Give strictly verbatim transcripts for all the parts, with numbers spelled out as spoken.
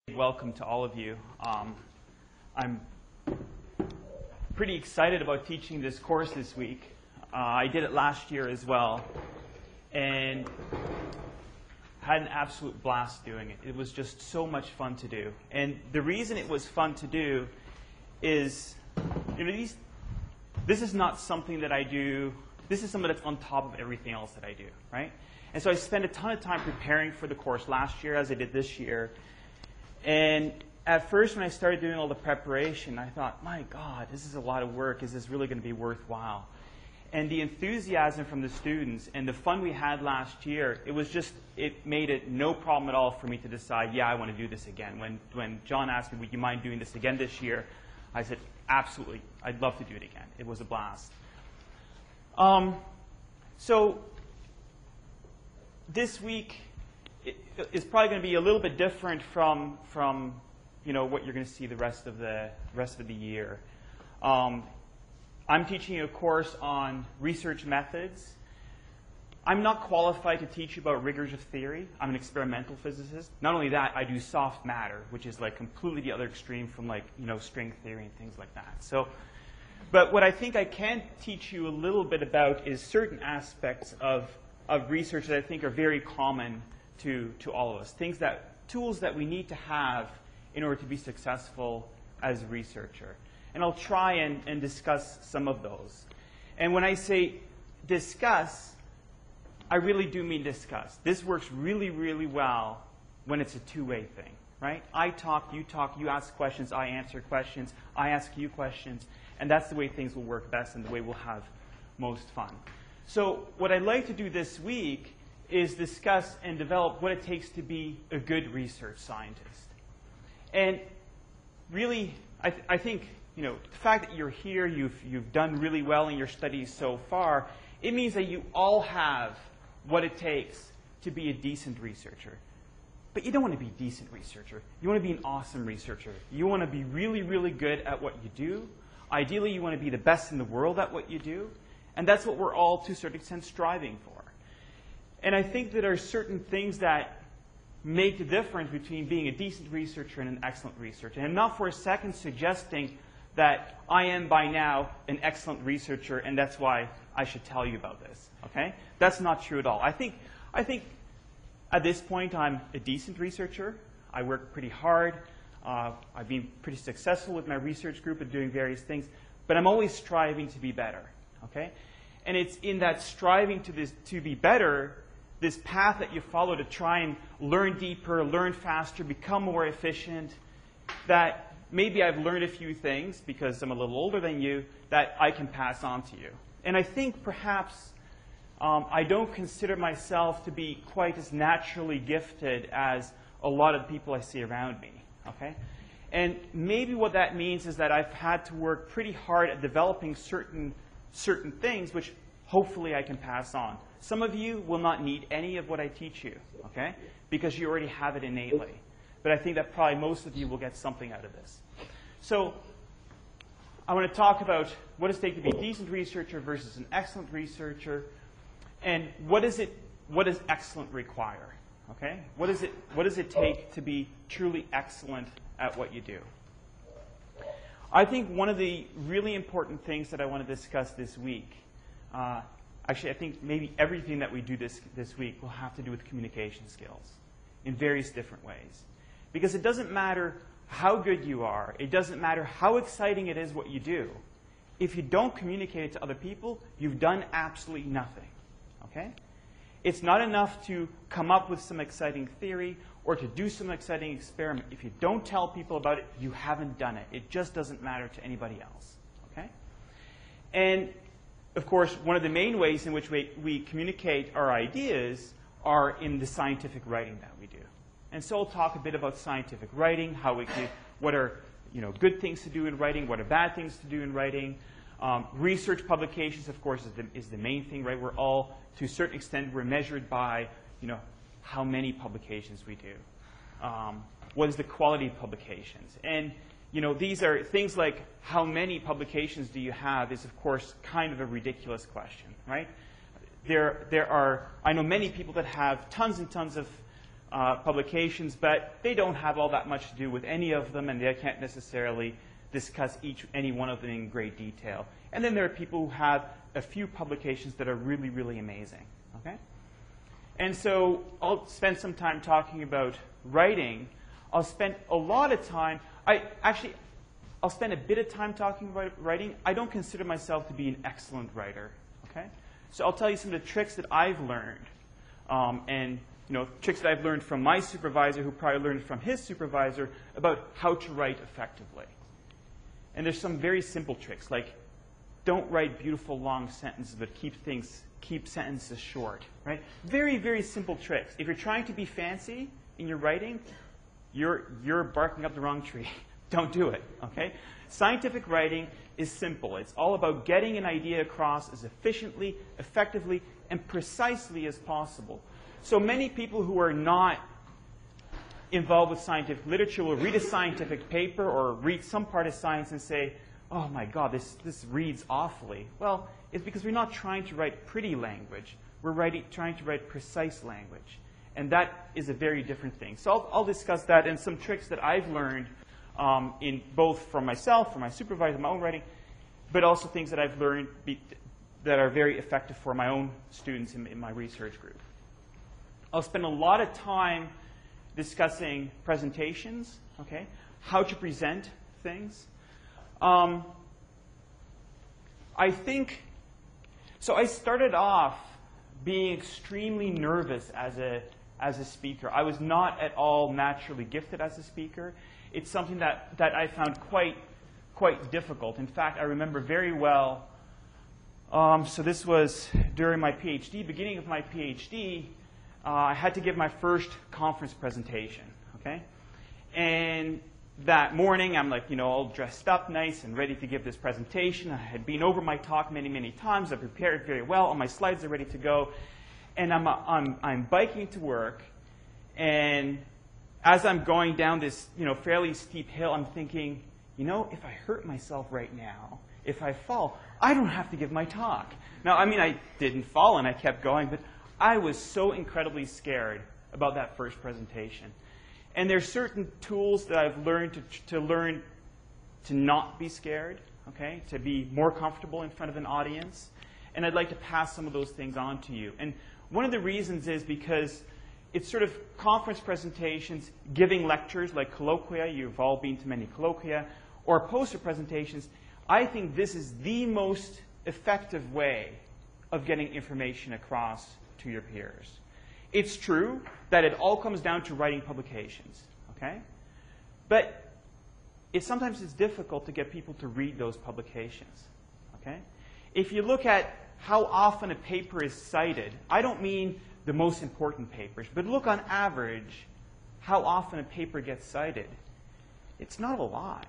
Welcome to all of you. Um, I'm pretty excited about teaching this course this week. Uh, I did it last year as well, and had an absolute blast doing it. It was just so much fun to do. And the reason it was fun to do is, you know, these, this is not something that I do. This is something that's on top of everything else that I do, right? And so I spent a ton of time preparing for the course last year, as I did this year. And at first, when I started doing all the preparation, I thought, my God, this is a lot of work. Is this really going to be worthwhile? And the enthusiasm from the students and the fun we had last year, it was just, it made it no problem at all for me to decide, yeah, I want to do this again. When, when John asked me, would you mind doing this again this year? I said, absolutely. I'd love to do it again. It was a blast. Um, so this week, it's probably going to be a little bit different from, from you know, what you're going to see the rest of the rest of the year. Um, I'm teaching you a course on research methods. I'm not qualified to teach you about rigors of theory. I'm an experimental physicist. Not only that, I do soft matter, which is like completely the other extreme from like you know string theory and things like that. So, but what I think I can teach you a little bit about is certain aspects of of research that I think are very common to, to all of us, things that, tools that we need to have in order to be successful as a researcher. And I'll try and, and discuss some of those. And when I say discuss, I really do mean discuss. This works really, really well when it's a two-way thing, right? I talk, you talk, you ask questions, I answer questions, I ask you questions, and that's the way things will work best and the way we'll have most fun. So what I'd like to do this week is discuss and develop what it takes to be a good research scientist. And really, I, th I think you know the fact that you're here, you've, you've done really well in your studies so far, it means that you all have what it takes to be a decent researcher. But you don't want to be a decent researcher. You want to be an awesome researcher. You want to be really, really good at what you do. Ideally, you want to be the best in the world at what you do. And that's what we're all, to a certain extent, striving for. And I think that there are certain things that make the difference between being a decent researcher and an excellent researcher. And I'm not for a second suggesting that I am by now an excellent researcher, and that's why I should tell you about this. Okay? That's not true at all. I think, I think at this point I'm a decent researcher. I work pretty hard. Uh, I've been pretty successful with my research group at doing various things. But I'm always striving to be better. Okay? And it's in that striving to, this, to be better, this path that you follow to try and learn deeper, learn faster, become more efficient, that maybe I've learned a few things because I'm a little older than you that I can pass on to you. And I think perhaps um, I don't consider myself to be quite as naturally gifted as a lot of the people I see around me. Okay? And maybe what that means is that I've had to work pretty hard at developing certain, certain things which hopefully I can pass on. Some of you will not need any of what I teach you, okay? Because you already have it innately. But I think that probably most of you will get something out of this. So I want to talk about what does it take to be a decent researcher versus an excellent researcher, and what is it, what does excellent require, okay? What, is it, what does it take to be truly excellent at what you do? I think one of the really important things that I want to discuss this week, uh, actually, I think maybe everything that we do this, this week will have to do with communication skills in various different ways. Because it doesn't matter how good you are. It doesn't matter how exciting it is what you do. If you don't communicate it to other people, you've done absolutely nothing. Okay? It's not enough to come up with some exciting theory or to do some exciting experiment. If you don't tell people about it, you haven't done it. It just doesn't matter to anybody else. Okay? And of course, one of the main ways in which we, we communicate our ideas are in the scientific writing that we do. And so I'll talk a bit about scientific writing, how we can, what are you know, good things to do in writing, what are bad things to do in writing. Um, research publications, of course, is the, is the main thing, right? We're all, to a certain extent, we're measured by you know, how many publications we do. Um, what is the quality of publications? And You know, these are things like how many publications do you have is, of course, kind of a ridiculous question, right? There, there are, I know many people that have tons and tons of uh, publications, but they don't have all that much to do with any of them, and they can't necessarily discuss each any one of them in great detail. And then there are people who have a few publications that are really, really amazing. Okay? And so I'll spend some time talking about writing. I'll spend a lot of time, I actually, I'll spend a bit of time talking about writing. I don't consider myself to be an excellent writer. Okay? So I'll tell you some of the tricks that I've learned, um, and you know, tricks that I've learned from my supervisor, who probably learned from his supervisor, about how to write effectively. And there's some very simple tricks, like don't write beautiful long sentences, but keep things, keep sentences short. Right? Very, very simple tricks. If you're trying to be fancy in your writing, you're you're barking up the wrong tree. Don't do it. Okay? Scientific writing is simple. It's all about getting an idea across as efficiently, effectively, and precisely as possible. So many people who are not involved with scientific literature will read a scientific paper or read some part of science and say, oh my God, this, this reads awfully. Well, it's because we're not trying to write pretty language. We're writing, trying to write precise language. And that is a very different thing. So I'll, I'll discuss that and some tricks that I've learned um, in both from myself, from my supervisor, my own writing, but also things that I've learned be, that are very effective for my own students in, in my research group. I'll spend a lot of time discussing presentations, okay, how to present things. Um, I think, so I started off being extremely nervous as a, as a speaker. I was not at all naturally gifted as a speaker. It's something that, that I found quite, quite difficult. In fact, I remember very well, um, so this was during my PhD, beginning of my PhD, Uh, I had to give my first conference presentation, okay? And that morning, I'm like, you know, all dressed up nice and ready to give this presentation. I had been over my talk many, many times. I prepared very well. All my slides are ready to go. And I'm, uh, I'm, I'm biking to work. And as I'm going down this, you know, fairly steep hill, I'm thinking, you know, if I hurt myself right now, if I fall, I don't have to give my talk. Now, I mean, I didn't fall, and I kept going, but I was so incredibly scared about that first presentation. And there's certain tools that I've learned to, to learn to not be scared, okay, to be more comfortable in front of an audience. And I'd like to pass some of those things on to you. And one of the reasons is because it's sort of conference presentations, giving lectures like colloquia, you've all been to many colloquia, or poster presentations. I think this is the most effective way of getting information across to your peers. It's true that it all comes down to writing publications, okay? But it sometimes it's difficult to get people to read those publications, okay? If you look at how often a paper is cited, I don't mean the most important papers, but look on average how often a paper gets cited. It's not a lot.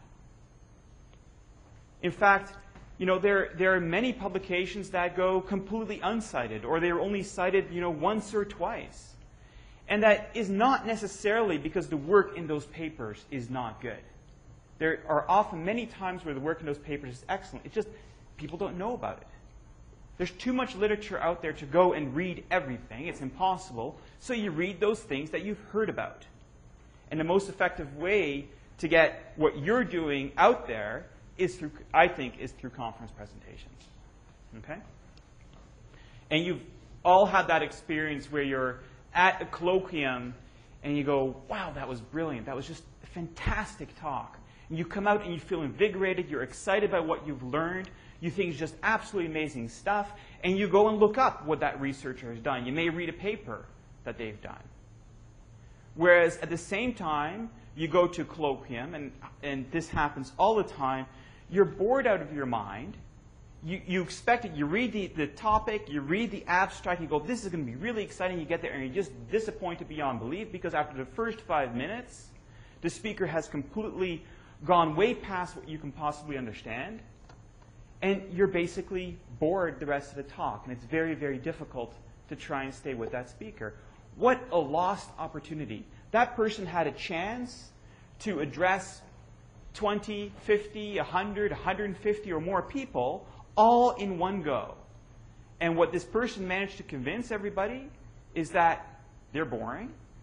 In fact, you know, there, there are many publications that go completely uncited, or they're only cited, you know, once or twice. And that is not necessarily because the work in those papers is not good. There are often many times where the work in those papers is excellent. It's just people don't know about it. There's too much literature out there to go and read everything. It's impossible. So you read those things that you've heard about. And the most effective way to get what you're doing out there is through, I think, is through conference presentations. Okay? And you've all had that experience where you're at a colloquium and you go, wow, that was brilliant. That was just a fantastic talk. And you come out and you feel invigorated. You're excited by what you've learned. You think it's just absolutely amazing stuff. And you go and look up what that researcher has done. You may read a paper that they've done. Whereas at the same time, you go to a colloquium, and, and this happens all the time, you're bored out of your mind. You, you expect it. You read the, the topic. You read the abstract. You go, this is going to be really exciting. You get there, and you're just disappointed beyond belief because after the first five minutes, the speaker has completely gone way past what you can possibly understand. And you're basically bored the rest of the talk. And it's very, very difficult to try and stay with that speaker. What a lost opportunity. That person had a chance to address twenty, fifty, one hundred, one hundred fifty or more people all in one go. And what this person managed to convince everybody is that they're boring,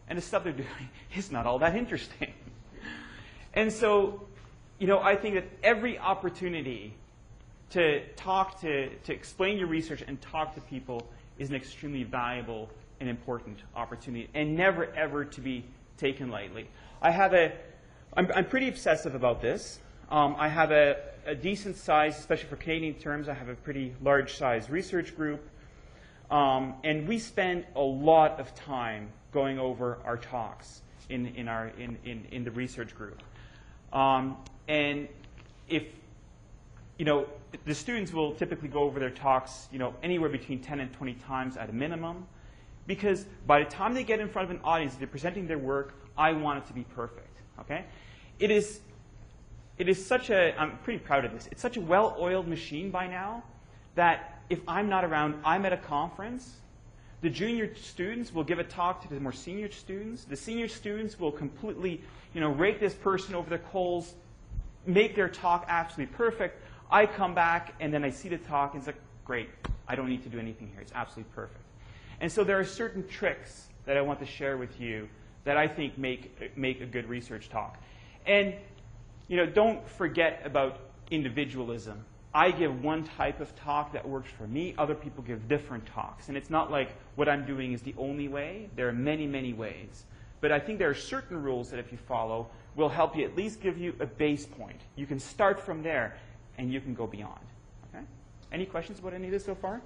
and the stuff they're doing is not all that interesting. And so, you know, I think that every opportunity to talk to, to explain your research and talk to people is an extremely valuable and important opportunity, and never, ever to be taken lightly. I have a, I'm, I'm pretty obsessive about this. Um, I have a, a decent size, especially for Canadian terms, I have a pretty large size research group. Um, and we spend a lot of time going over our talks in, in, our, in, in, in the research group. Um, and if, you know, the students will typically go over their talks, you know, anywhere between ten and twenty times at a minimum, because by the time they get in front of an audience, they're presenting their work, I want it to be perfect, okay? It is, it is such a, I'm pretty proud of this, it's such a well-oiled machine by now that if I'm not around, I'm at a conference, the junior students will give a talk to the more senior students, the senior students will completely, you know, rake this person over the coals, make their talk absolutely perfect. I come back, and then I see the talk, and it's like, great, I don't need to do anything here. It's absolutely perfect. And so there are certain tricks that I want to share with you that I think make, make a good research talk. And, you know, don't forget about individualism. I give one type of talk that works for me. Other people give different talks. And it's not like what I'm doing is the only way. There are many, many ways. But I think there are certain rules that if you follow will help you at least give you a base point. You can start from there, and you can go beyond. Okay? Any questions about any of this so far?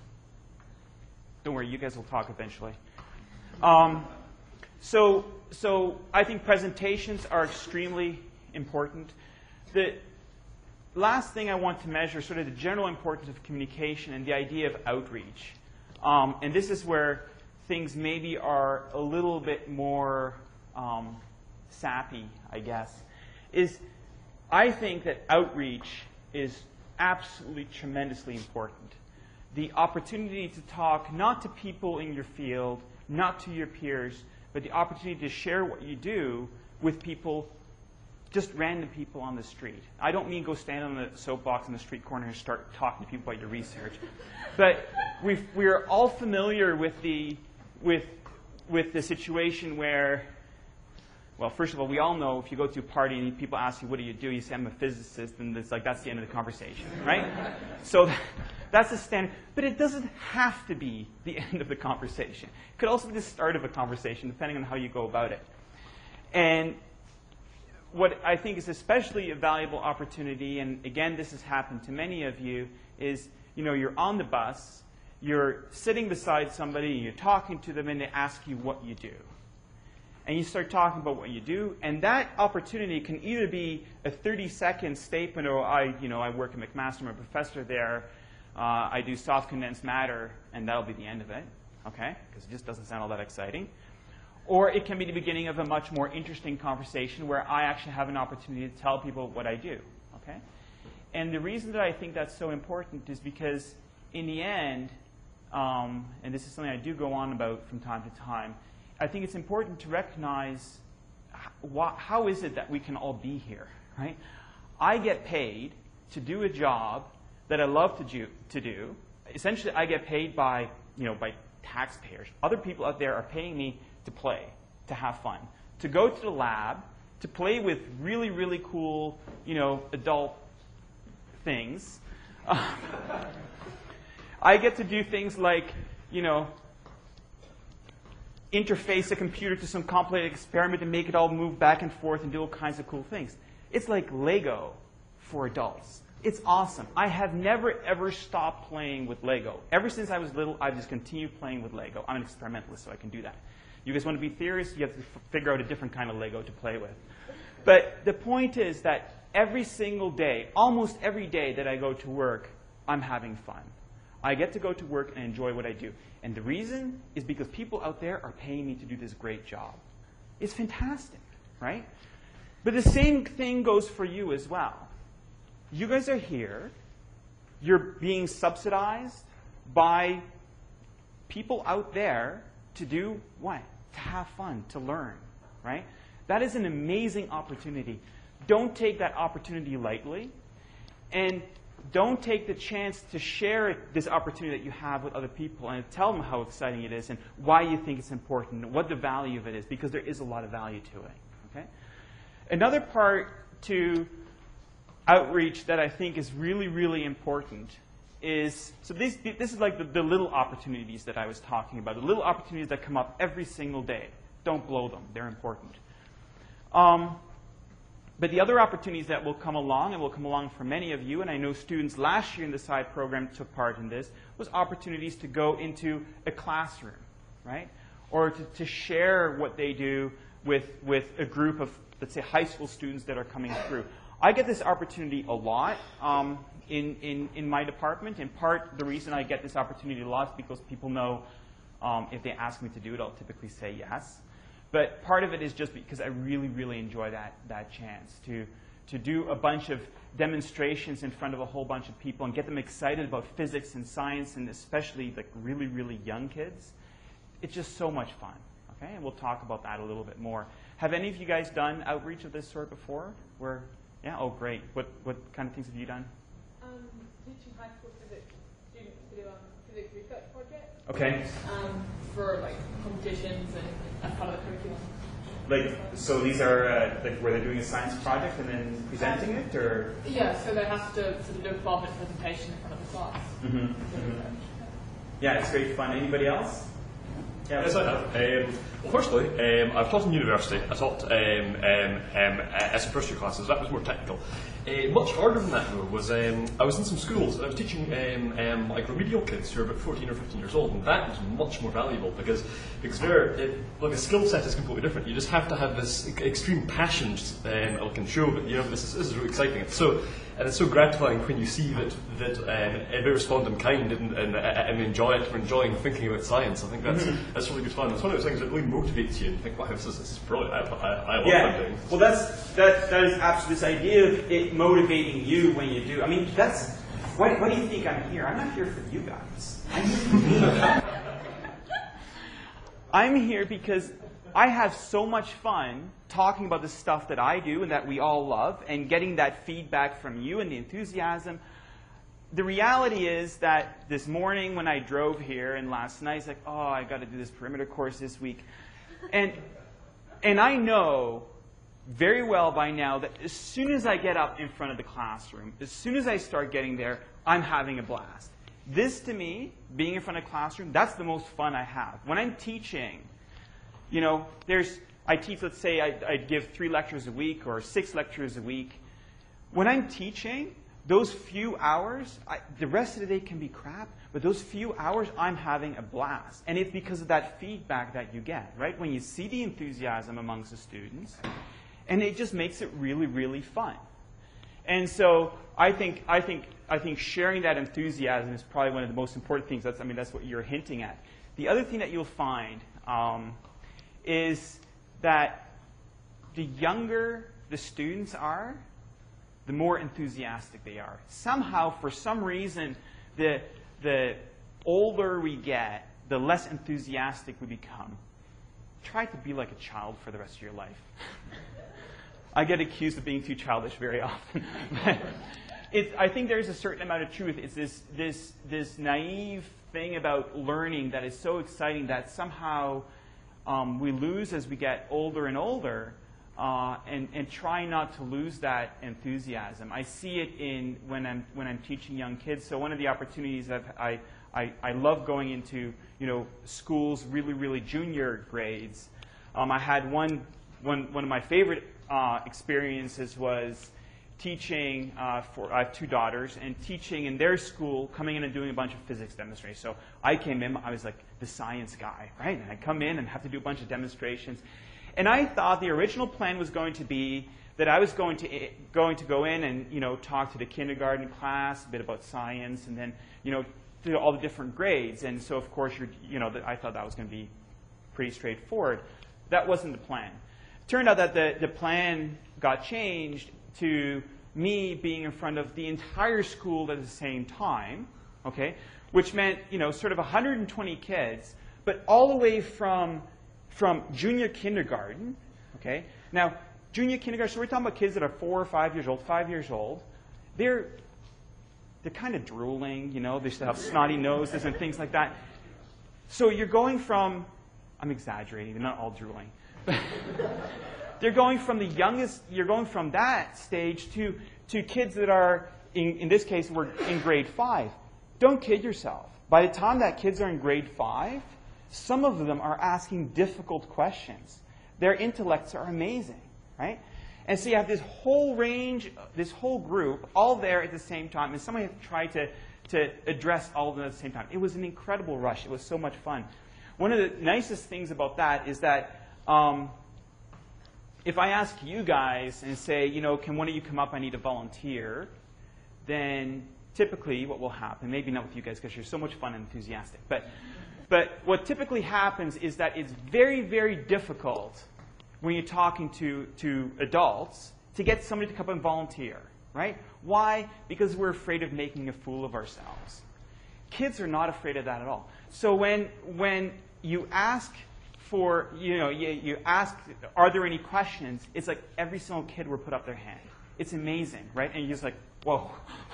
Don't worry, you guys will talk eventually. Um, so, so I think presentations are extremely important. The last thing I want to measure is sort of the general importance of communication and the idea of outreach. Um, and this is where things maybe are a little bit more um, sappy, I guess, is I think that outreach is absolutely tremendously important. The opportunity to talk not to people in your field, not to your peers, but the opportunity to share what you do with people, just random people on the street. I don't mean go stand on the soapbox in the street corner and start talking to people about your research. But we've, we're all familiar with the, with, with the situation where, well, first of all, we all know if you go to a party and people ask you, what do you do? You say, I'm a physicist, and it's like, that's the end of the conversation, right? So that's the standard. But it doesn't have to be the end of the conversation. It could also be the start of a conversation, depending on how you go about it. And what I think is especially a valuable opportunity, and again, this has happened to many of you, is, you know, you're on the bus, you're sitting beside somebody, you're talking to them, and they ask you what you do. And you start talking about what you do, and that opportunity can either be a thirty-second statement, or I, you know, I work at McMaster, I'm a professor there, uh, I do soft condensed matter, and that'll be the end of it, okay? Because it just doesn't sound all that exciting. Or it can be the beginning of a much more interesting conversation where I actually have an opportunity to tell people what I do, okay? And the reason that I think that's so important is because in the end, um, and this is something I do go on about from time to time, I think it's important to recognize how is it that we can all be here, right? I get paid to do a job that I love to do, to do. Essentially, I get paid by, you know, by taxpayers. Other people out there are paying me to play, to have fun, to go to the lab, to play with really, really cool, you know, adult things. I get to do things like, you know, interface a computer to some complicated experiment and make it all move back and forth and do all kinds of cool things. It's like Lego for adults. It's awesome. I have never, ever stopped playing with Lego. Ever since I was little, I've just continued playing with Lego. I'm an experimentalist, so I can do that. You guys want to be theorists? You have to f figure out a different kind of Lego to play with. But the point is that every single day, almost every day that I go to work, I'm having fun. I get to go to work and enjoy what I do. And the reason is because people out there are paying me to do this great job. It's fantastic, right? But the same thing goes for you as well. You guys are here. You're being subsidized by people out there to do what? To have fun, to learn, right? That is an amazing opportunity. Don't take that opportunity lightly. And don't take the chance to share this opportunity that you have with other people and tell them how exciting it is and why you think it's important and what the value of it is, because there is a lot of value to it. Okay? Another part to outreach that I think is really, really important is, so this, this is like the, the little opportunities that I was talking about, the little opportunities that come up every single day. Don't blow them. They're important. Um, but the other opportunities that will come along, and will come along for many of you, and I know students last year in the S I D program took part in this, was opportunities to go into a classroom, right? Or to, to share what they do with, with a group of, let's say, high school students that are coming through. I get this opportunity a lot um, in, in, in my department. In part, the reason I get this opportunity a lot is because people know um, if they ask me to do it, I'll typically say yes. But part of it is just because I really, really enjoy that, that chance to, to do a bunch of demonstrations in front of a whole bunch of people and get them excited about physics and science, and especially like really, really young kids. It's just so much fun. Okay? And we'll talk about that a little bit more. Have any of you guys done outreach of this sort before? Where, yeah? Oh, great. What, what kind of things have you done? Um, teaching high school physics students to do a physics research project. Okay. Um, for like competitions and as part of the curriculum. Like, so these are uh, like where they're doing a science project and then presenting it, or? Yeah, so they have to sort of do a twelve-minute presentation in front of the class. Mm-hmm. Mm-hmm. Yeah, it's great fun. Anybody else? Yeah, yes, I have. Um, well, firstly, um, I've taught in university. I taught um, um, um, S M first year classes. That was more technical. Uh, much harder than that, though, was um, I was in some schools and I was teaching um, um, like remedial kids who are about fourteen or fifteen years old, and that was much more valuable because because they're it, like the skill set is completely different. You just have to have this extreme passion, um, I can show that you know this is this is really exciting. It's so and it's so gratifying when you see that that um, they respond in kind and, and and enjoy it for enjoying thinking about science. I think that's mm-hmm. that's really good fun. It's one of those things that really motivates you and you think, wow, this is, this is brilliant. I, I, I love yeah. that thing. Well, that's that that is absolutely this idea of it motivating you when you do. I mean, that's why. Why do you think I'm here? I'm not here for you guys. I'm here for me. I'm here because I have so much fun talking about the stuff that I do and that we all love, and getting that feedback from you and the enthusiasm. The reality is that this morning when I drove here and last night, it's like, oh, I got to do this perimeter course this week, and and I know very well by now that as soon as I get up in front of the classroom, as soon as I start getting there, I'm having a blast. This, to me, being in front of a classroom, that's the most fun I have. When I'm teaching, you know, there's, I teach, let's say I, I give three lectures a week or six lectures a week. When I'm teaching, those few hours, I, the rest of the day can be crap, but those few hours, I'm having a blast. And it's because of that feedback that you get, right? When you see the enthusiasm amongst the students, and it just makes it really, really fun. And so I think, I think, I think sharing that enthusiasm is probably one of the most important things. That's, I mean, that's what you're hinting at. The other thing that you'll find um, is that the younger the students are, the more enthusiastic they are. Somehow, for some reason, the, the older we get, the less enthusiastic we become. Try to be like a child for the rest of your life. I get accused of being too childish very often. It's, I think there's a certain amount of truth. It's this, this, this naive thing about learning that is so exciting that somehow um, we lose as we get older and older, uh, and, and try not to lose that enthusiasm. I see it in when I'm, when I'm teaching young kids. So one of the opportunities that I, I, I love going into, you know, schools, really, really junior grades. Um, I had one, one, one of my favorite Uh, experiences was teaching uh, for, I have two daughters, and teaching in their school, coming in and doing a bunch of physics demonstrations. So I came in, I was like the science guy, right? And I come in and have to do a bunch of demonstrations. And I thought the original plan was going to be that I was going to, going to go in and, you know, talk to the kindergarten class, a bit about science, and then, you know, do all the different grades. And so, of course, you're, you know, I thought that was going to be pretty straightforward. That wasn't the plan. Turned out that the, the plan got changed to me being in front of the entire school at the same time, okay, which meant, you know, sort of one hundred twenty kids, but all the way from, from junior kindergarten, okay. Now, junior kindergarten, so we're talking about kids that are four or five years old, five years old. They're, they're kind of drooling, you know, they still have snotty noses and things like that. So you're going from, I'm exaggerating, they're not all drooling. They're going from the youngest, you're going from that stage to, to kids that are, in, in this case, we're in grade five. Don't kid yourself. By the time that kids are in grade five, some of them are asking difficult questions. Their intellects are amazing, right? And so you have this whole range, this whole group, all there at the same time, and somebody had to try to, to address all of them at the same time. It was an incredible rush. It was so much fun. One of the nicest things about that is that um, if I ask you guys and say, you know, can one of you come up, I need a volunteer, then typically what will happen, maybe not with you guys because you're so much fun and enthusiastic, but, but what typically happens is that it's very, very difficult when you're talking to, to adults to get somebody to come up and volunteer, right? Why? Because we're afraid of making a fool of ourselves. Kids are not afraid of that at all. So when, when you ask for, you know, you, you ask, are there any questions? It's like every single kid will put up their hand. It's amazing, right? And you're just like, whoa,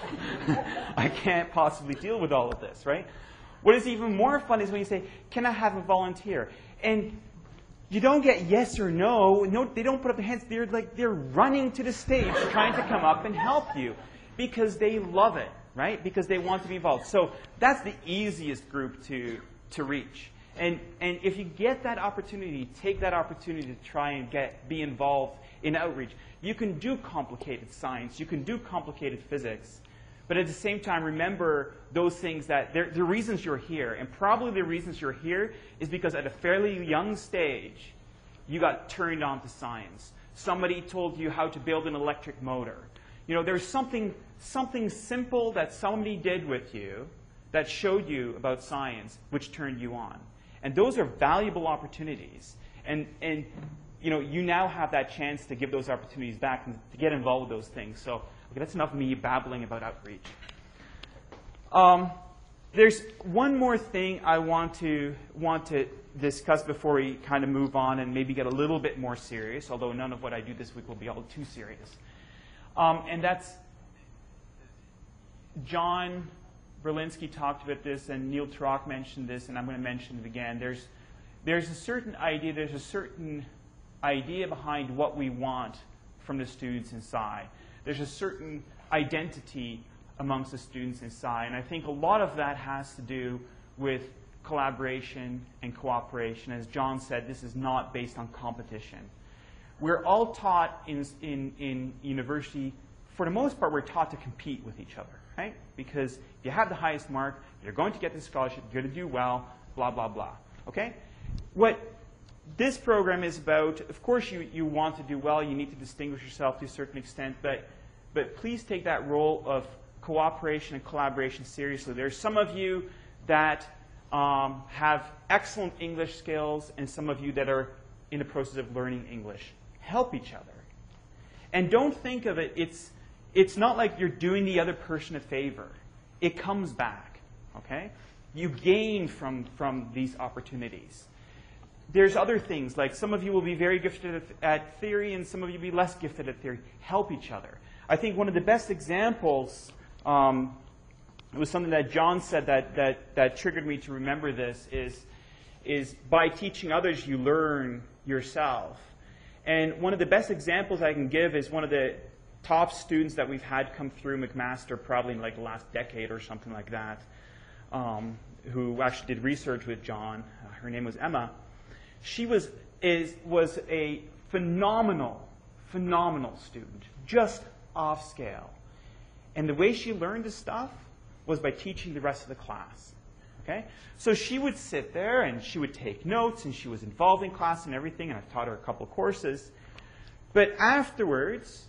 I can't possibly deal with all of this, right? What is even more fun is when you say, can I have a volunteer? And you don't get yes or no. No, they don't put up their hands. They're like they're running to the stage trying to come up and help you because they love it, right? Because they want to be involved. So that's the easiest group to to reach. And and if you get that opportunity, take that opportunity to try and get be involved in outreach. You can do complicated science. You can do complicated physics. But at the same time, remember those things that they're the reasons you're here. And probably the reasons you're here is because at a fairly young stage, you got turned on to science. Somebody told you how to build an electric motor. You know, there's something, something simple that somebody did with you that showed you about science, which turned you on. And those are valuable opportunities. And, and you know, you now have that chance to give those opportunities back and to get involved with those things. So, okay, that's enough of me babbling about outreach. Um, there's one more thing I want to want to discuss before we kind of move on and maybe get a little bit more serious, although none of what I do this week will be all too serious. Um, and that's John Berlinski talked about this, and Neil Trock mentioned this, and I'm going to mention it again. There's, there's a certain idea, there's a certain idea behind what we want from the students inside. There's a certain identity amongst the students inside, and I think a lot of that has to do with collaboration and cooperation. As John said, this is not based on competition. We're all taught in, in, in university, for the most part, we're taught to compete with each other, right? Because if you have the highest mark, you're going to get the scholarship, you're going to do well, blah, blah, blah. Okay? What this program is about, of course you, you want to do well, you need to distinguish yourself to a certain extent, but, but please take that role of cooperation and collaboration seriously. There's some of you that um, have excellent English skills and some of you that are in the process of learning English. Help each other. And don't think of it, it's, it's not like you're doing the other person a favor. It comes back, okay? You gain from, from these opportunities. There's other things, like some of you will be very gifted at, at theory and some of you will be less gifted at theory. Help each other. I think one of the best examples, um, it was something that John said that, that, that triggered me to remember this, is, is by teaching others, you learn yourself. And one of the best examples I can give is one of the top students that we've had come through McMaster probably in like the last decade or something like that, um, who actually did research with John. Uh, her name was Emma. She was, is, was a phenomenal, phenomenal student, just off scale. And the way she learned this stuff was by teaching the rest of the class. Okay? So she would sit there and she would take notes and she was involved in class and everything, and I've taught her a couple of courses. But afterwards,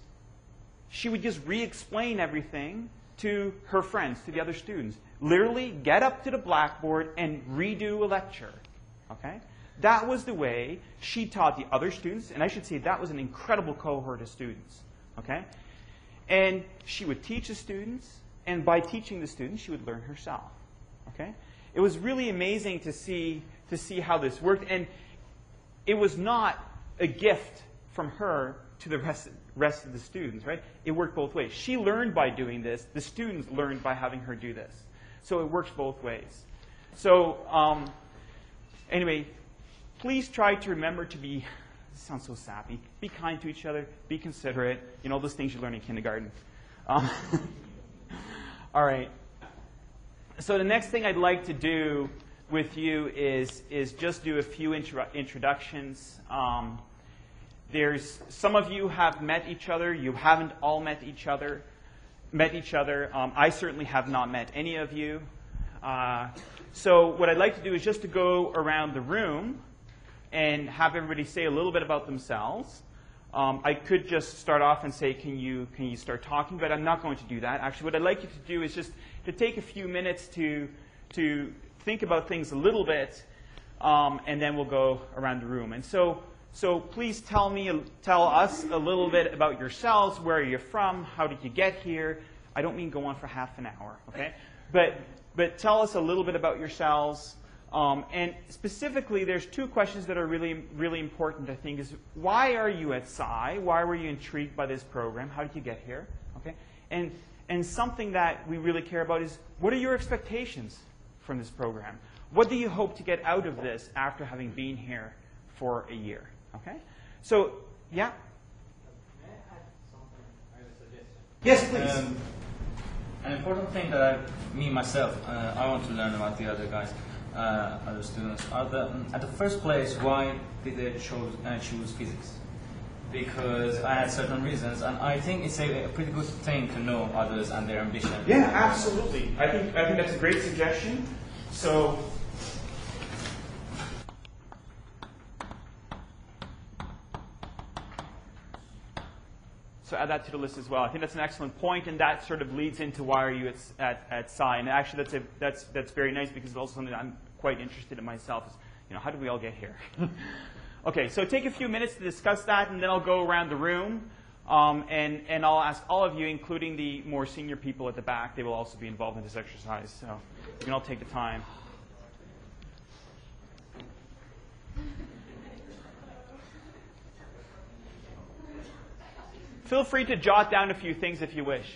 she would just re-explain everything to her friends, to the other students. Literally get up to the blackboard and redo a lecture. Okay? That was the way she taught the other students, and I should say that was an incredible cohort of students. Okay? And she would teach the students, and by teaching the students, she would learn herself. Okay? It was really amazing to see, to see how this worked, and it was not a gift from her to the rest, rest of the students, right? It worked both ways. She learned by doing this. The students learned by having her do this. So it works both ways. So um, anyway, please try to remember to be, this sounds so sappy, be kind to each other, be considerate, you know, those things you learn in kindergarten. Um, all right. So the next thing I'd like to do with you is, is just do a few intro introductions. Um, there's, some of you have met each other. You haven't all met each other. Met each other. Um, I certainly have not met any of you. Uh, so what I'd like to do is just to go around the room and have everybody say a little bit about themselves. Um, I could just start off and say, can you, can you start talking? But I'm not going to do that. Actually, what I'd like you to do is just to take a few minutes to, to think about things a little bit, um, and then we'll go around the room. And so, so please tell me, tell us a little bit about yourselves. Where are you from? How did you get here? I don't mean go on for half an hour, okay? But, but tell us a little bit about yourselves. Um, and specifically, there's two questions that are really, really important, I think, is why are you at S C I? Why were you intrigued by this program? How did you get here? Okay? And, and something that we really care about is, what are your expectations from this program? What do you hope to get out of this after having been here for a year? Okay? So, yeah? May I add something as a suggestion? Yes, please. Um, an important thing that I, me, myself, uh, I want to learn about the other guys. Uh, other students are the, um, at the first place, why did they choose, uh, choose physics? Because I had certain reasons, and I think it's a, a pretty good thing to know others and their ambition. Yeah, absolutely. I think, I think that's a great suggestion. So, so add that to the list as well. I think that's an excellent point, and that sort of leads into why are you at, at, at S C I. And actually, that's, a, that's, that's very nice, because it's also something that I'm quite interested in myself is, you know, how did we all get here? Okay, so take a few minutes to discuss that, and then I'll go around the room, um, and, and I'll ask all of you, including the more senior people at the back, they will also be involved in this exercise. So you can all take the time. Feel free to jot down a few things if you wish.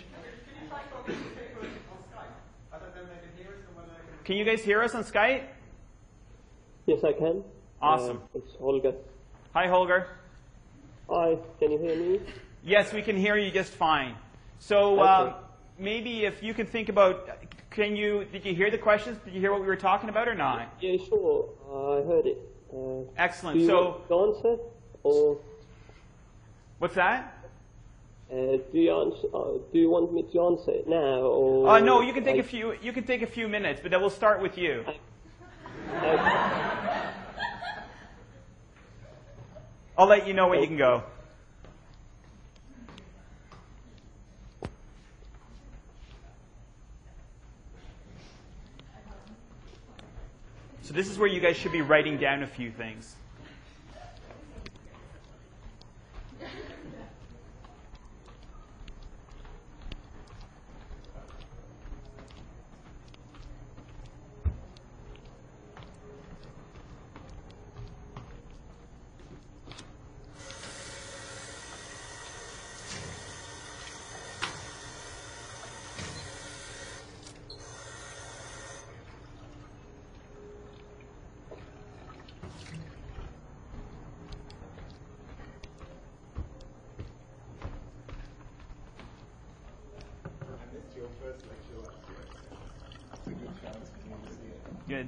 Can you guys hear us on Skype? Yes, I can. Awesome. Uh, it's Holger. Hi, Holger. Hi, can you hear me? Yes, we can hear you just fine. So Okay. um, maybe if you can think about, can you, did you hear the questions? Did you hear what we were talking about or not? Yeah, sure. Uh, I heard it. Uh, Excellent. Do you So, want to answer? Or what's that? uh, do you answer? Uh, do you want me to answer it now? Or Uh, no, you can take I, a few. You can take a few minutes, but then we'll start with you. I, I'll let you know when you can go. So this is where you guys should be writing down a few things. Good.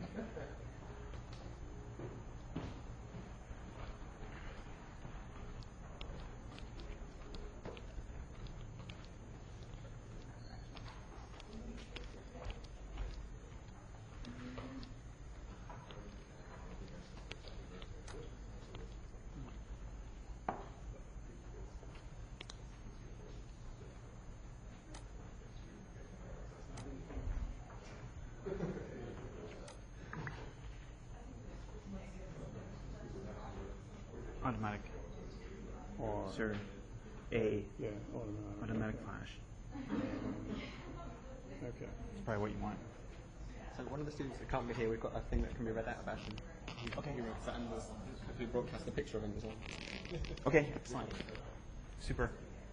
Automatic. Or, Sir. A. yeah, automatic. Automatic flash. Okay. That's probably what you want. So one of the students that can't be here, we've got a thing that can be read out of Ashton. Okay. He wrote that and we broadcast a picture of him as well. Okay, excellent. Super.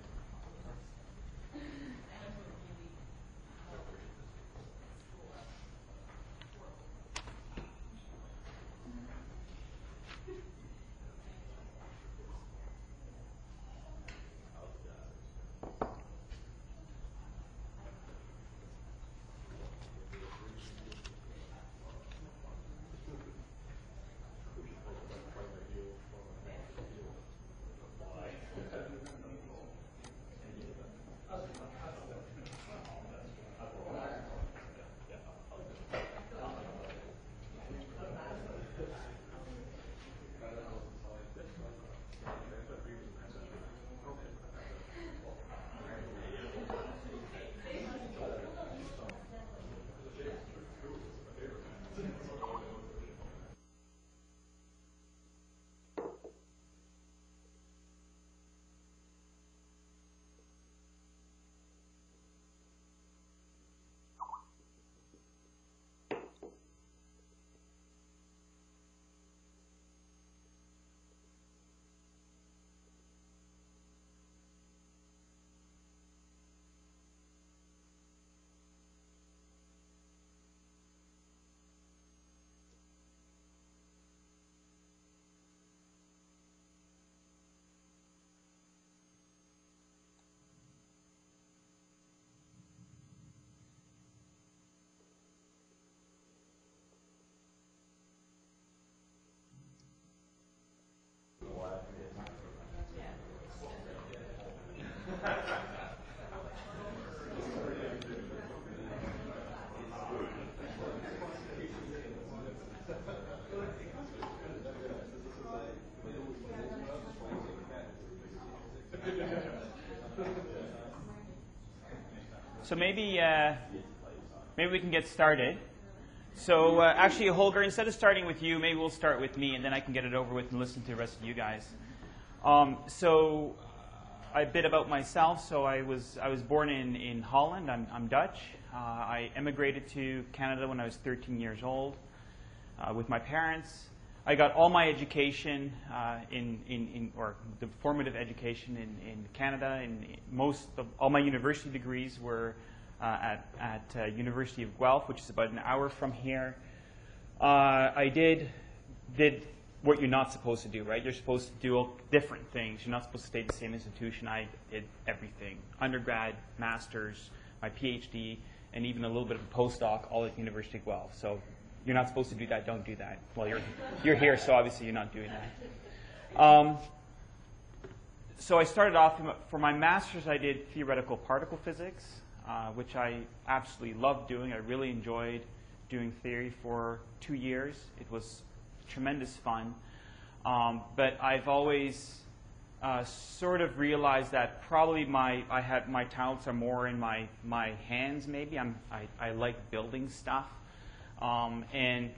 So maybe uh, maybe we can get started. So uh, actually, Holger, instead of starting with you, maybe we'll start with me, and then I can get it over with and listen to the rest of you guys. Um, so a bit about myself. So I was I was born in, in Holland. I'm, I'm Dutch. Uh, I emigrated to Canada when I was thirteen years old uh, with my parents. I got all my education uh, in, in, in, or the formative education in, in Canada. And most of all my university degrees were uh, at, at uh, University of Guelph, which is about an hour from here. Uh, I did did what you're not supposed to do, right? You're supposed to do different things. You're not supposed to stay at the same institution. I did everything: undergrad, master's, my PhD, and even a little bit of a postdoc, all at University of Guelph. So you're not supposed to do that. Don't do that. Well, you're you're here, so obviously you're not doing that. Um, so I started off for my master's. I did theoretical particle physics, uh, which I absolutely loved doing. I really enjoyed doing theory for two years. It was tremendous fun. Um, but I've always uh, sort of realized that probably my I have my talents are more in my my hands. Maybe I'm I, I like building stuff. Um, and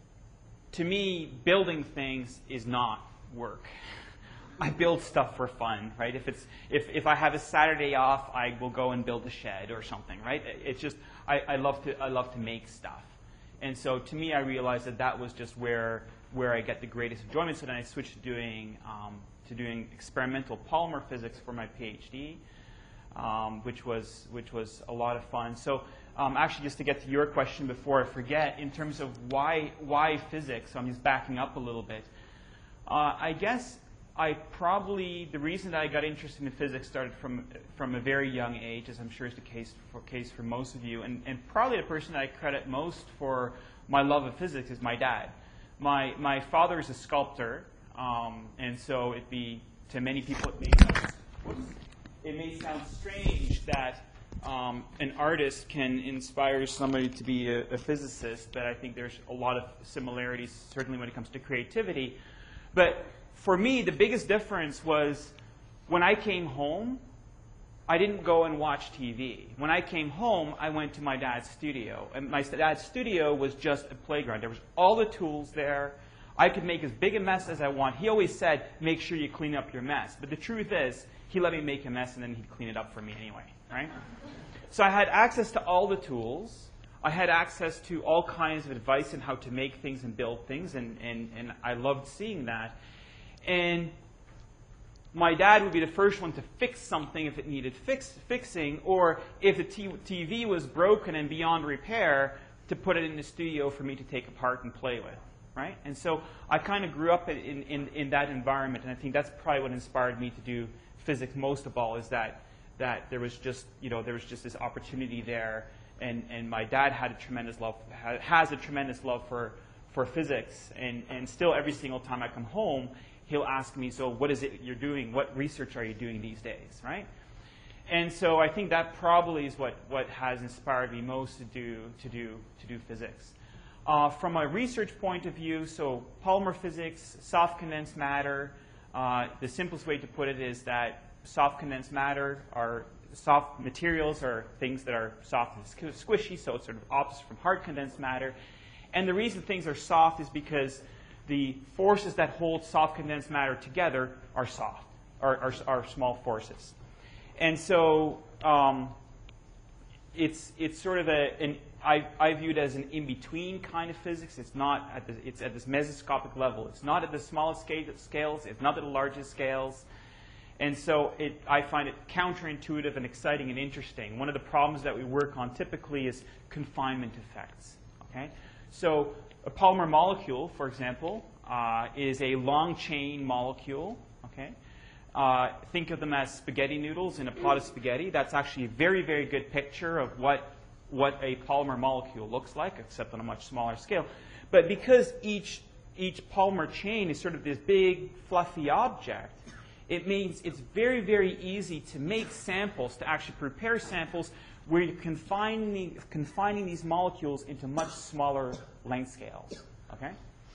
to me, building things is not work. I build stuff for fun, right? If it's if, if I have a Saturday off, I will go and build a shed or something, right? It's just I, I love to I love to make stuff, and so to me, I realized that that was just where where I get the greatest enjoyment. So then I switched to doing um, to doing experimental polymer physics for my PhD, um, which was which was a lot of fun. So. Um, actually, just to get to your question before I forget, in terms of why why physics, so I'm just backing up a little bit. Uh, I guess I probably, the reason that I got interested in physics started from from a very young age, as I'm sure is the case for, case for most of you. And, and probably the person that I credit most for my love of physics is my dad. My, my father is a sculptor, um, and so it'd be, to many people, it may sound, whoops, it may sound strange that Um, an artist can inspire somebody to be a, a physicist, but I think there's a lot of similarities, certainly when it comes to creativity. But for me, the biggest difference was when I came home, I didn't go and watch T V. When I came home, I went to my dad's studio. And my dad's studio was just a playground. There was all the tools there. I could make as big a mess as I want. He always said, make sure you clean up your mess. But the truth is, he let me make a mess, and then he'd clean it up for me anyway, right? So I had access to all the tools. I had access to all kinds of advice on how to make things and build things, and, and, and I loved seeing that. And my dad would be the first one to fix something if it needed fix, fixing, or if the t TV was broken and beyond repair, to put it in the studio for me to take apart and play with, right? And so I kind of grew up in, in, in that environment, and I think that's probably what inspired me to do physics most of all, is that that there was just, you know, there was just this opportunity there, and, and my dad had a tremendous love, has a tremendous love for, for physics, and, and still every single time I come home, he'll ask me, so what is it you're doing? What research are you doing these days, right? And so I think that probably is what, what has inspired me most to do, to do, to do physics. Uh, from a research point of view, so polymer physics, soft condensed matter, uh, the simplest way to put it is that soft condensed matter are soft materials are things that are soft and squishy, so it's sort of opposite from hard condensed matter. And the reason things are soft is because the forces that hold soft condensed matter together are soft, are, are, are small forces. And so um, it's it's sort of a an I, I view it as an in-between kind of physics. It's not at the, it's at this mesoscopic level. It's not at the smallest scales. It's not at the largest scales. And so it, I find it counterintuitive and exciting and interesting. One of the problems that we work on typically is confinement effects. Okay? So a polymer molecule, for example, uh, is a long-chain molecule. Okay? Uh, think of them as spaghetti noodles in a pot of spaghetti. That's actually a very, very good picture of what, what a polymer molecule looks like, except on a much smaller scale. But because each, each polymer chain is sort of this big, fluffy object, it means it's very, very easy to make samples, to actually prepare samples where you're confining, confining these molecules into much smaller length scales. Okay?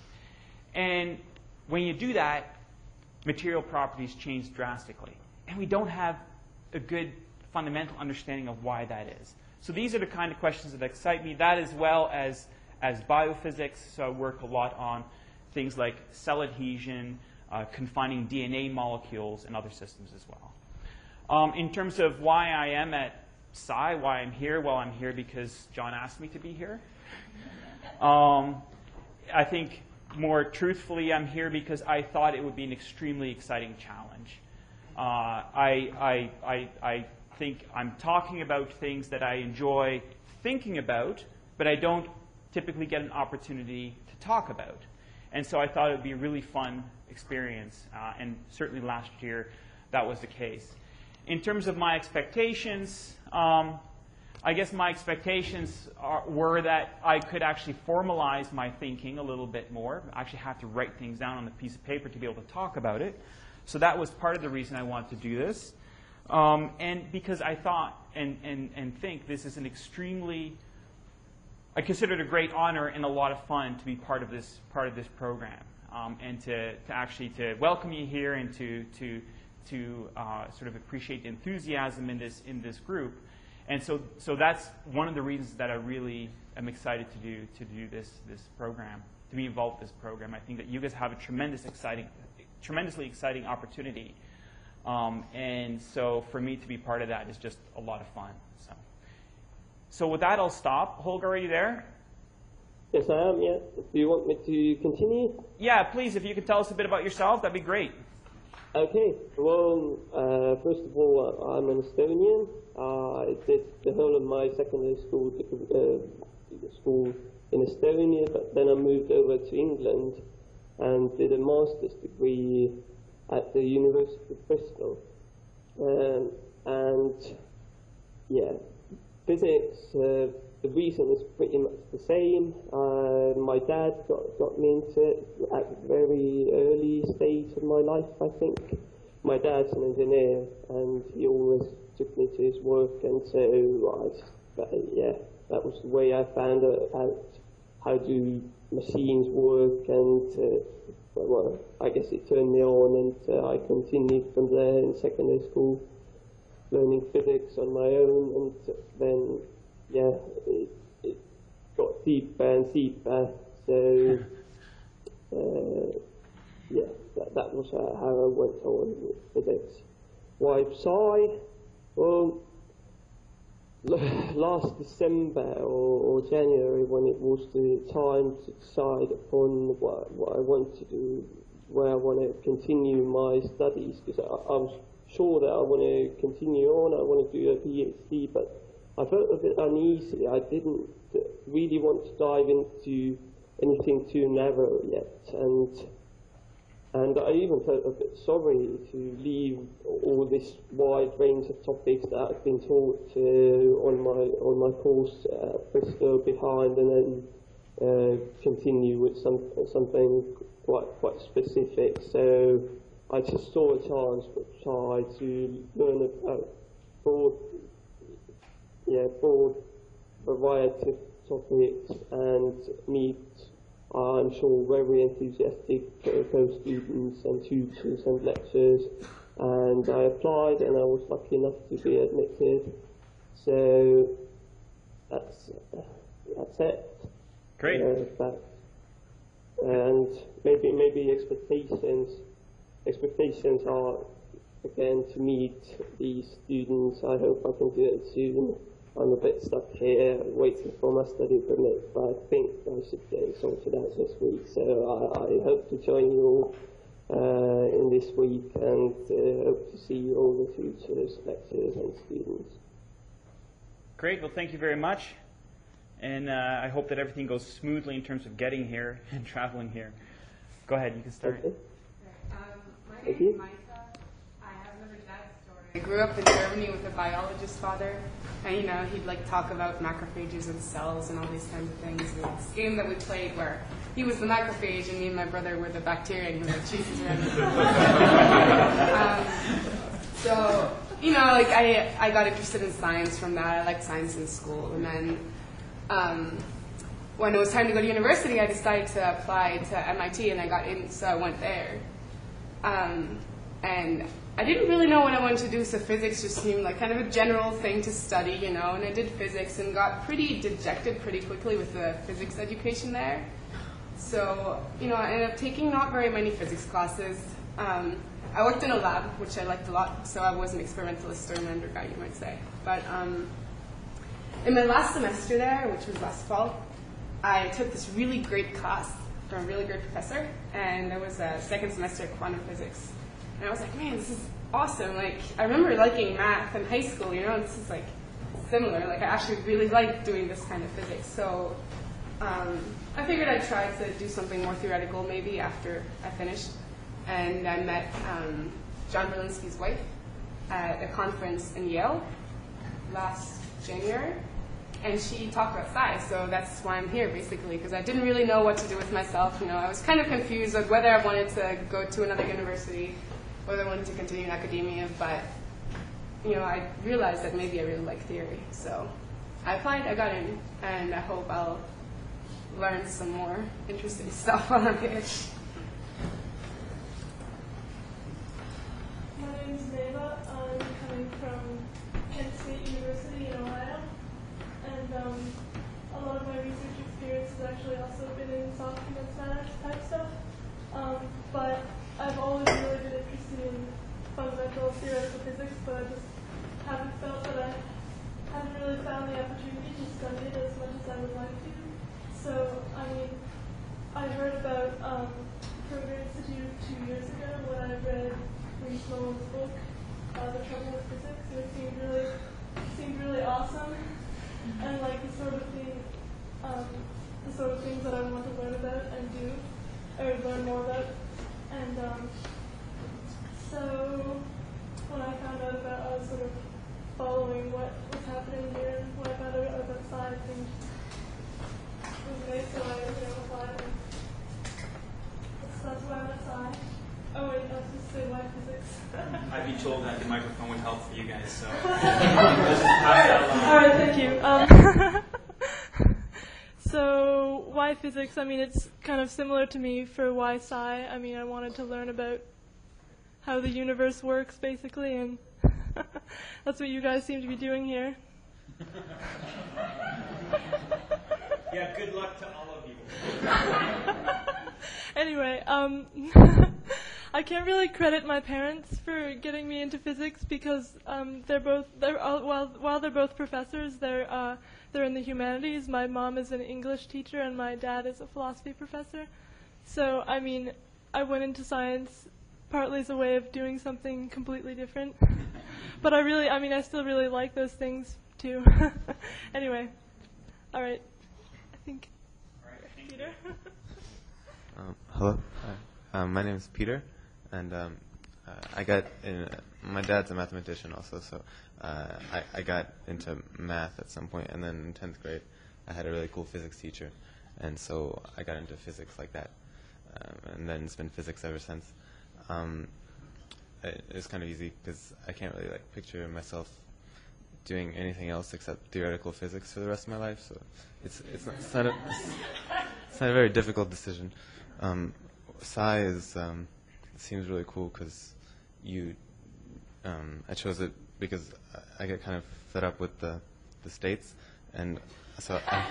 And when you do that, material properties change drastically. And we don't have a good fundamental understanding of why that is. So these are the kind of questions that excite me, that as well as, as biophysics. So I work a lot on things like cell adhesion, uh, confining D N A molecules, and other systems as well. Um, in terms of why I am at Sci, why I'm here, well, I'm here because John asked me to be here. Um, I think more truthfully, I'm here because I thought it would be an extremely exciting challenge. Uh, I, I, I, I think I'm talking about things that I enjoy thinking about, but I don't typically get an opportunity to talk about. And so I thought it would be a really fun experience, uh, and certainly last year that was the case. In terms of my expectations, um, I guess my expectations are, were that I could actually formalize my thinking a little bit more. I actually have to write things down on a piece of paper to be able to talk about it. So that was part of the reason I wanted to do this. Um, and because I thought and, and, and think this is an extremely, I consider it a great honor and a lot of fun to be part of this, part of this program. Um, and to, to actually to welcome you here and to, to, to uh, sort of appreciate the enthusiasm in this, in this group. And so, so that's one of the reasons that I really am excited to do, to do this, this program, to be involved with this program. I think that you guys have a tremendous exciting, tremendously exciting opportunity. Um, and so for me to be part of that is just a lot of fun. So, so with that, I'll stop. Holger, are you there? Yes, I am, yeah. Do you want me to continue? Yeah, please, if you could tell us a bit about yourself, that'd be great. Okay, well, uh, first of all, uh, I'm an Estonian. Uh, I did the whole of my secondary school, uh, school in Estonia, but then I moved over to England and did a master's degree at the University of Bristol. Um, and, yeah, physics, uh, the reason is pretty much the same. Uh, my dad got, got me into it at a very early stage of my life, I think. My dad's an engineer, and he always took me to his work, and so I just, uh, yeah, that was the way I found out how do machines work, and uh, well, I guess it turned me on, and uh, I continued from there in secondary school, learning physics on my own, and then yeah, it, it got deeper and deeper, so uh, yeah, that, that was uh, how I went on with physics. Why Sci? Well, last December or, or January, when it was the time to decide upon what, what I want to do, where I want to continue my studies, because I, I was sure that I want to continue on, I want to do a PhD, but I felt a bit uneasy. I didn't really want to dive into anything too narrow yet, and and I even felt a bit sorry to leave all this wide range of topics that I've been taught uh, on my on my course at Bristol behind, and then uh, continue with some something quite quite specific. So I just saw a chance to try to learn about broad. Yeah, broad variety of topics and meet, uh, I'm sure, very enthusiastic uh, co-students and tutors and lecturers. And I applied, and I was lucky enough to be admitted. So that's that's it. Great. Uh, that, and maybe maybe expectations expectations are again to meet these students. I hope I can do it soon. I'm a bit stuck here waiting for my study permit, but I think I should get it sorted out this week. So I, I hope to join you all uh, in this week, and uh, hope to see all the tutors, lecturers and students. Great, well thank you very much. And uh, I hope that everything goes smoothly in terms of getting here and traveling here. Go ahead, you can start. Okay. Um, my Thank name you. is Maisa. I have another dad's story. I grew up in Germany with a biologist father, and you know, he'd like talk about macrophages and cells and all these kinds of things. And this game that we played where he was the macrophage and me and my brother were the bacteria, and he was like, Jesus, um, so, you know, like I, I got interested in science from that. I liked science in school, and then um, when it was time to go to university, I decided to apply to M I T, and I got in, so I went there. Um, and I didn't really know what I wanted to do, so physics just seemed like kind of a general thing to study, you know, and I did physics and got pretty dejected pretty quickly with the physics education there. So, you know, I ended up taking not very many physics classes. Um, I worked in a lab, which I liked a lot, so I was an experimentalist during my undergrad, you might say. But um, in my last semester there, which was last fall, I took this really great class from a really great professor, and it was a second semester of quantum physics. And I was like, man, this is awesome. Like, I remember liking math in high school, you know, and this is like similar. Like, I actually really liked doing this kind of physics. So um, I figured I'd try to do something more theoretical maybe after I finished. And I met um, John Berlinski's wife at a conference in Yale last January. And she talked about psi, so that's why I'm here, basically, because I didn't really know what to do with myself. You know, I was kind of confused on whether I wanted to go to another university, whether I wanted to continue in academia, but, you know, I realized that maybe I really like theory. So I applied, I got in, and I hope I'll learn some more interesting stuff while I'm here. My name's Neva. I'm coming from Kent State University in Ohio. And um, a lot of my research experience has actually also been in soft condensed matter type stuff. Um, but I've always really been interested in fundamental theoretical physics, but I just haven't felt that I haven't really found the opportunity to study it as much as I would like to. So, I mean, I heard about um, Program Institute two years ago when I read Reed Sloan's book, uh, The Trouble with Physics, and it seemed really, seemed really awesome. And like the sort of thing, um, the sort of things that I want to learn about and do, or learn more about. And um, so when I found out about, I was sort of following what was happening here. And when I found out about psi, I think it was nice, so I, you know, applied. And that's, that's why I'm at psi. Oh wait, I was just say why physics. I'd be told that the microphone would help for you guys, so let's just pass that along. All right, thank you. Um, so why physics? I mean, it's kind of similar to me for why psi. I mean, I wanted to learn about how the universe works, basically, and that's what you guys seem to be doing here. Yeah, good luck to all of you. Anyway, um, I can't really credit my parents for getting me into physics because um, they're both they're uh, while while they're both professors, they're uh, they're in the humanities. My mom is an English teacher and my dad is a philosophy professor. So I mean, I went into science partly as a way of doing something completely different. But I really, I mean, I still really like those things too. Anyway, all right, I think. All right, thank Peter. Um, hello, Hi. Um, my name is Peter, and um, uh, I got in. Uh, my dad's a mathematician also, so uh, I, I got into math at some point, and then in tenth grade, I had a really cool physics teacher, and so I got into physics like that, um, and then it's been physics ever since. Um, it, it's kind of easy because I can't really like picture myself doing anything else except theoretical physics for the rest of my life, so it's it's not, it's not, a, it's not a very difficult decision. Um, psi is um, seems really cool because you. Um, I chose it because I, I get kind of fed up with the the states, and so I,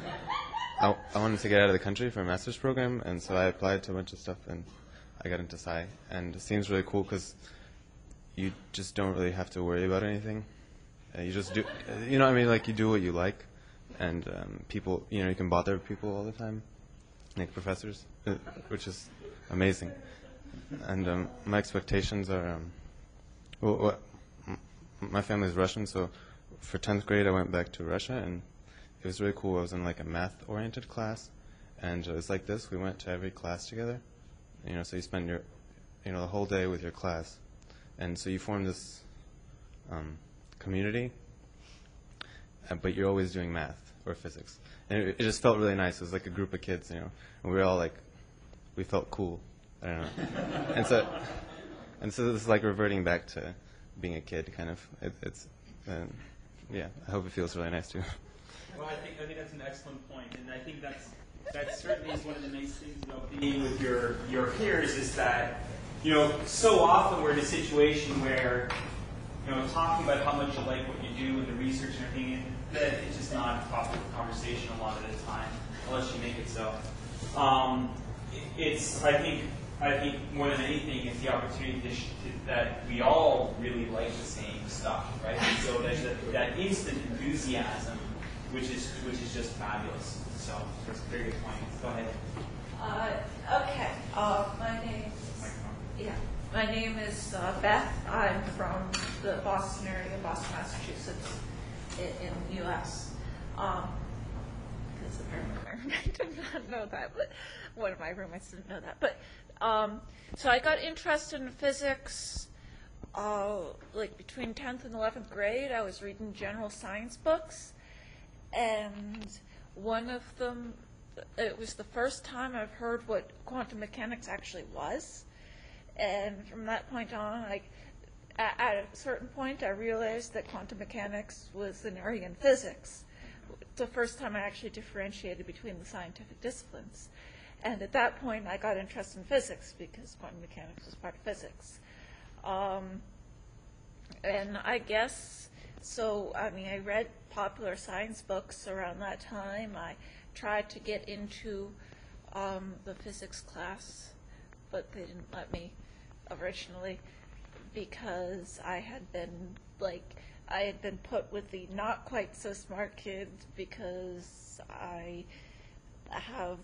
I I wanted to get out of the country for a master's program, and so I applied to a bunch of stuff, and I got into psi, and it seems really cool because you just don't really have to worry about anything. Uh, you just do, you know what I mean? Like you do what you like, and um, people, you know, you can bother people all the time, like professors, uh, which is amazing. And um, my expectations are, um, well, well, m- my family is Russian, so for tenth grade I went back to Russia, and it was really cool. I was in like a math-oriented class, and it was like this. We went to every class together, you know, so you spend your, you know, the whole day with your class, and so you form this um, community, uh, but you're always doing math or physics. And it, it just felt really nice. It was like a group of kids, you know, and we were all like, we felt cool. I don't know. and so, and so this is like reverting back to being a kid, kind of. It, it's, uh, yeah. I hope it feels really nice too. Well, I think I think that's an excellent point, and I think that's that certainly is one of the nice things about being with your your peers is that you know, so often we're in a situation where, you know, talking about how much you like what you do and the research and everything, that it's just not a topic of conversation a lot of the time, unless you make it so. Um, it's, I think, I think more than anything, it's the opportunity to sh- to, that we all really like the same stuff, right? And so there's that, that instant enthusiasm, which is which is just fabulous. So that's a very good point. Go ahead. Uh, okay. Uh, my name. Yeah. My name is uh, Beth. I'm from the Boston area, Boston, Massachusetts, in, in the U S Um, because apparently my roommate did not know that, but one of my roommates didn't know that. But um, so I got interested in physics uh, like between tenth and eleventh grade. I was reading general science books, and one of them, it was the first time I've heard what quantum mechanics actually was. And from that point on, like, at, at a certain point, I realized that quantum mechanics was an area in physics. It's the first time I actually differentiated between the scientific disciplines. And at that point, I got interested in physics because quantum mechanics was part of physics. Um, and I guess, so, I mean, I read popular science books around that time. I tried to get into um, the physics class, but they didn't let me originally because I had been, like, I had been put with the not quite so smart kids because I have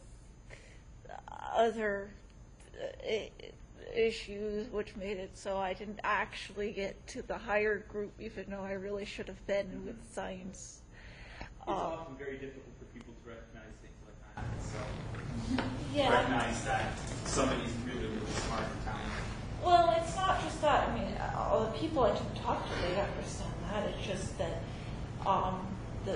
other uh, issues which made it so I didn't actually get to the higher group, even though I really should have been mm-hmm. with science. It's um, often very difficult for people to recognize things like that. So yeah. recognize that somebody's really, really smart and talented. Well, it's not just that. I mean, all the people I didn't talk to, they understand that. It's just that um, the,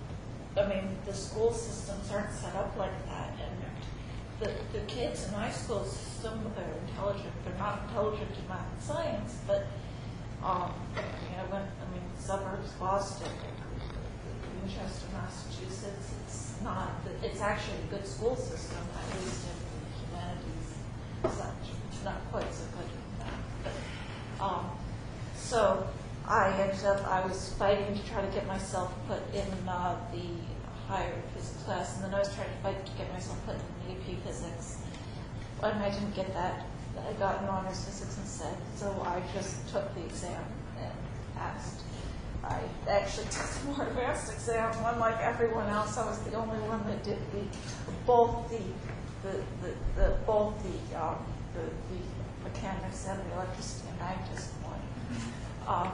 I mean, the school systems aren't set up like that, and the the kids in my school system, they're intelligent. They're not intelligent in math and science, but um, I mean, I went. I mean, suburbs, Boston, Winchester, Massachusetts. It's not. It's actually a good school system, at least in the humanities. Such. Not quite so good in that. But, um, so I ended up, I was fighting to try to get myself put in uh, the higher physics class, and then I was trying to fight to get myself put in A P physics. And I didn't get that. I got an honors physics instead, so I just took the exam and passed. I actually took the more advanced exam. Unlike everyone else, I was the only one that did the both the the the, the both the um, The, the mechanics and the electricity and magnetism one. Um,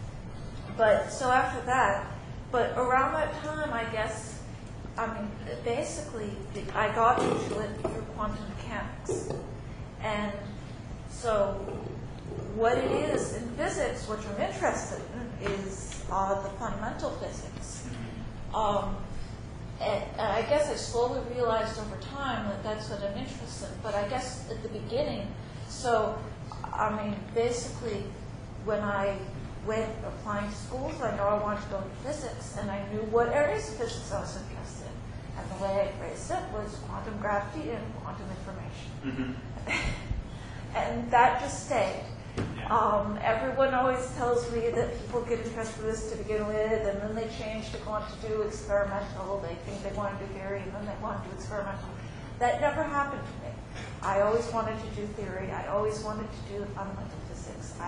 but so after that, but around that time, I guess, I mean, basically, the, I got into it through quantum mechanics. And so what it is in physics, which I'm interested in, is uh, the fundamental physics. Um, And, and I guess I slowly realized over time that that's what I'm interested in. But I guess at the beginning, so, I mean, basically, when I went applying to schools, I know I wanted to go into physics, and I knew what areas of physics I was interested in. And the way I phrased it was quantum gravity and quantum information. Mm-hmm. And that just stayed. Um, everyone always tells me that people get interested in this to begin with, and then they change to want to do experimental. They think they want to do theory, and then they want to do experimental. That never happened to me. I always wanted to do theory. I always wanted to do fundamental physics. I,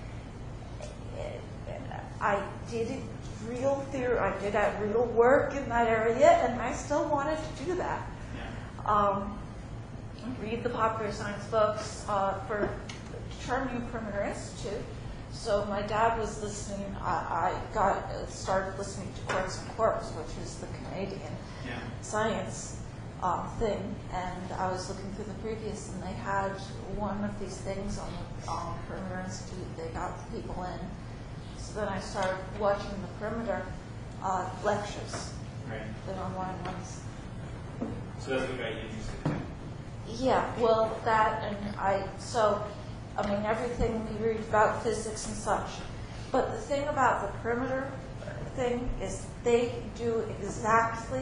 I did real theory. I did that real work in that area, and I still wanted to do that. Um, read the popular science books uh, for Determining Perimeter Institute. So my dad was listening. I, I got uh, started listening to Quarks and Quarks, which is the Canadian yeah. science um, thing. And I was looking through the previous, and they had one of these things on the um, Perimeter Institute. They got the people in. So then I started watching the Perimeter uh, lectures, right. the online ones. So that's what got you interested in. Yeah, well, that and I so. I mean, everything we read about physics and such. But the thing about the perimeter thing is they do exactly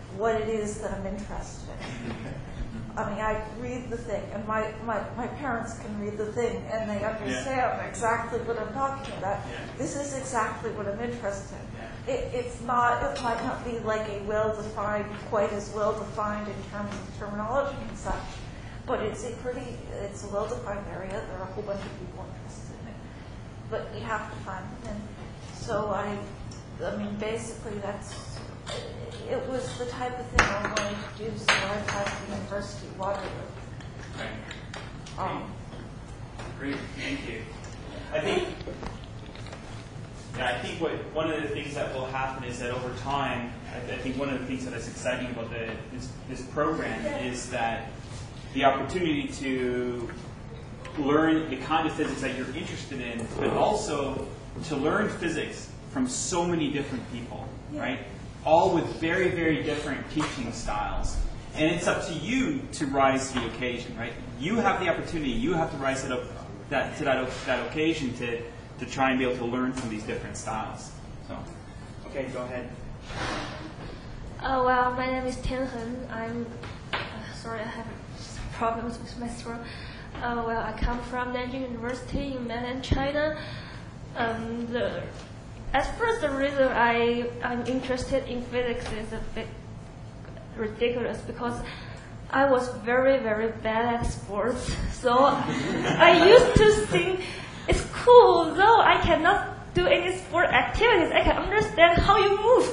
what it is that I'm interested in. I mean, I read the thing, and my, my, my parents can read the thing, and they understand yeah. exactly what I'm talking about. Yeah. This is exactly what I'm interested in. Yeah. It, it's not, it might not be like a well-defined, quite as well-defined in terms of terminology and such, but it's a pretty, it's a well-defined area. There are a whole bunch of people interested in it. But you have to find them. And so I, I mean, basically that's, it was the type of thing I wanted to do, so I applied to University of Waterloo. Right. Um, Great, thank you. I think, yeah, I think what one of the things that will happen is that over time, I, I think one of the things that is exciting about the, this, this program is that the opportunity to learn the kind of physics that you're interested in, but also to learn physics from so many different people, yeah. right? All with very, very different teaching styles. And it's up to you to rise to the occasion, right? You have the opportunity, you have to rise to, the, that, to that, that occasion to, to try and be able to learn from these different styles. So, okay, go ahead. Oh, well, my name is Tian Hen. I'm, uh, sorry, I have problems with my throat. Uh, well, I come from Nanjing University in mainland China. Um, the At first, the reason I, I'm interested in physics is a bit ridiculous because I was very, very bad at sports. So I used to think it's cool, though I cannot do any sport activities. I can understand how you move.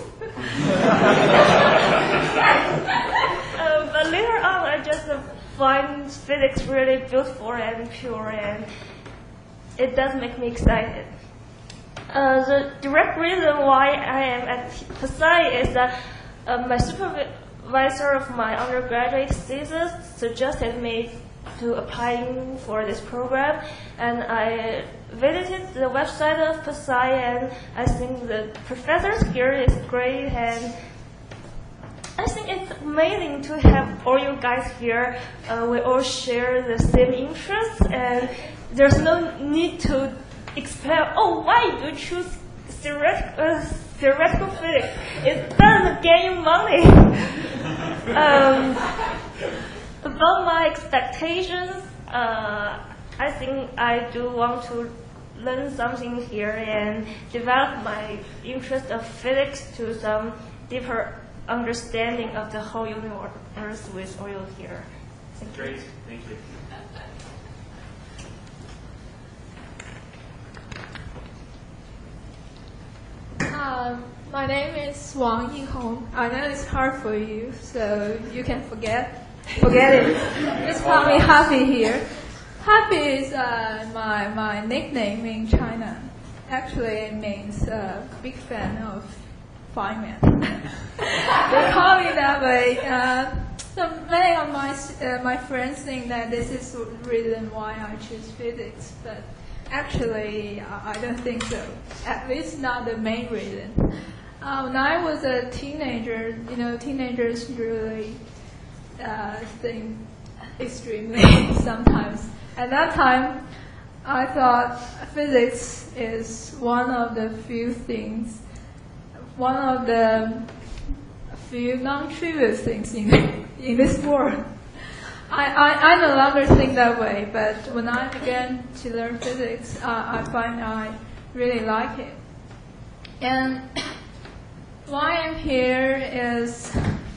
uh, but later on, I just uh, find physics really beautiful and pure, and it does make me excited. Uh, the direct reason why I am at Pasai is that uh, my supervisor of my undergraduate thesis suggested me to applying for this program, and I visited the website of Pasai, and I think the professors here is great, and I think it's amazing to have all you guys here. Uh, we all share the same interests, and there's no need to explain, oh, why do you choose theoretic, uh, theoretical physics? It doesn't gain you money. um, about my expectations, uh, I think I do want to learn something here and develop my interest of physics to some deeper understanding of the whole universe with all you here. Thank Great, thank you. Um, my name is Wang Yihong. I know it's hard for you, so you can forget forget it. Just call me Happy here. Happy is uh, my my nickname in China. Actually, it means uh, big fan of Feynman. They call me that way. Uh, so many of my uh, my friends think that this is the reason why I choose physics, but actually, I don't think so. At least not the main reason. Uh, when I was a teenager, you know, teenagers really uh, think extremely sometimes. At that time, I thought physics is one of the few things, one of the few non-trivial things in in this world. I, I, I no longer think that way, but when I began to learn physics, uh, I find I really like it. And why I'm here is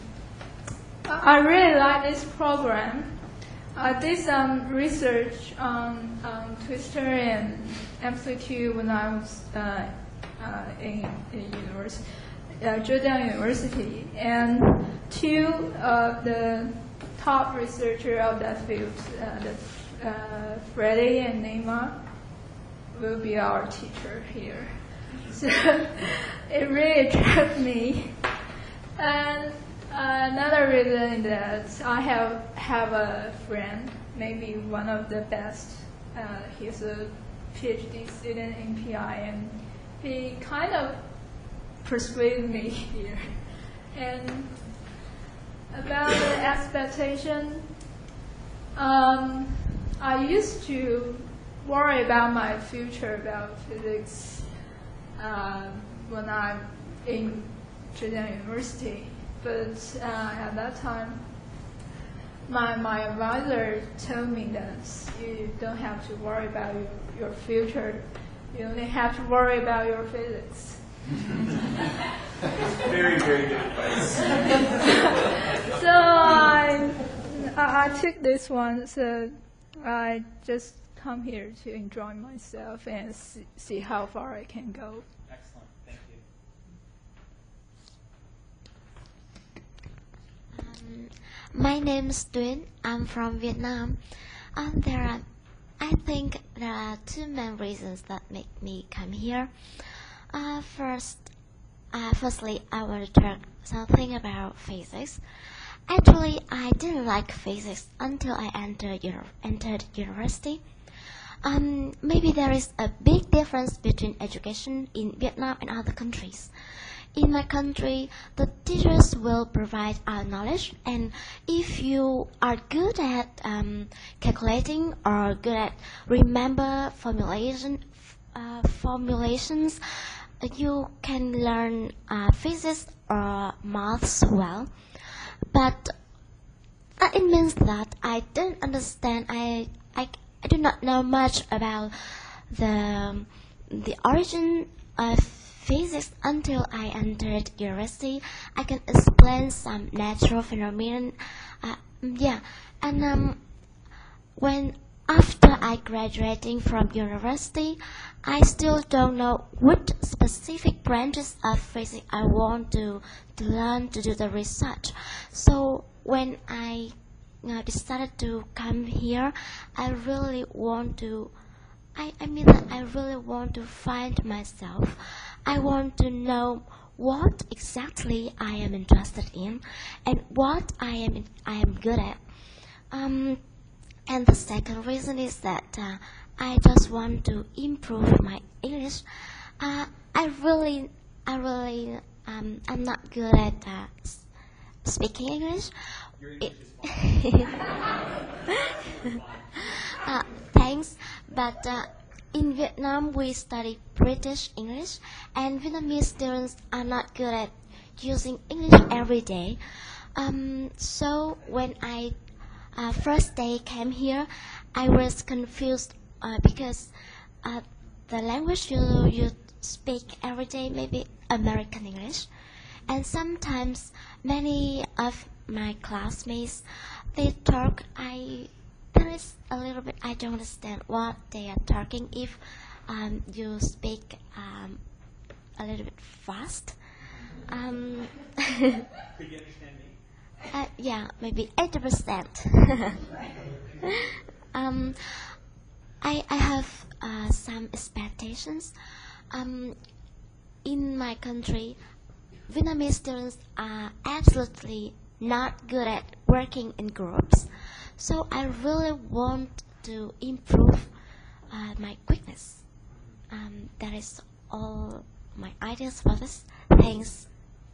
I really like this program. I did some research on, on twistor and amplitude when I was uh, uh, in, in university, uh, Zhejiang University, and two of the top researcher of that field, uh, the, uh, Freddie and Neymar, will be our teacher here. So it really attracted me. And uh, another reason is that I have have a friend, maybe one of the best. Uh, he's a PhD student in P I, and he kind of persuaded me here. And about the expectation, um, I used to worry about my future about physics uh, when I'm in Zhejiang University. but uh, at that time, my my advisor told me that you don't have to worry about your, your future. You only have to worry about your physics. Very, very good advice. So I, I I took this one. So I just come here to enjoy myself and see, see how far I can go. Excellent. Thank you. Um, my name is Tuyến. I'm from Vietnam. Um, there are, I think there are two main reasons that make me come here. Uh, first, uh, firstly, I want to talk something about physics. Actually, I didn't like physics until I entered, uni- entered university. Um, maybe there is a big difference between education in Vietnam and other countries. In my country, the teachers will provide our knowledge, and if you are good at um, calculating or good at remember formulation, uh, formulations, you can learn uh, physics or maths well. But uh, it means that I don't understand. I, I I do not know much about the the origin of physics until I entered university. I can explain some natural phenomenon. Uh, yeah, and um, when after I graduating from university, I still don't know what specific branches of physics I want to to learn to do the research. So when I uh, decided to come here, I really want to. I, I mean that I really want to find myself. I want to know what exactly I am interested in and what I am I am good at. Um, and the second reason is that uh, I just want to improve my English. Uh, I really, I really, um, I'm not good at uh, s- speaking English. Your English It is fine. uh, thanks, but uh, in Vietnam we study British English, and Vietnamese students are not good at using English every day. Um, so when I uh, first day came here, I was confused uh, because uh, the language you you speak every day may be American English, and sometimes many of my classmates they talk. I there is a little bit I don't understand what they are talking if um, you speak um, a little bit fast. Um, Could you understand me? uh, yeah, maybe eighty percent. um, I I have uh, some expectations. Um, in my country, Vietnamese students are absolutely not good at working in groups. So I really want to improve uh, my quickness. Um, that is all my ideas for this. Thanks.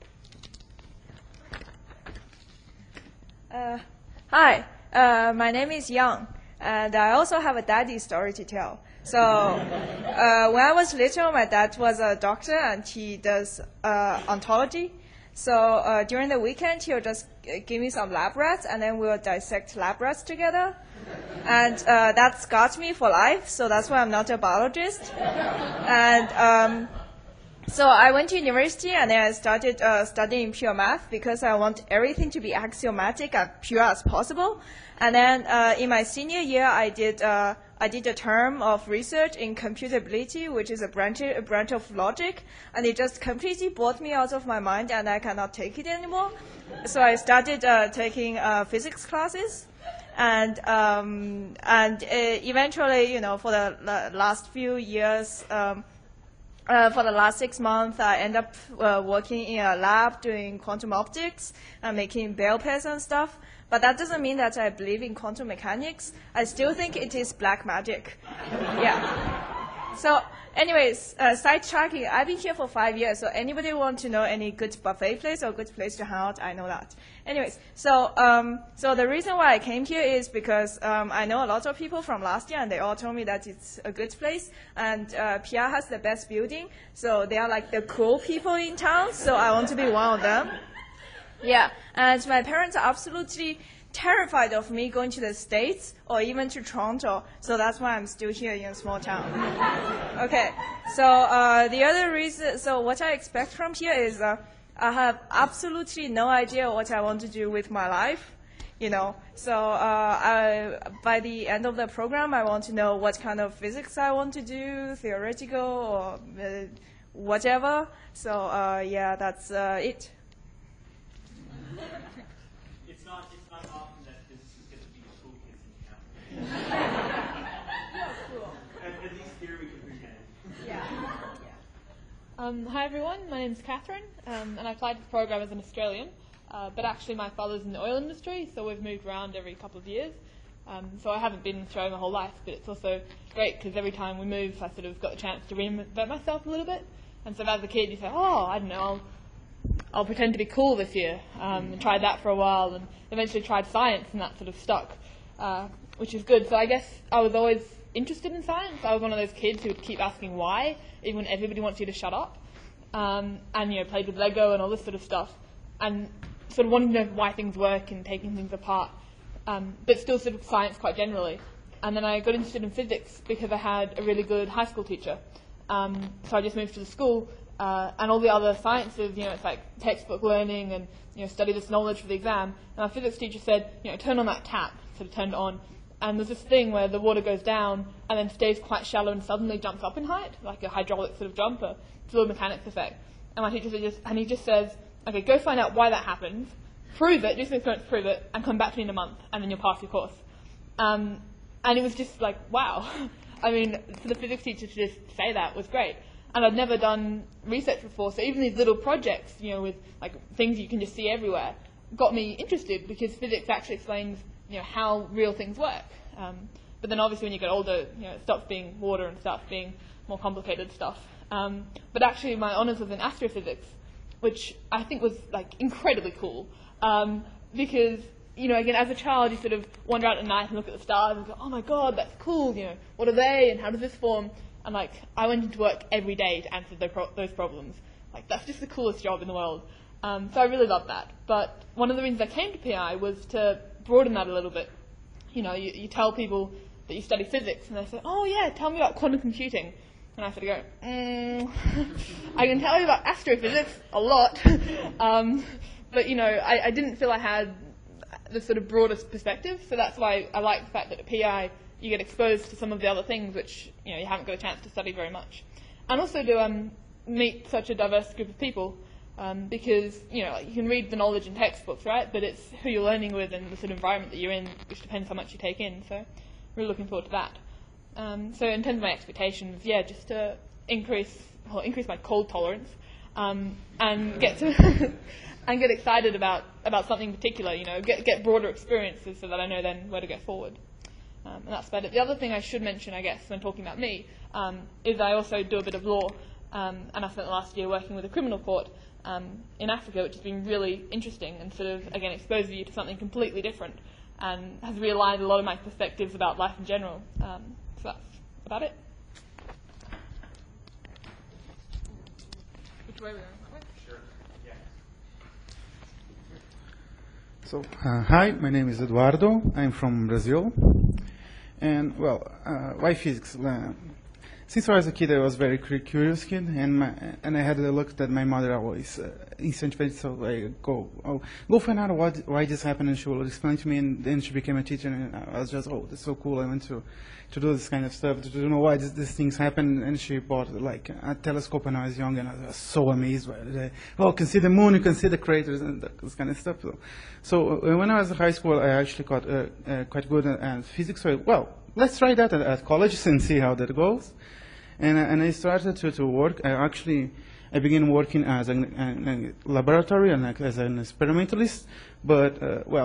Uh, hi, uh, my name is Yang, and I also have a daddy story to tell. So, uh, when I was little, my dad was a doctor, and he does uh, ontology. So uh, during the weekend, he'll just g- give me some lab rats, and then we'll dissect lab rats together. And uh, that's got me for life, so that's why I'm not a biologist. And um, so I went to university, and then I started uh, studying pure math because I want everything to be axiomatic and pure as possible. And then uh, in my senior year, I did uh, I did a term of research in computability, which is a branch a branch of logic, and it just completely bored me out of my mind, and I cannot take it anymore. So I started uh, taking uh, physics classes, and um, and uh, eventually, you know, for the la- last few years. Um, Uh, for the last six months, I end up uh, working in a lab doing quantum optics and making Bell pairs and stuff. But that doesn't mean that I believe in quantum mechanics. I still think it is black magic. Yeah. So, anyways, uh, sidetracking. I've been here for five years. So, anybody want to know any good buffet place or good place to hang out? I know that. Anyways, so um, so the reason why I came here is because um, I know a lot of people from last year, and they all told me that it's a good place. And uh, P R has the best building, so they are like the cool people in town. So I want to be one of them. Yeah, and my parents are absolutely terrified of me going to the States or even to Toronto, so that's why I'm still here in a small town. Okay, so uh, the other reason, so what I expect from here is uh, I have absolutely no idea what I want to do with my life, you know. So uh, I, by the end of the program, I want to know what kind of physics I want to do, theoretical or uh, whatever. So uh, yeah, that's uh, it. It's not, it's not often that physicists get to be the cool kids in town. at, at least here we can pretend. Yeah. Um, hi everyone, my name's Catherine, um, and I applied to the program as an Australian, uh, but actually my father's in the oil industry, so we've moved around every couple of years. Um, so I haven't been in Australia my whole life, but it's also great because every time we move, I sort of got the chance to reinvent myself a little bit. And so as a kid, you say, oh, I don't know, I'll, I'll pretend to be cool this year, um, and tried that for a while, and eventually tried science, and that sort of stuck, uh, which is good. So I guess I was always interested in science. I was one of those kids who would keep asking why, even when everybody wants you to shut up, um, and, you know, played with Lego and all this sort of stuff, and sort of wanting to know why things work and taking things apart, um, but still sort of science quite generally. And then I got interested in physics because I had a really good high school teacher. Um, so I just moved to the school, uh, and all the other sciences, you know, it's like textbook learning and, you know, study this knowledge for the exam. And our physics teacher said, you know, turn on that tap, sort of turned it on. And there's this thing where the water goes down and then stays quite shallow and suddenly jumps up in height, like a hydraulic sort of jumper. It's a little mechanics effect. And my teacher said just, and he just says, okay, go find out why that happens, prove it, do some experiments to prove it, and come back to me in a month, and then you'll pass your course. Um, and it was just like, wow. I mean, for the physics teacher to just say that was great. And I'd never done research before, so even these little projects, you know, with like things you can just see everywhere, got me interested because physics actually explains, you know, how real things work. Um, but then obviously when you get older, you know, it stops being water and stuff, being more complicated stuff. Um, but actually my honours was in astrophysics, which I think was like incredibly cool, um, because, you know, again, as a child, you sort of wander out at night and look at the stars and go, oh my god, that's cool, you know, what are they and how does this form? And like, I went into work every day to answer the pro- those problems. Like, that's just the coolest job in the world. Um, so I really loved that. But one of the reasons I came to P I was to broaden that a little bit. You know, you, you tell people that you study physics and they say, oh yeah, tell me about quantum computing. And I sort of go, mm, I can tell you about astrophysics a lot. um, but, you know, I, I didn't feel I had the sort of broadest perspective, so that's why I like the fact that at P I you get exposed to some of the other things which, you know, you haven't got a chance to study very much. And also to um, meet such a diverse group of people, um, because, you know, you can read the knowledge in textbooks, right, but it's who you're learning with and the sort of environment that you're in, which depends how much you take in, so really looking forward to that. Um, so in terms of my expectations, yeah, just to increase, well, increase my cold tolerance, um, and get to and get excited about, about something in particular, you know, get get broader experiences so that I know then where to go forward. Um, and that's about it. The other thing I should mention, I guess, when talking about me, um, is I also do a bit of law, um, and I spent the last year working with a criminal court um, in Africa, which has been really interesting and sort of, again, exposes you to something completely different and has realigned a lot of my perspectives about life in general. Um, so that's about it. Which way are we going? That way? Sure. Yeah. So, uh, hi, my name is Eduardo. I'm from Brazil. And, well, uh, why physics? Uh, since I was a kid, I was a very curious kid, and my, and I had the luck that my mother always uh, incentivized, so I go, oh, go find out what, why this happened, and she will explain to me, and then she became a teacher, and I was just, oh, that's so cool, I want to, to do this kind of stuff, to, to know why this, these things happen, and she bought, like, a telescope when I was young, and I was so amazed by it. Well, you can see the moon, you can see the craters, and this kind of stuff. So, so uh, when I was in high school, I actually got uh, uh, quite good at, at physics, so, well, let's try that at, at college and see how that goes. And, and I started to, to work. I actually, I began working as a, a, a laboratory and like, as an experimentalist. But, uh, well,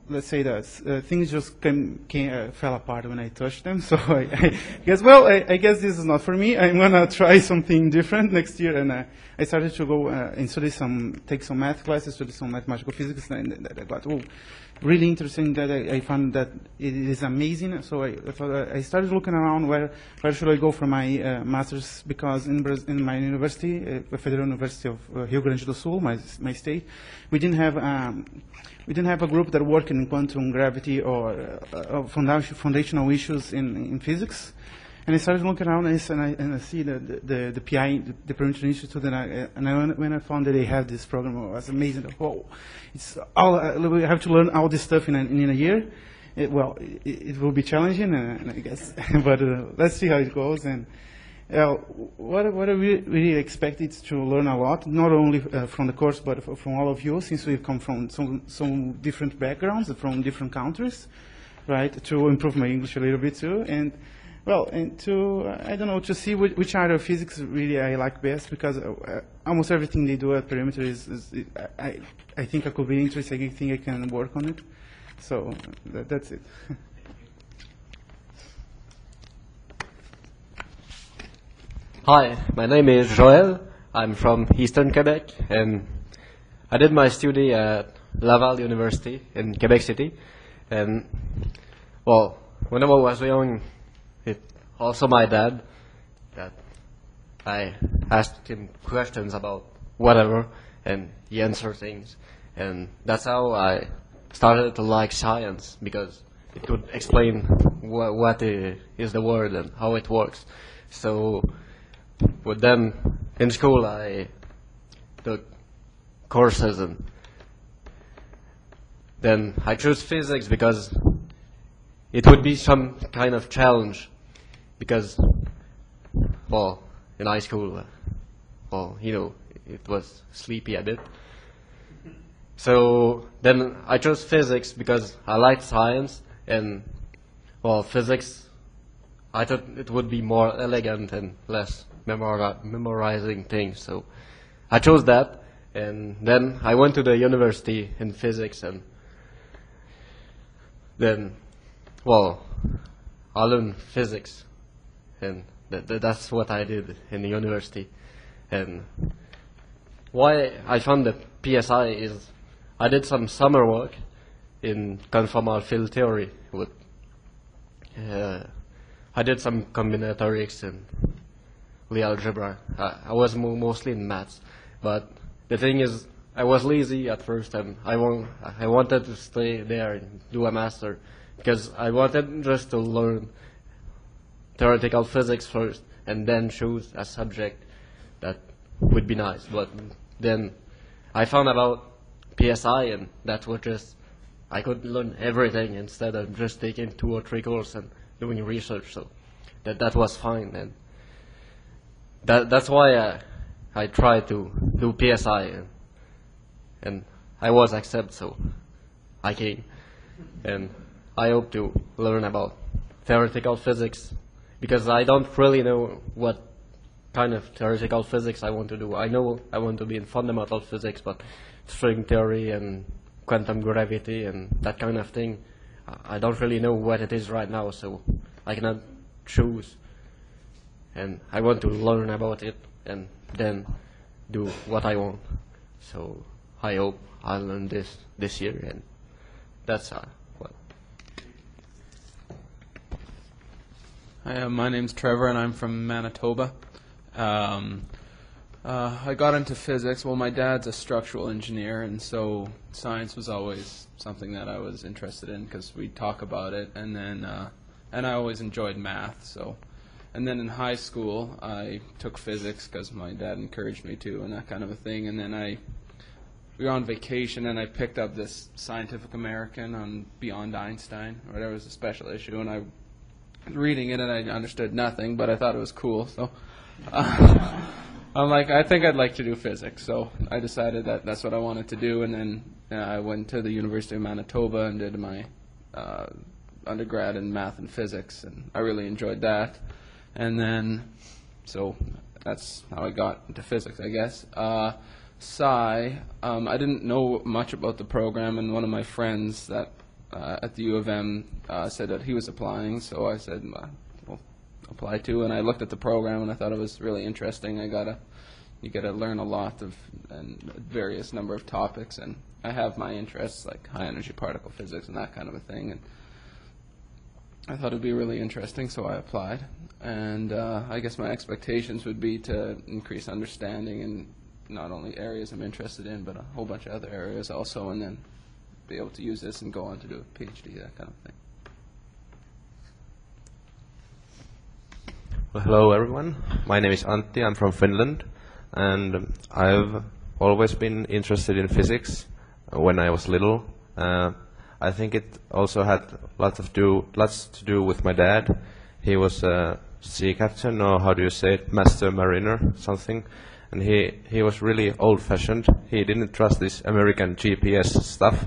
let's say that uh, things just came, came, uh, fell apart when I touched them. So I, I guess, well, I, I guess this is not for me. I'm gonna try something different next year, and uh, I started to go uh, and study some, take some math classes, study some mathematical physics, and I got oh, really interesting. That I, I found that it is amazing. So I, I thought I started looking around where where should I go for my uh, masters, because in Braz- in my university, uh, the Federal University of uh, Rio Grande do Sul, my my state, we didn't have. Um, We didn't have a group that worked in quantum gravity or uh, uh, foundation, foundational issues in, in physics. And I started looking around and I, and I, and I see the, the, the P I, the, the Perimeter Institute, and, I, and I, when I found that they had this program, it was amazing. Whoa, it's all, uh, we have to learn all this stuff in a, in a year. It, well, it, it will be challenging, uh, I guess, but uh, let's see how it goes. And Uh, what, what I really, really expect is to learn a lot, not only uh, from the course, but f- from all of you, since we come from some, some different backgrounds, from different countries, right, to improve my English a little bit too. And, well, and to, uh, I don't know, to see which, which area of physics really I like best, because uh, almost everything they do at Perimeter is, is I, I think I could be interested, I think I can work on it. So that, that's it. Hi, my name is Joël. I'm from Eastern Quebec, and I did my study at Laval University in Quebec City. And, well, when I was young, it also my dad, that I asked him questions about whatever, and he answered things. And that's how I started to like science, because it could explain wh- what i- is the world and how it works. So, with them in school, I took courses, and then I chose physics because it would be some kind of challenge. Because, well, in high school, uh, well, you know, it was sleepy a bit. So then I chose physics because I liked science, and, well, physics, I thought it would be more elegant and less memori- memorizing things. So I chose that, and then I went to the university in physics, and then, well, I learned physics, and th- th- that's what I did in the university. And why I found the P S I is I did some summer work in conformal field theory with uh, I did some combinatorics and Lie algebra. I, I was mo- mostly in maths, but the thing is, I was lazy at first, and I, want, I wanted to stay there and do a master, because I wanted just to learn theoretical physics first, and then choose a subject that would be nice. But then I found about P S I, and that was just, I could learn everything instead of just taking two or three courses and doing research. So that that was fine, and that that's why I, I tried to do P S I, and, and I was accepted, so I came. And I hope to learn about theoretical physics, because I don't really know what kind of theoretical physics I want to do. I know I want to be in fundamental physics, but string theory and quantum gravity and that kind of thing, I don't really know what it is right now, so I cannot choose. And I want to learn about it and then do what I want. So I hope I'll learn this this year, and that's uh, what. Hi, uh, my name's Trevor, and I'm from Manitoba. Um, uh, I got into physics. Well, my dad's a structural engineer, and so science was always something that I was interested in because we talk about it. And then, uh, and I always enjoyed math. So, and then in high school, I took physics because my dad encouraged me to, and that kind of a thing. And then I, we were on vacation, and I picked up this Scientific American on Beyond Einstein, or whatever, it was a special issue, and I was reading it, and I understood nothing, but I thought it was cool. So. Uh, I'm like, I think I'd like to do physics, so I decided that that's what I wanted to do, and then uh, I went to the University of Manitoba and did my uh, undergrad in math and physics, and I really enjoyed that. And then, so that's how I got into physics, I guess. Uh, Sci, um, I didn't know much about the program, and one of my friends that uh, at the U of M uh, said that he was applying, so I said, uh, well, apply too. And I looked at the program, and I thought it was really interesting. I got to, you get to learn a lot of and various number of topics, and I have my interests like high energy particle physics and that kind of a thing. And I thought it'd be really interesting, so I applied. And uh, I guess my expectations would be to increase understanding in not only areas I'm interested in, but a whole bunch of other areas also, and then be able to use this and go on to do a PhD, that kind of thing. Well, hello everyone. My name is Antti. I'm from Finland, and I've always been interested in physics when I was little. Uh, I think it also had lots of do lots to do with my dad. He was a sea captain, or how do you say it, master mariner, something. And he, he was really old-fashioned. He didn't trust this American G P S stuff.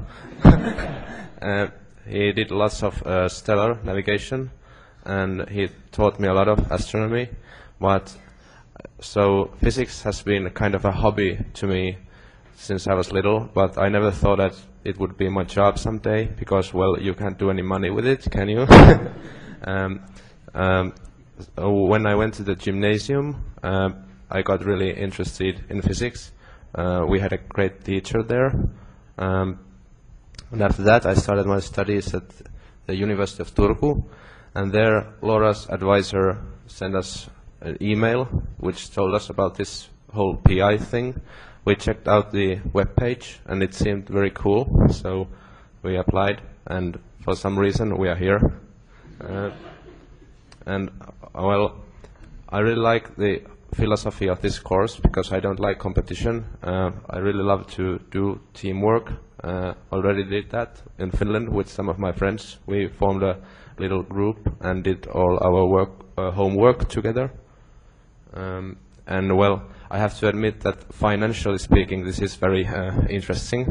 uh, he did lots of uh, stellar navigation, and he taught me a lot of astronomy. But so physics has been kind of a hobby to me since I was little, but I never thought that it would be my job someday, because, well, you can't do any money with it, can you? um, um, when I went to the gymnasium, uh, I got really interested in physics. Uh, we had a great teacher there. Um, and after that, I started my studies at the University of Turku. And there, Laura's advisor sent us an email which told us about this whole P I thing. We checked out the web page, and it seemed very cool. So we applied, and for some reason, we are here. Uh, and, uh, well, I really like the philosophy of this course, because I don't like competition. Uh, I really love to do teamwork. Uh, already did that in Finland with some of my friends. We formed a little group and did all our work, uh, homework together. Um, and well, I have to admit that financially speaking, this is very uh, interesting.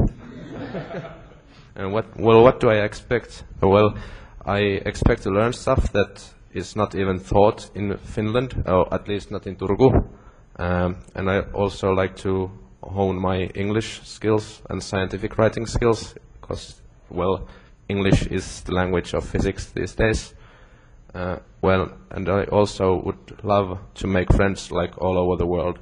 And what, well, what do I expect? Well, I expect to learn stuff that is not even taught in Finland, or at least not in Turku. Um, and I also like to hone my English skills and scientific writing skills, because, well, English is the language of physics these days. Uh, well, and I also would love to make friends like all over the world.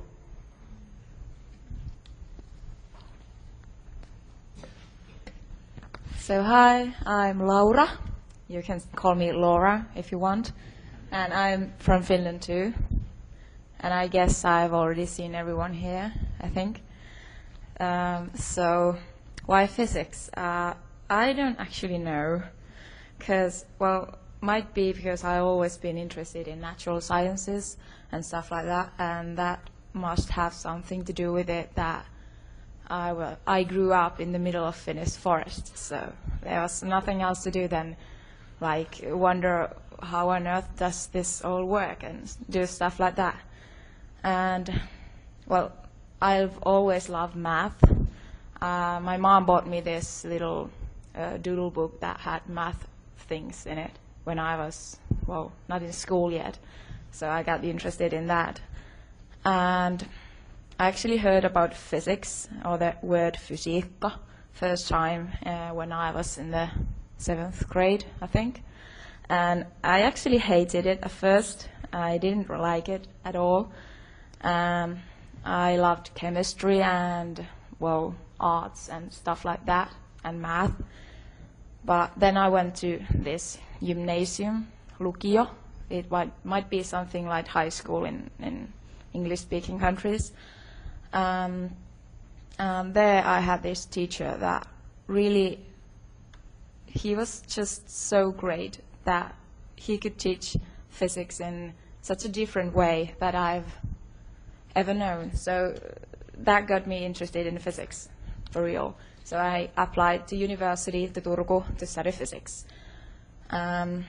So hi, I'm Laura. You can call me Laura if you want. And I'm from Finland too. And I guess I've already seen everyone here, I think. Um, so why physics? Uh, I don't actually know. Because, well, might be because I've always been interested in natural sciences and stuff like that. And that must have something to do with it that I, well, I grew up in the middle of Finnish forest. So there was nothing else to do than like wonder how on earth does this all work and do stuff like that. And well, I've always loved math. Uh, my mom bought me this little uh, doodle book that had math things in it when I was, well, not in school yet. So I got interested in that. And I actually heard about physics, or the word fysiikka, first time uh, when I was in the seventh grade, I think. And I actually hated it at first. I didn't like it at all. Um, I loved chemistry and, well, arts and stuff like that, and math. But then I went to this gymnasium, lukio. It might, might be something like high school in, in English-speaking countries. Um, and there I had this teacher that really, he was just so great that he could teach physics in such a different way that I've ever known. So that got me interested in physics, for real. So I applied to university, to Turku, to study physics. Um,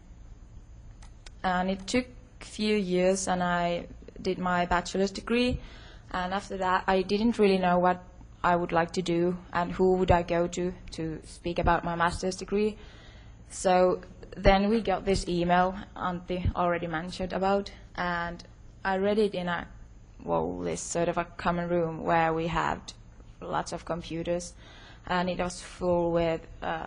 and it took a few years, and I did my bachelor's degree. And after that, I didn't really know what I would like to do and who would I go to to speak about my master's degree. So then we got this email Antti already mentioned about, and I read it in a, well, this sort of a common room where we had lots of computers, and it was full with uh,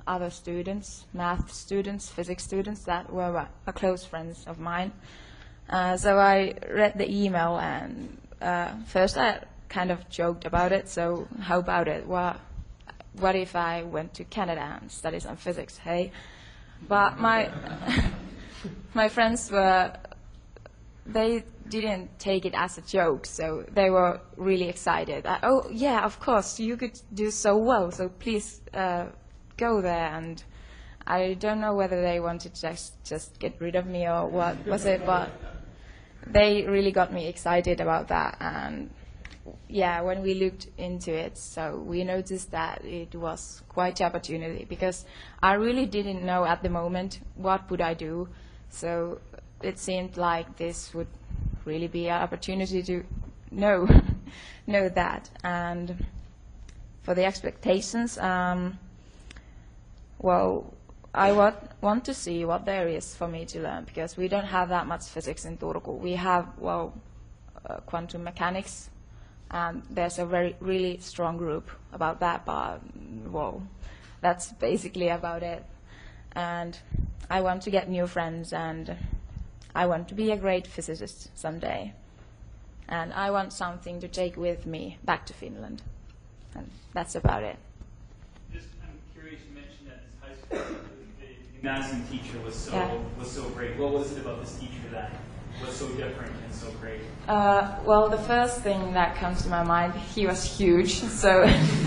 other students, math students, physics students that were uh, close friends of mine. Uh, so I read the email, and uh, first I kind of joked about it. So how about it? Well, what if I went to Canada and studied some physics? Hey, but my my friends were they didn't take it as a joke, so they were really excited. I, oh yeah, of course you could do so well. So please uh, go there. And I don't know whether they wanted to just just get rid of me or what was it, but they really got me excited about that. And yeah, when we looked into it, so we noticed that it was quite an opportunity, because I really didn't know at the moment what would I do. So it seemed like this would really be an opportunity to know know that. And for the expectations, um, well, I want, want to see what there is for me to learn, because we don't have that much physics in Turku. We have, well, uh, quantum mechanics, and there's a very really strong group about that, but, well, that's basically about it. And I want to get new friends, and I want to be a great physicist someday. And I want something to take with me back to Finland. And that's about it. Just, I'm curious, you mentioned that this high school, the gymnasium teacher was so Yeah. was so great. What was it about this teacher that was so different and so great? Uh, well, the first thing that comes to my mind, he was huge, so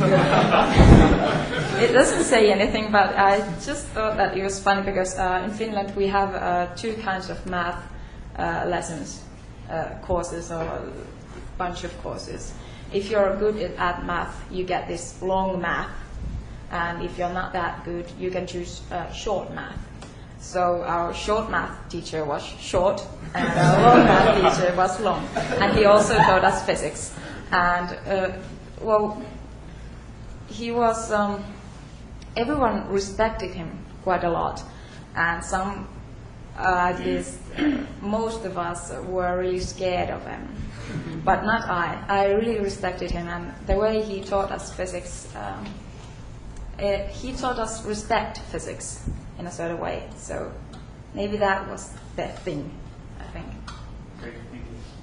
it doesn't say anything, but I just thought that it was funny, because uh, in Finland we have uh, two kinds of math uh, lessons, uh, courses, or a bunch of courses. If you're good at, at math, you get this long math, and if you're not that good, you can choose uh, short math. So our short math teacher was short, and our long math teacher was long. And he also taught us physics. And, uh, well, he was, um, everyone respected him quite a lot. And some, uh, at least, most of us were really scared of him. But not I. I really respected him, and the way he taught us physics, um, uh, he taught us respect physics in a certain way. So maybe that was the thing, I think. Great, thank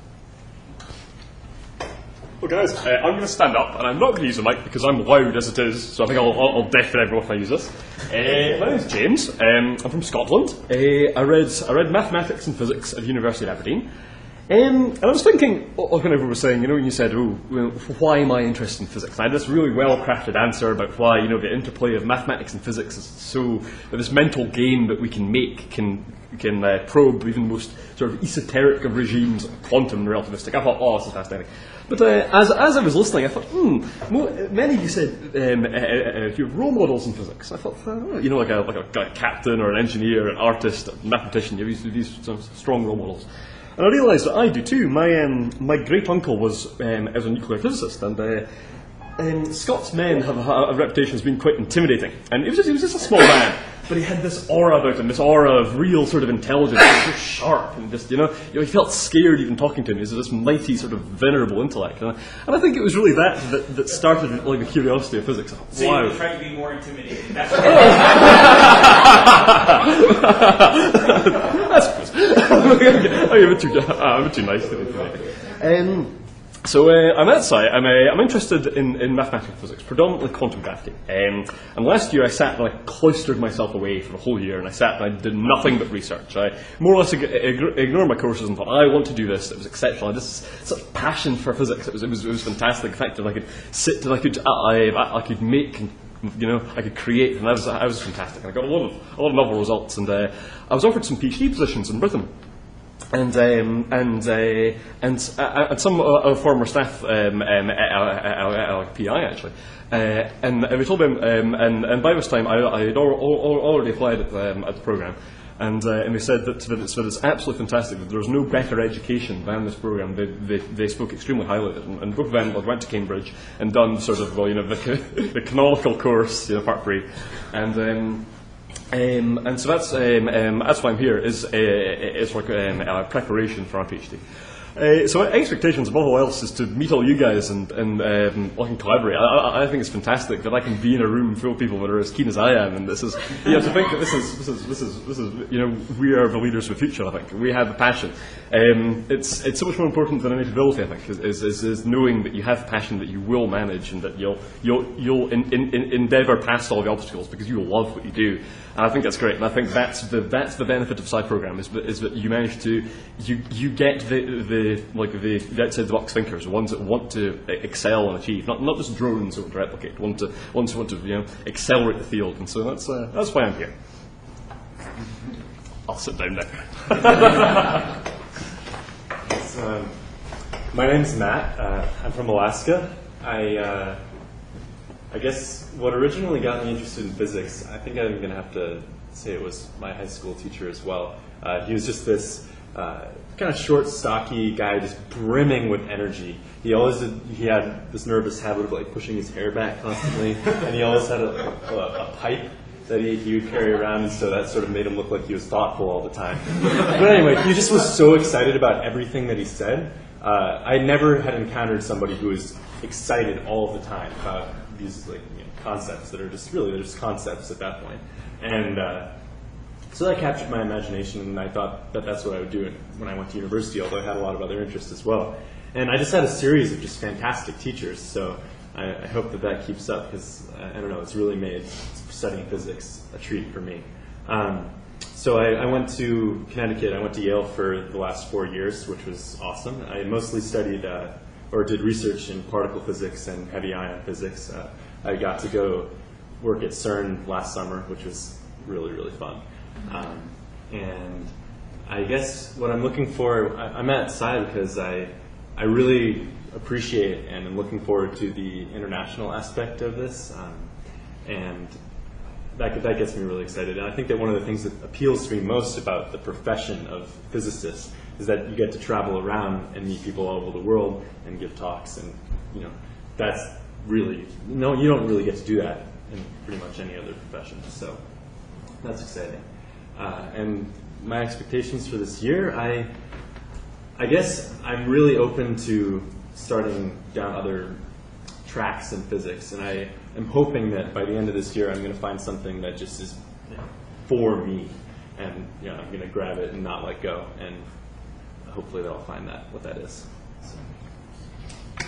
you. Well, guys, uh, I'm going to stand up, and I'm not going to use a mic because I'm loud as it is, so I think I'll, I'll, I'll deafen everyone if I use this. Uh, my name is James. Um, I'm from Scotland. Uh, I read I read mathematics and physics at the University of Aberdeen. Um, and I was thinking, like everyone was saying, you know, when you said, oh, well, why am I interested in physics? I had this really well-crafted answer about why, you know, the interplay of mathematics and physics is so, this mental game that we can make can can uh, probe even the most sort of esoteric of regimes, quantum and relativistic. I thought, oh, this is fascinating. But uh, as, as I was listening, I thought, hmm, mo- many of you said um, uh, uh, you have role models in physics. I thought, uh, you know, like a, like a, a captain or an engineer, an artist, a mathematician, you have these, these sort of strong role models. And I realised that I do too. My um, my great uncle was um, was a nuclear physicist, and uh, um, Scots men have a, a reputation as being quite intimidating. And he was just, he was just a small man, but he had this aura about him, this aura of real sort of intelligence, so sharp, and just you know, you know, he felt scared even talking to him. He was this mighty sort of venerable intellect, and I, and I think it was really that that, that started like the curiosity of physics. I thought, So wow. you try to be more intimidating. That's That's I'm a bit too, uh, I'm a bit too nice to be um, So uh, I'm outside. I'm, uh, I'm interested in, in mathematical physics, predominantly quantum gravity. Um, and last year I sat and I cloistered myself away for a whole year, and I sat and I did nothing but research. I more or less ig- ig- ignored my courses and thought, I want to do this. It was exceptional. I had this such passion for physics. It was, it was, it was fantastic. The fact that I could sit and I could, I, I, I could make. You know, I could create, and I was, I was fantastic. And I got a lot of, a lot of novel results, and uh, I was offered some PhD positions in Britain. And um, and uh, and uh, and some uh, former staff um, um, at P I actually, uh, and we told them, um, and and by this time I, I had al- al- already applied at, um, at the program, and uh, and they said that, that, it's, that it's absolutely fantastic. That there was no better education than this program. They they, they spoke extremely highly of it, and, and both of them went to Cambridge and done sort of well, you know the, the canonical course, you know, part three, and. Um, Um, and so that's um, um, that's why I'm here. Is uh, it's like um, a preparation for our PhD. Uh, so expectations above all else is to meet all you guys and and um, I can collaborate. I, I, I think it's fantastic that I can be in a room full of people that are as keen as I am, and this is you have to think that this is this is this is this is you know we are the leaders of the future. I think we have the passion. Um, it's it's so much more important than any ability. I think is, is is knowing that you have passion that you will manage and that you'll you'll you'll in, in, in endeavour past all the obstacles because you love what you do. And I think that's great, and I think that's the that's the benefit of Psi program is is that you manage to you you get the the like the, the outside the box thinkers, the ones that want to excel and achieve, not not just drones who want to replicate, want to ones who want to you know accelerate the field, and so that's uh, that's why I'm here. I'll sit down now. So, my name's Matt. Uh, I'm from Alaska. I. Uh, I guess what originally got me interested in physics, I think I'm going to have to say it was my high school teacher as well. Uh, he was just this uh, kind of short, stocky guy, just brimming with energy. He always did, he had this nervous habit of like pushing his hair back constantly, and he always had a, a, a pipe that he, he would carry around, and so that sort of made him look like he was thoughtful all the time. But anyway, he just was so excited about everything that he said. Uh, I never had encountered somebody who was excited all the time about these like you know, concepts that are just really they're just concepts at that point, and uh, so that captured my imagination, and I thought that that's what I would do when I went to university. Although I had a lot of other interests as well, and I just had a series of just fantastic teachers. So I, I hope that that keeps up because I, I don't know, it's really made studying physics a treat for me. Um, so I, I went to Connecticut. I went to Yale for the last four years, which was awesome. I mostly studied. Uh, or did research in particle physics and heavy ion physics. Uh, I got to go work at CERN last summer, which was really, really fun. Um, and I guess what I'm looking for, I, I'm at Psi because I, I really appreciate and am looking forward to the international aspect of this. Um, and that, that gets me really excited. And I think that one of the things that appeals to me most about the profession of physicist is that you get to travel around and meet people all over the world and give talks, and you know that's really no, you don't really get to do that in pretty much any other profession. So that's exciting. Uh, and my expectations for this year, I, I guess I'm really open to starting down other tracks in physics, and I am hoping that by the end of this year, I'm going to find something that just is for me, and you know I'm going to grab it and not let go, and hopefully they'll find that, what that is. So.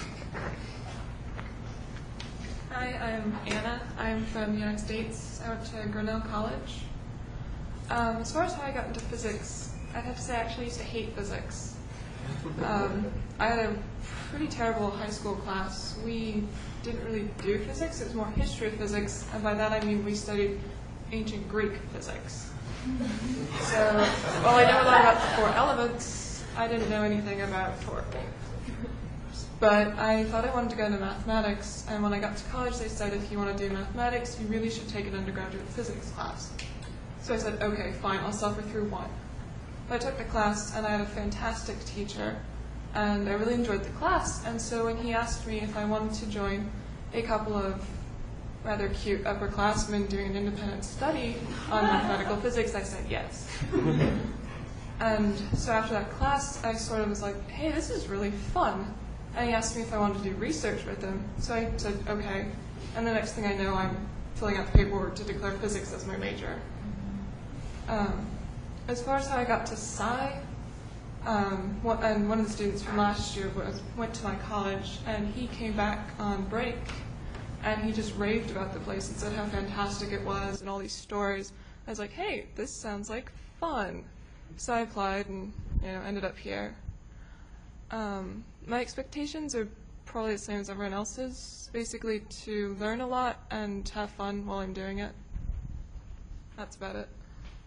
Hi, I'm Anna. I'm from the United States. I went to Grinnell College. Um, as far as how I got into physics, I'd have to say I actually used to hate physics. Um, I had a pretty terrible high school class. We didn't really do physics. It was more history of physics, and by that I mean we studied ancient Greek physics. So while I know a lot about the four elements, I didn't know anything about torque. But I thought I wanted to go into mathematics, and when I got to college they said if you want to do mathematics, you really should take an undergraduate physics class. So I said, okay, fine, I'll suffer through one. But I took the class, and I had a fantastic teacher, and I really enjoyed the class, and so when he asked me if I wanted to join a couple of rather cute upperclassmen doing an independent study on mathematical physics, I said yes. And so after that class, I sort of was like, hey, this is really fun. And he asked me if I wanted to do research with him. So I said, okay. And the next thing I know, I'm filling out the paperwork to declare physics as my major. Um, as far as how I got to Psi, um, one, and one of the students from last year was, went to my college, and he came back on break, and he just raved about the place and said how fantastic it was and all these stories. I was like, hey, this sounds like fun. So I applied and you know ended up here. Um, my expectations are probably the same as everyone else's, basically to learn a lot and have fun while I'm doing it. That's about it.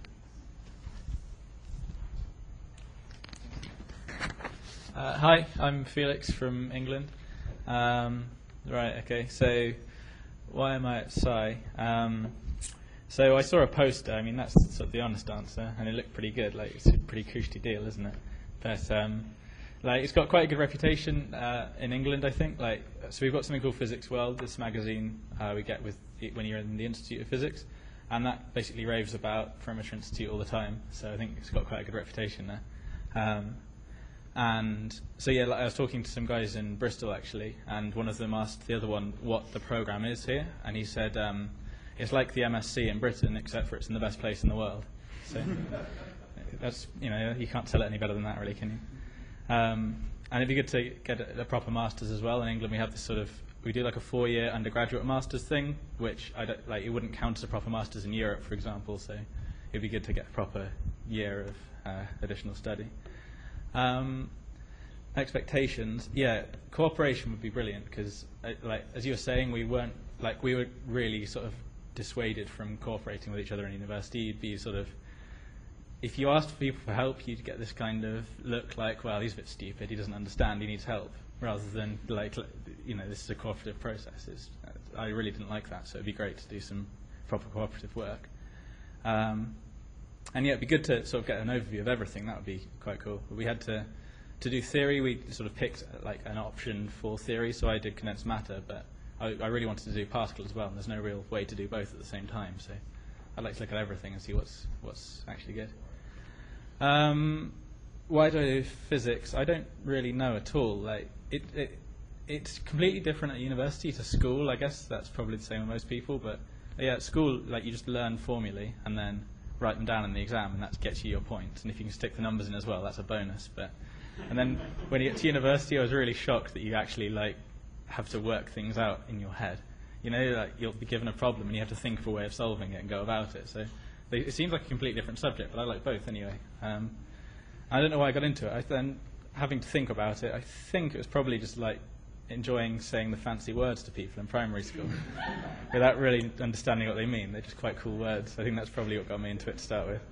Uh, hi, I'm Felix from England. Um, right, okay, so why am I at Psi? Um, so I saw a poster, I mean that's sort of the honest answer, and it looked pretty good, like it's a pretty cushy deal, isn't it? But um, like it's got quite a good reputation uh, in England, I think. Like, so we've got something called Physics World, this magazine uh, we get with the, when you're in the Institute of Physics, and that basically raves about Perimeter Institute all the time, so I think it's got quite a good reputation there. Um, and so yeah, like I was talking to some guys in Bristol actually, and one of them asked the other one what the program is here, and he said um, it's like the M S c in Britain, except for it's in the best place in the world. So that's, you know, you can't tell it any better than that, really, can you? Um, and it'd be good to get a, a proper masters as well. In England, we have this sort of we do like a four-year undergraduate masters thing, which I don't, like it wouldn't count as a proper masters in Europe, for example. So it'd be good to get a proper year of uh, additional study. Um, expectations, yeah, cooperation would be brilliant because, uh, like as you were saying, we weren't like we were really sort of dissuaded from cooperating with each other in university. You'd be sort of, if you asked people for help, you'd get this kind of look like, well, he's a bit stupid, he doesn't understand, he needs help, rather than like, you know, this is a cooperative process. It's, I really didn't like that, so it'd be great to do some proper cooperative work. Um, and yeah, it'd be good to sort of get an overview of everything. That would be quite cool. But we had to to do theory. We sort of picked like an option for theory, so I did condensed matter, but I, I really wanted to do particle as well, and there's no real way to do both at the same time. So I'd like to look at everything and see what's what's actually good. Um, why do I do physics? I don't really know at all. Like it, it, it's completely different at university to school. I guess that's probably the same with most people. But yeah, at school, like you just learn formulae and then write them down in the exam, and that gets you your points. And if you can stick the numbers in as well, that's a bonus. But and then when you get to university, I was really shocked that you actually like have to work things out in your head. You know, like you'll be given a problem and you have to think of a way of solving it and go about it. So they, it seems like a completely different subject, but I like both anyway. Um, I don't know why I got into it. I then, having to think about it, I think it was probably just like enjoying saying the fancy words to people in primary school without really understanding what they mean. They're just quite cool words. I think that's probably what got me into it to start with.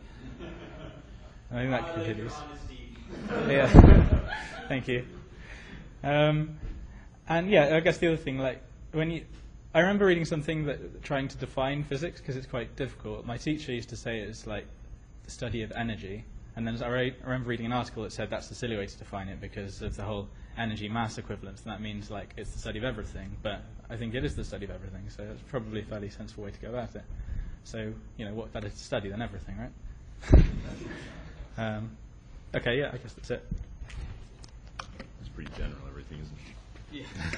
I think that continues. Yeah, thank you. Um, and yeah, I guess the other thing, like when you, I remember reading something that trying to define physics because it's quite difficult. My teacher used to say it's like the study of energy, and then I, re- I remember reading an article that said that's the silly way to define it because of the whole energy mass equivalence, and that means like it's the study of everything. But I think it is the study of everything, so it's probably a fairly sensible way to go about it. So you know, what better to study than everything, right? um, okay, yeah, I guess that's it. It's pretty general, everything, isn't it? Yeah.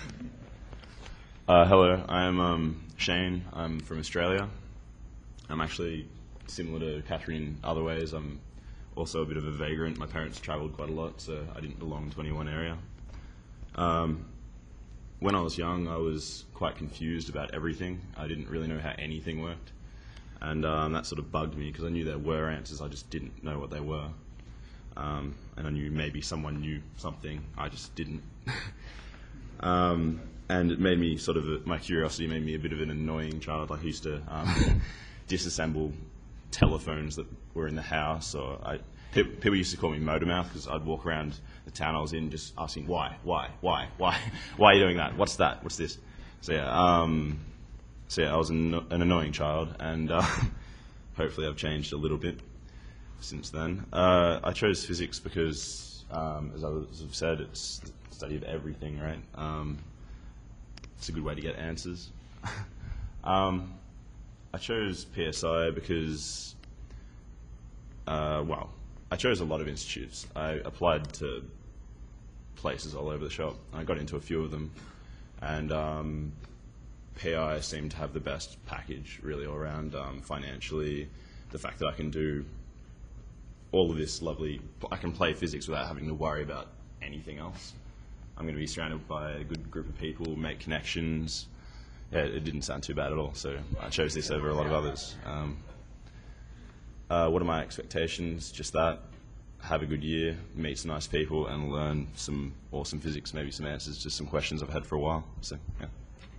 uh, hello, I'm um, Shane. I'm from Australia. I'm actually similar to Catherine in other ways. I'm also a bit of a vagrant. My parents travelled quite a lot, so I didn't belong to any one area. Um, when I was young, I was quite confused about everything. I didn't really know how anything worked. And um, that sort of bugged me because I knew there were answers, I just didn't know what they were. Um, and I knew maybe someone knew something, I just didn't. um, and it made me sort of, a, my curiosity made me a bit of an annoying child. Like I used to um, disassemble telephones that were in the house, or I, people used to call me Motor Mouth because I'd walk around the town I was in just asking why, why, why, why, why are you doing that? What's that? What's this? So yeah, um, so yeah, I was an, an annoying child, and uh, hopefully I've changed a little bit since then. Uh, I chose physics because, um, as I've said, it's the study of everything, right? Um, it's a good way to get answers. um, I chose P S I because, uh, well, I chose a lot of institutes. I applied to places all over the shop. I got into a few of them, and um, P I seemed to have the best package really all around, um, financially. The fact that I can do all of this lovely, I can play physics without having to worry about anything else. I'm going to be surrounded by a good group of people, make connections. Yeah, it didn't sound too bad at all, so I chose this over a lot of others. Um, uh, what are my expectations? Just that, have a good year, meet some nice people, and learn some awesome physics, maybe some answers to some questions I've had for a while. So, yeah.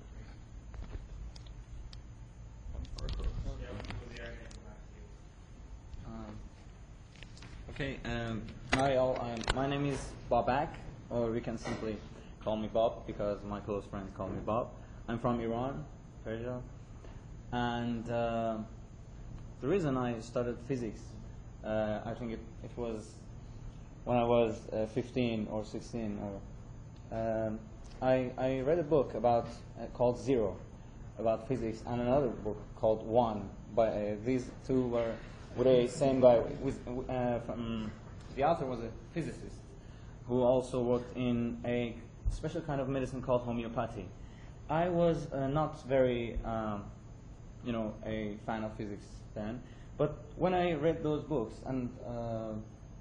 Okay, um, hi all, um, my name is Babak, or you can simply call me Bob because my close friends call me Bob. I'm from Iran, Persia, and uh, the reason I started physics, uh, I think it, it was when I was uh, fifteen or sixteen. Or, um, I, I read a book about uh, called Zero, about physics, and another book called One. By uh, these two were with a same guy. With uh, from, the author was a physicist, who also worked in a special kind of medicine called homeopathy. I was uh, not very, um, you know, a fan of physics then, but when I read those books and uh,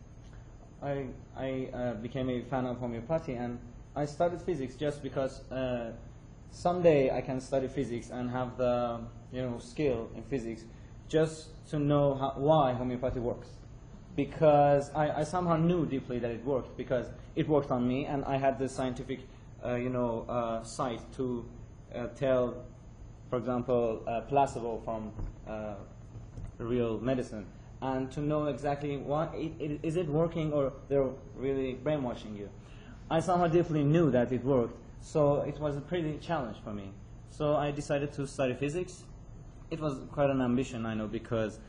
I, I uh, became a fan of homeopathy, and I studied physics just because uh, someday I can study physics and have the, you know, skill in physics just to know how, why homeopathy works. Because I, I somehow knew deeply that it worked, because it worked on me, and I had the scientific, uh, you know, uh, sight to uh, tell, for example, uh, placebo from uh, real medicine, and to know exactly why it, it, is it working or they're really brainwashing you. I somehow deeply knew that it worked, so it was a pretty challenge for me. So I decided to study physics. It was quite an ambition, I know, because,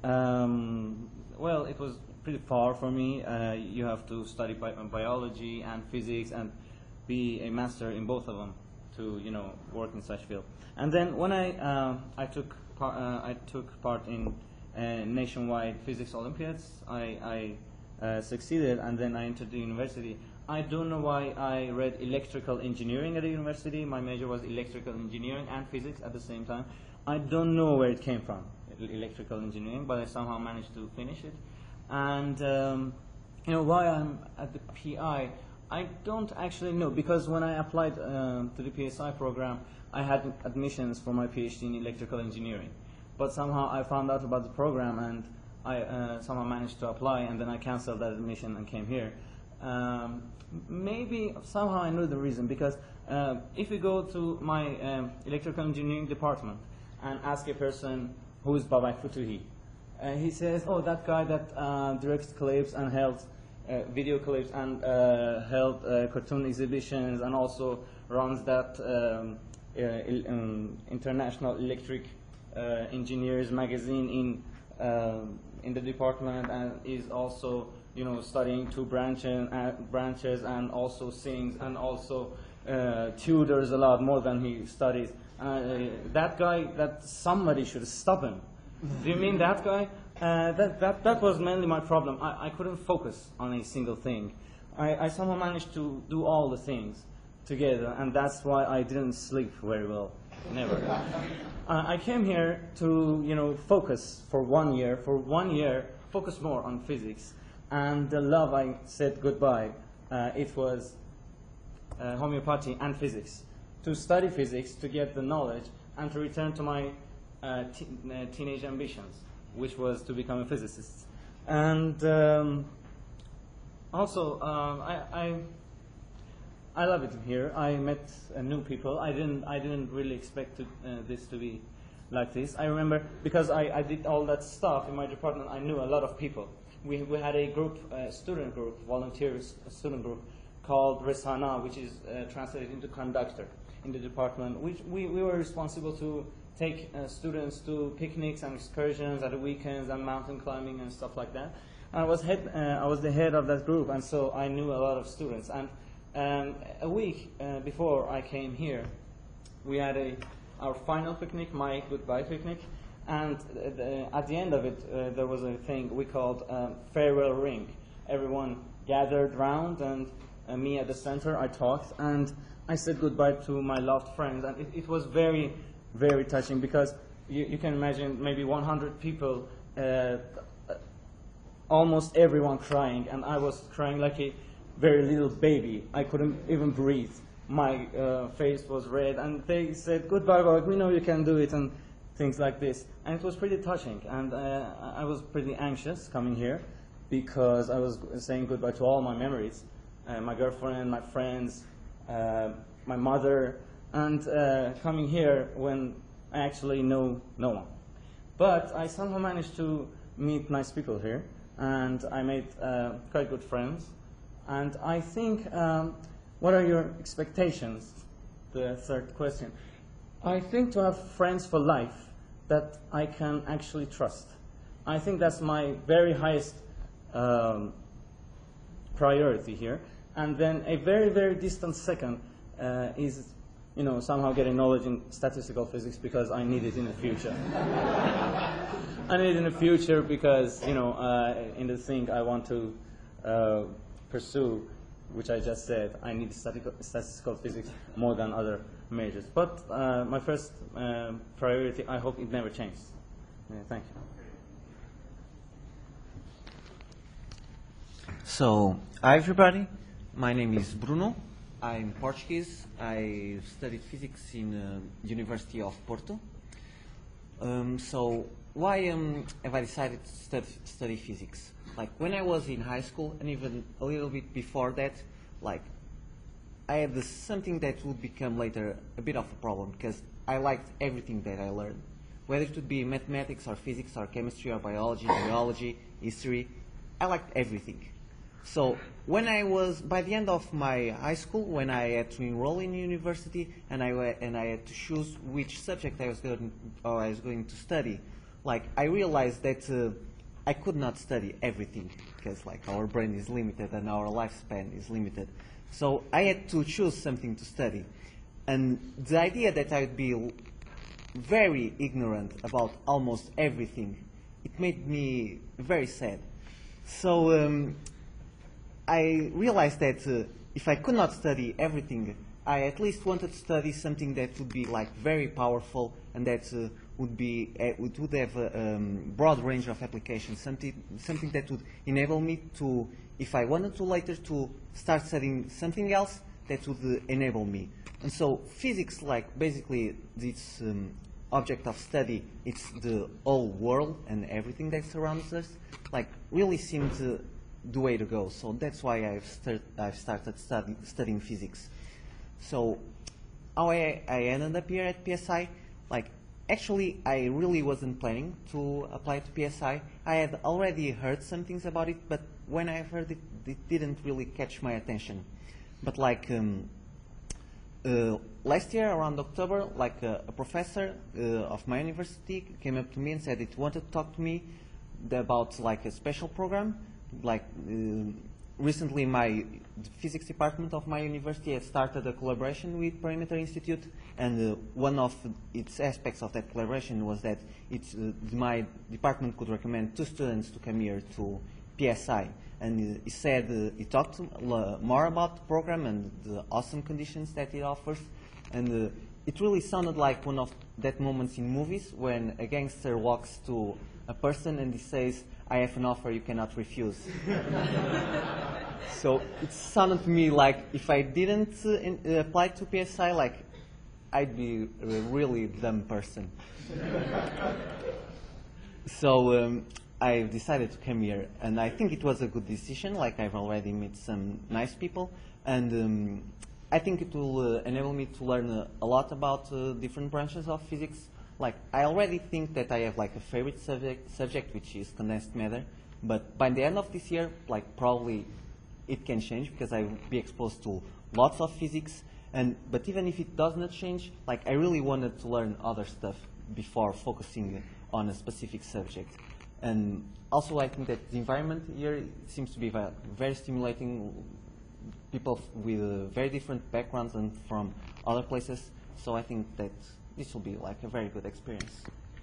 um, well, it was pretty far for me. Uh, you have to study bi biology and physics and be a master in both of them to, you know, work in such field. And then when I uh, I took par uh, I took part in uh, nationwide physics Olympiads, I, I uh, succeeded, and then I entered the university. I don't know why I read electrical engineering at the university. My major was electrical engineering and physics at the same time. I don't know where it came from, electrical engineering, but I somehow managed to finish it. And um, you know, why I'm at the P I, I don't actually know, because when I applied um, to the P S I program, I had admissions for my PhD in electrical engineering. But somehow I found out about the program, and I uh, somehow managed to apply, and then I canceled that admission and came here. Um, maybe somehow I know the reason, because uh, if you go to my um, electrical engineering department and ask a person who is Babak Futuhi, uh, he says, oh, that guy that uh, directs clips and held uh, video clips and uh, held uh, cartoon exhibitions and also runs that um, uh, il um, International Electric uh, Engineers magazine in uh, in the department, and is also, you know, studying two branches, uh, branches and also sings and also uh, tutors a lot more than he studies. Uh, that guy, that somebody should stop him. Do you mean that guy? Uh, that, that, that was mainly my problem. I, I couldn't focus on a single thing. I, I somehow managed to do all the things together, and that's why I didn't sleep very well. Never. uh, I came here to, you know, focus for one year. For one year, focus more on physics. And the love I said goodbye, uh, it was uh, homeopathy and physics. To study physics, to get the knowledge, and to return to my uh, te uh, teenage ambitions, which was to become a physicist. And um, also, um, I, I, I love it here. I met uh, new people. I didn't, I didn't really expect to, uh, this to be like this. I remember, because I, I did all that stuff in my department, I knew a lot of people. We, we had a group, a student group, volunteers student group, called Resana, which is uh, translated into conductor in the department. Which we, we were responsible to take uh, students to picnics and excursions at the weekends and mountain climbing and stuff like that. And I was head, uh, I was the head of that group, and so I knew a lot of students. And um, a week uh, before I came here, we had a our final picnic, my goodbye picnic. And uh, the, at the end of it, uh, there was a thing we called um, farewell ring. Everyone gathered round, and uh, me at the center, I talked, and I said goodbye to my loved friends. And it, it was very, very touching, because you, you can imagine maybe one hundred people, uh, almost everyone crying, and I was crying like a very little baby. I couldn't even breathe. My uh, face was red, and they said, goodbye, Babak, we know you can do it, and things like this. And it was pretty touching, and uh, I was pretty anxious coming here, because I was saying goodbye to all my memories, uh, my girlfriend, my friends, uh, my mother, and uh, coming here when I actually know no one. But I somehow managed to meet nice people here, and I made uh, quite good friends. And I think, um, what are your expectations? The third question. I think to have friends for life that I can actually trust. I think that's my very highest um, priority here. And then a very, very distant second uh, is, you know, somehow getting knowledge in statistical physics, because I need it in the future. I need it in the future because, you know, uh, in the thing I want to uh, pursue, which I just said, I need statistical, statistical physics more than other majors. But uh, my first uh, priority, I hope it never changes. Yeah, thank you. So, hi everybody, my name is Bruno. I'm Portuguese. I studied physics in uh, University of Porto. Um, so, why um, have I decided to study, study physics? Like, when I was in high school, and even a little bit before that, like, I had this, something that would become later a bit of a problem, because I liked everything that I learned. Whether it would be mathematics, or physics, or chemistry, or biology, biology, history, I liked everything. So when I was, by the end of my high school, when I had to enroll in university and I, and I had to choose which subject I was going, or I was going to study, like I realized that uh, I could not study everything because like our brain is limited and our lifespan is limited. So I had to choose something to study. And the idea that I would be very ignorant about almost everything, it made me very sad. So um, I realized that uh, if I could not study everything, I at least wanted to study something that would be like very powerful and that uh, would be uh, would, would have a um, broad range of applications. Something something that would enable me to, if I wanted to later, to start studying something else that would uh, enable me. And so physics, like basically this um, object of study, it's the whole world and everything that surrounds us. Like really seemed uh, the way to go. So that's why I've, start, I've started study, studying physics. So how I, I ended up here at P S I, like actually I really wasn't planning to apply to P S I. I had already heard some things about it, but when I heard it, it didn't really catch my attention. But like um, uh, last year around October, like uh, a professor uh, of my university came up to me and said it wanted to talk to me about like a special program. Like uh, recently my physics department of my university has started a collaboration with Perimeter Institute, and uh, one of its aspects of that collaboration was that it's, uh, my department could recommend two students to come here to P S I. And uh, he said, uh, he talked uh, more about the program and the awesome conditions that it offers, and uh, it really sounded like one of that moments in movies when a gangster walks to a person and he says, I have an offer you cannot refuse. So it sounded to me like if I didn't uh, in, uh, apply to P S I, like I'd be a really dumb person. So um, I decided to come here, and I think it was a good decision. Like I've already met some nice people, and um, I think it will uh, enable me to learn uh, a lot about uh, different branches of physics. Like I already think that I have like a favorite subject, subject which is condensed matter. But by the end of this year, like probably it can change because I will be exposed to lots of physics. And but even if it does not change, like I really wanted to learn other stuff before focusing on a specific subject. And also I think that the environment here seems to be very stimulating. People with uh, very different backgrounds and from other places. So I think that this will be like a very good experience.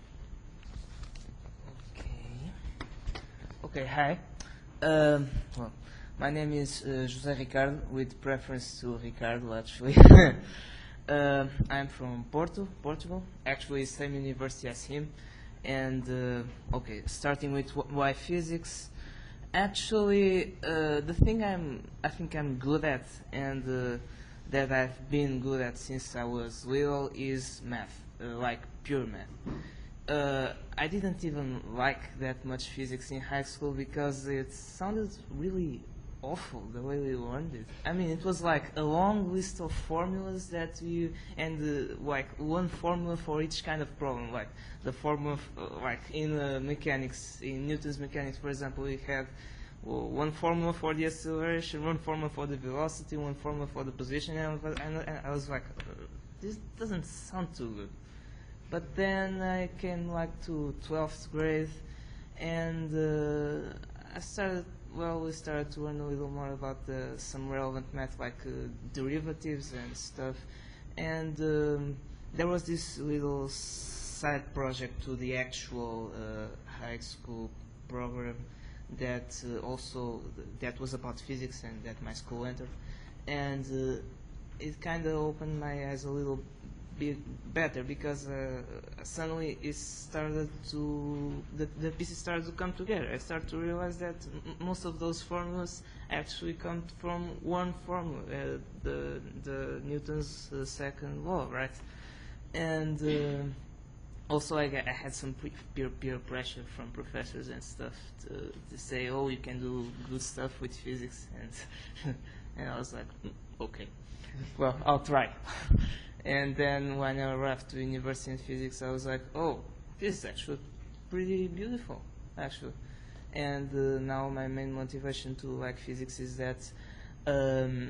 Okay, hi. Um, well, my name is uh, José Ricardo, with preference to Ricardo, actually. uh, I'm from Porto, Portugal, actually same university as him. And, uh, okay, starting with wh why physics. Actually, uh, the thing I'm, I think I'm good at, and uh, that I've been good at since I was little, is math, uh, like pure math. Uh, I didn't even like that much physics in high school because it sounded really awful the way we learned it. I mean, it was like a long list of formulas that you, and uh, like one formula for each kind of problem. Like the formula, f uh, like in uh, mechanics, in Newton's mechanics, for example, we have well, one formula for the acceleration, one formula for the velocity, one formula for the position, and, and, and I was like, uh, this doesn't sound too good. But then I came like to twelfth grade, and uh, I started, well, we started to learn a little more about the, some relevant math, like uh, derivatives and stuff. And um, there was this little side project to the actual uh, high school program that uh, also that was about physics and that my school entered, and uh, it kind of opened my eyes a little bit better because uh, suddenly it started to the, the pieces started to come together. I started to realize that m most of those formulas actually come from one formula, uh, the the Newton's uh, second law, right? And uh, also I, I had some peer peer pressure from professors and stuff to, to say, oh, you can do good stuff with physics, and and I was like, mm, okay, well, I'll try. And then when I arrived to university in physics, I was like, oh, this is actually pretty beautiful, actually. And uh, now my main motivation to like physics is that um,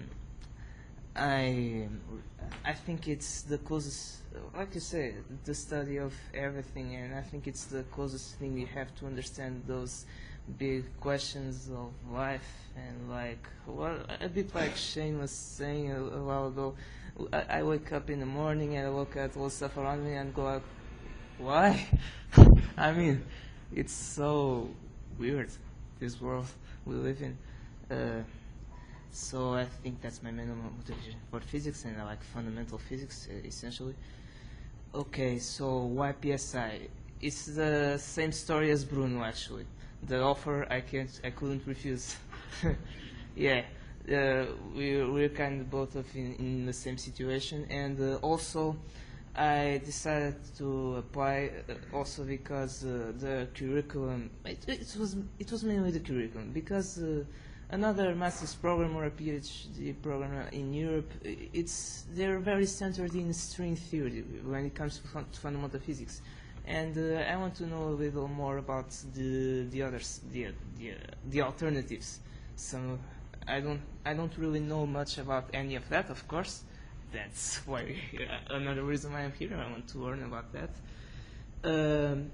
I I think it's the closest, like you say, the study of everything, and I think it's the closest thing you have to understand those big questions of life, and like what a bit like Shane was saying a, a while ago. I, I wake up in the morning and I look at all the stuff around me and go like, why? I mean, it's so weird, this world we live in. Uh, so I think that's my main motivation for physics, and I like fundamental physics, uh, essentially. Okay, so why P S I? It's the same story as Bruno, actually. The offer I can't, I couldn't refuse. Yeah. Uh, we, we're kind of both of in, in the same situation, and uh, also I decided to apply uh, also because uh, the curriculum, it, it was it was mainly the curriculum, because uh, another master's program or a PhD program in Europe, it's they're very centered in string theory when it comes to, fun to fundamental physics, and uh, I want to know a little more about the the others, the the, the alternatives. So I don't I don't really know much about any of that, of course. That's why uh, another reason why I'm here. I want to learn about that. Um,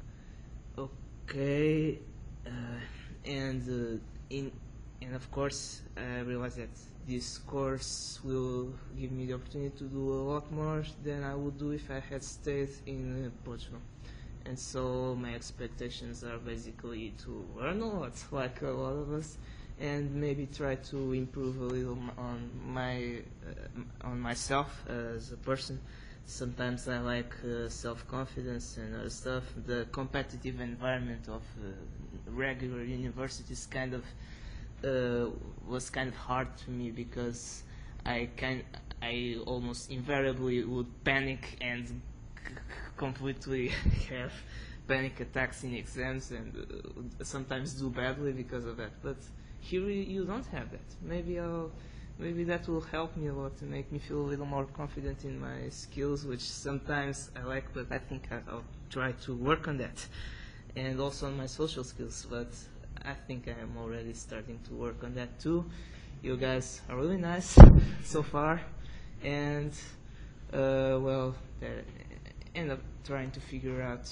okay, uh, and uh, in and of course I realize that this course will give me the opportunity to do a lot more than I would do if I had stayed in uh, Portugal. And so my expectations are basically to learn a lot, like a lot of us, and maybe try to improve a little on my uh, on myself as a person. Sometimes I like uh, self-confidence and other stuff. The competitive environment of uh, regular universities kind of uh, was kind of hard to me, because I kind I almost invariably would panic and c completely have panic attacks in exams, and uh, sometimes do badly because of that. But here you don't have that. Maybe I'll, maybe that will help me a lot to make me feel a little more confident in my skills, which sometimes I like, but I think I'll try to work on that, and also on my social skills. But I think I am already starting to work on that too. You guys are really nice so far, and uh, well, I end up trying to figure out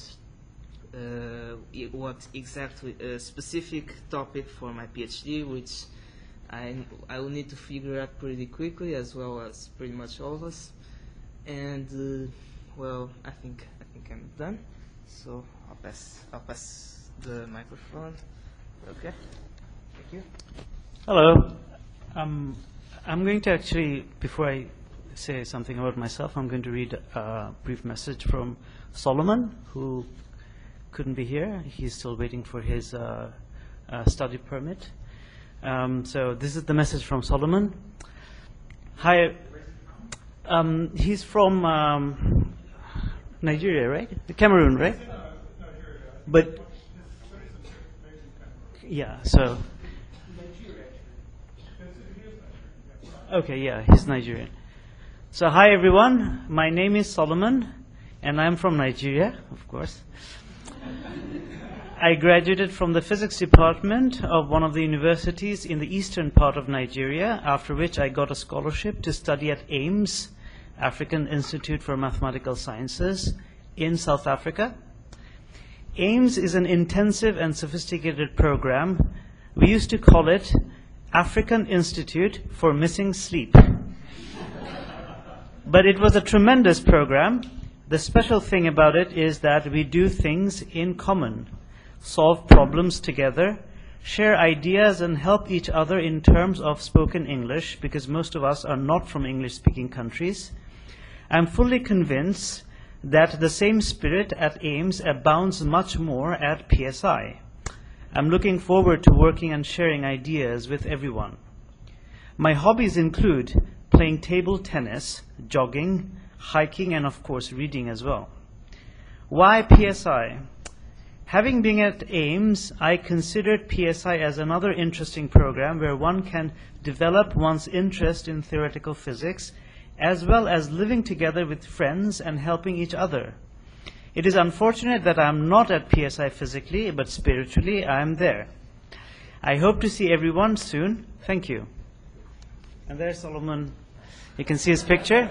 Uh, what exactly a specific topic for my PhD, which I I will need to figure out pretty quickly, as well as pretty much all of us. And uh, well, I think I think I'm done. So I'll pass I'll pass the microphone. Okay, thank you. Hello. Um, I'm going to actually, before I say something about myself, I'm going to read a brief message from Solomon, who couldn't be here. He's still waiting for his uh, uh, study permit. Um, so this is the message from Solomon. Hi. Um, he's from um, Nigeria, right? Cameroon, right? But yeah, so okay, yeah, he's Nigerian. So hi everyone, my name is Solomon, and I'm from Nigeria, of course. I graduated from the physics department of one of the universities in the eastern part of Nigeria, after which I got a scholarship to study at AIMS, African Institute for Mathematical Sciences, in South Africa. AIMS is an intensive and sophisticated program. We used to call it African Institute for Missing Sleep. But it was a tremendous program. The special thing about it is that we do things in common, solve problems together, share ideas and help each other in terms of spoken English, because most of us are not from English-speaking countries. I'm fully convinced that the same spirit at Ames abounds much more at P S I. I'm looking forward to working and sharing ideas with everyone. My hobbies include playing table tennis, jogging, hiking, and of course reading as well. Why P S I? Having been at Ames, I considered P S I as another interesting program where one can develop one's interest in theoretical physics, as well as living together with friends and helping each other. It is unfortunate that I am not at P S I physically, but spiritually I am there. I hope to see everyone soon. Thank you. And there's Solomon. You can see his picture.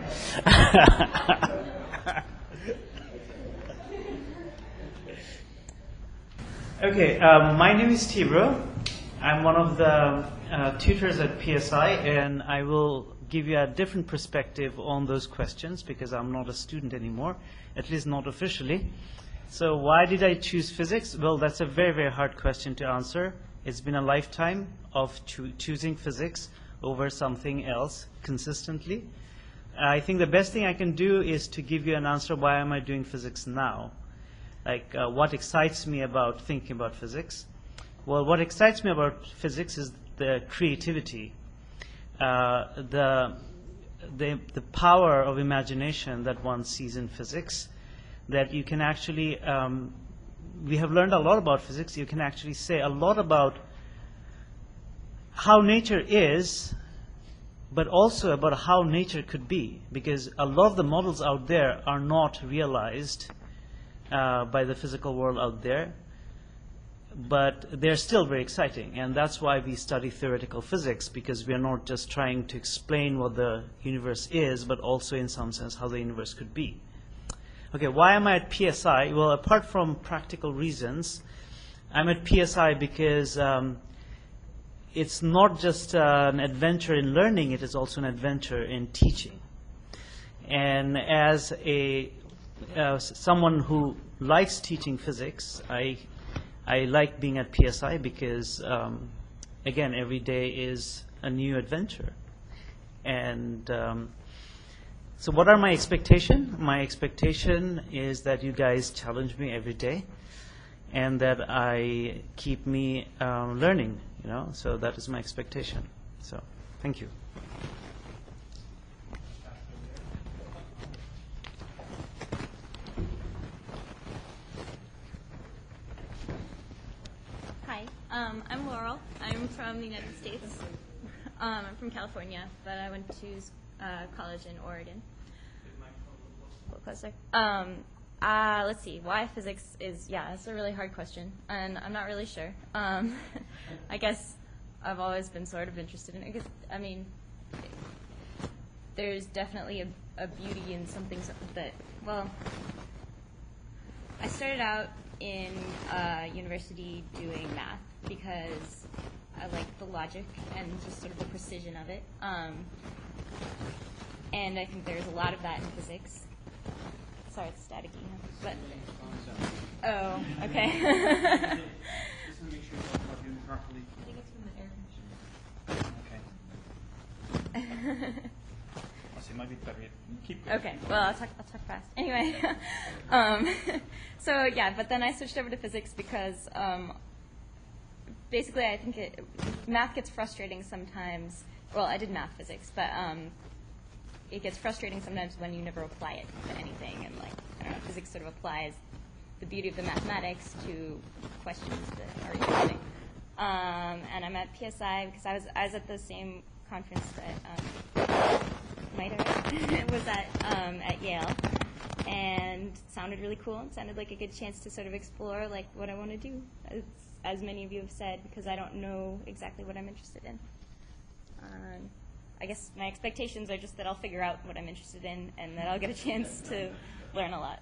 Okay, um, my name is Tibro. I'm one of the uh, tutors at P S I, and I will give you a different perspective on those questions because I'm not a student anymore, at least not officially. So why did I choose physics? Well, that's a very, very hard question to answer. It's been a lifetime of choo- choosing physics over something else consistently. I think the best thing I can do is to give you an answer, why am I doing physics now? Like, uh, what excites me about thinking about physics? Well, what excites me about physics is the creativity, uh, the, the, the power of imagination that one sees in physics, that you can actually, um, we have learned a lot about physics, you can actually say a lot about how nature is, but also about how nature could be, because a lot of the models out there are not realized Uh, by the physical world out there, but they're still very exciting, and that's why we study theoretical physics, because we are not just trying to explain what the universe is, but also in some sense how the universe could be. Okay, why am I at P S I? Well, apart from practical reasons, I'm at P S I because um, it's not just uh, an adventure in learning, it is also an adventure in teaching. And as a Uh, someone who likes teaching physics, I, I like being at P S I because, um, again, every day is a new adventure. And um, so what are my expectations? My expectation is that you guys challenge me every day and that I keep me um, learning, you know, so that is my expectation. So, thank you. Um, I'm Laurel. I'm from the United States. Um, I'm from California, but I went to uh, college in Oregon. Closer. Um, uh, let's see. Why physics is, yeah, it's a really hard question, and I'm not really sure. Um, I guess I've always been sort of interested in it. I guess, I mean, there's definitely a, a beauty in something that, well, I started out in uh, university doing math because I like the logic and just sort of the precision of it. Um, and I think there's a lot of that in physics. Sorry, it's staticky, huh? But, oh, okay. Just want to make sure you're plugged in properly. I think it's from the air conditioner. Okay. It might be better. Keep going. Okay. Well, I'll talk. I'll talk fast. Anyway, um, so yeah, but then I switched over to physics because um, basically I think it, math gets frustrating sometimes. Well, I did math physics, but um, it gets frustrating sometimes when you never apply it to anything, and like I don't know, physics sort of applies the beauty of the mathematics to questions that are interesting. Um, and I'm at P S I because I was I was at the same conference that. Um, Might have was at um, at Yale, and it sounded really cool. It sounded like a good chance to sort of explore like what I want to do, as, as many of you have said, because I don't know exactly what I'm interested in. Um, I guess my expectations are just that I'll figure out what I'm interested in, and that I'll get a chance to learn a lot.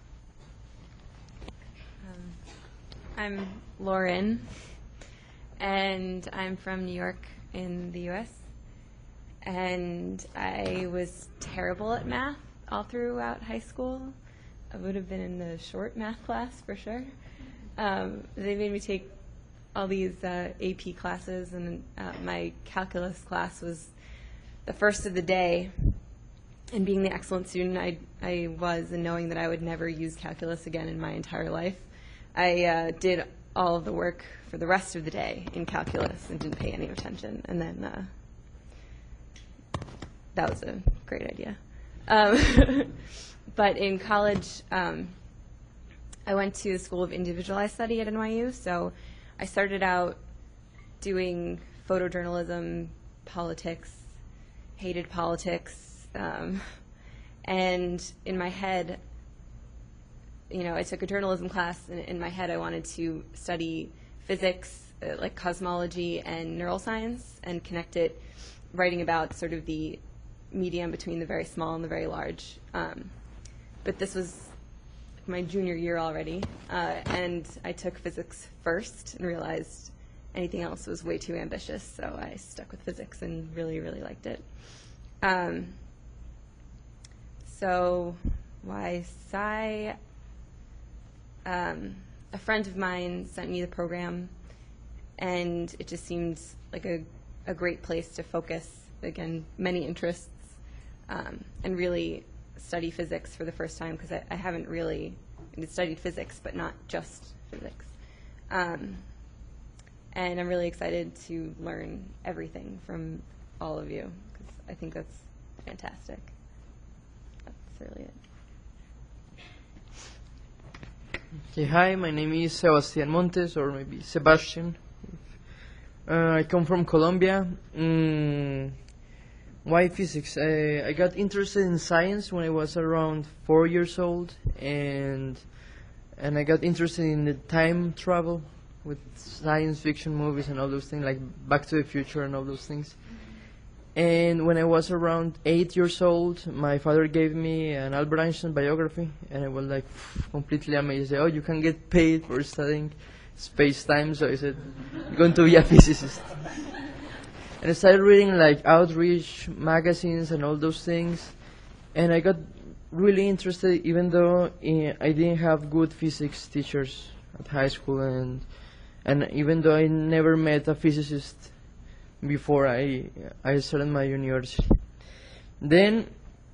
Um, I'm Lauren, and I'm from New York in the U S And I was terrible at math all throughout high school. I would have been in the short math class for sure. Um, they made me take all these uh, A P classes, and uh, my calculus class was the first of the day. And being the excellent student I, I was, and knowing that I would never use calculus again in my entire life, I uh, did all of the work for the rest of the day in calculus and didn't pay any attention. And then uh, that was a great idea. Um, but in college, um, I went to the School of Individualized Study at N Y U. So I started out doing photojournalism, politics, hated politics. Um, and in my head, you know, I took a journalism class, and in my head I wanted to study physics, uh, like cosmology and neuroscience, and connect it, writing about sort of the medium between the very small and the very large. Um, but this was my junior year already, uh, and I took physics first and realized anything else was way too ambitious, so I stuck with physics and really, really liked it. Um, So why Sci? Um, a friend of mine sent me the program, and it just seemed like a, a great place to focus, again, many interests, um, and really study physics for the first time, because I, I haven't really I studied physics, but not just physics. Um, and I'm really excited to learn everything from all of you, because I think that's fantastic. Really it. Okay, hi, my name is Sebastian Montes, or maybe Sebastian. Uh, I come from Colombia. Mm, why physics? I, I got interested in science when I was around four years old, and and I got interested in the time travel with science fiction movies and all those things, like Back to the Future and all those things. And when I was around eight years old, my father gave me an Albert Einstein biography, and I was like completely amazed. Oh, you can get paid for studying space-time, so I said, I'm going to be a physicist. And I started reading like Outreach magazines and all those things, and I got really interested, even though uh, I didn't have good physics teachers at high school, and and even though I never met a physicist before I I started my university. Then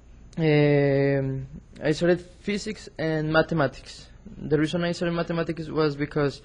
um, I started physics and mathematics. The reason I started mathematics was because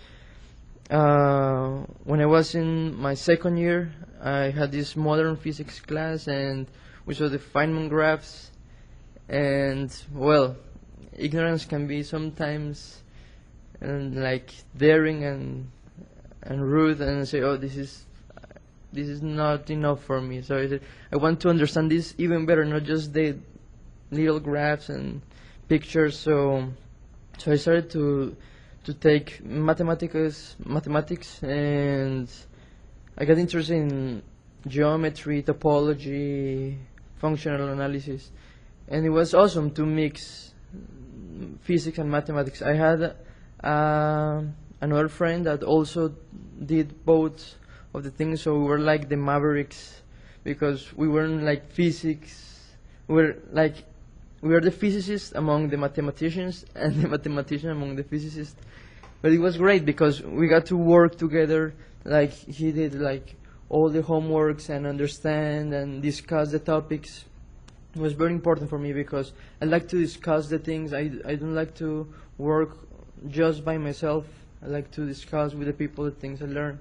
uh, when I was in my second year, I had this modern physics class, and we saw the Feynman graphs, and well, ignorance can be sometimes um, like daring and and rude, and say, oh, this is this is not enough for me. So I said, I want to understand this even better, not just the little graphs and pictures. So, so I started to to take mathematics, mathematics, and I got interested in geometry, topology, functional analysis, and it was awesome to mix physics and mathematics. I had uh, another friend that also did both of the things, so we were like the mavericks, because we weren't like physics, we were like, we were the physicists among the mathematicians and the mathematicians among the physicists. But it was great because we got to work together, like he did like all the homeworks and understand and discuss the topics. It was very important for me because I like to discuss the things. I, I don't like to work just by myself. I like to discuss with the people the things I learn.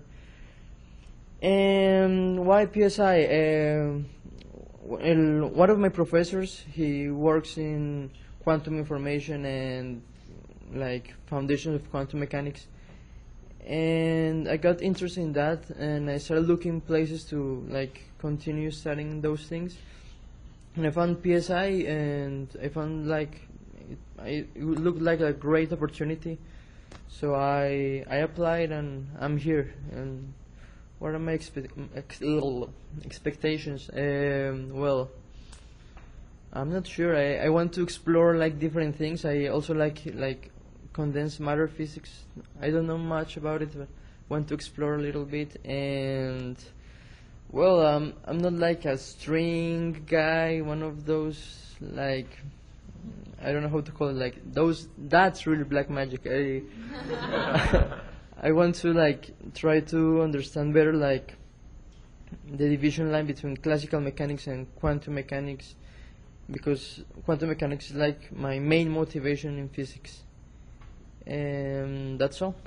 And why P S I? Um, el, one of my professors, he works in quantum information and like foundation of quantum mechanics, and I got interested in that, and I started looking places to like continue studying those things, and I found P S I, and I found like it, I, it looked like a great opportunity, so I I applied, and I'm here. And what are my expe ex expectations? Um, well, I'm not sure. I, I want to explore like different things. I also like like condensed matter physics. I don't know much about it, but want to explore a little bit. And well, um, I'm not like a string guy. One of those like I don't know how to call it. Like those. That's really black magic. I I want to like try to understand better like the division line between classical mechanics and quantum mechanics, because quantum mechanics is like my main motivation in physics. And that's all.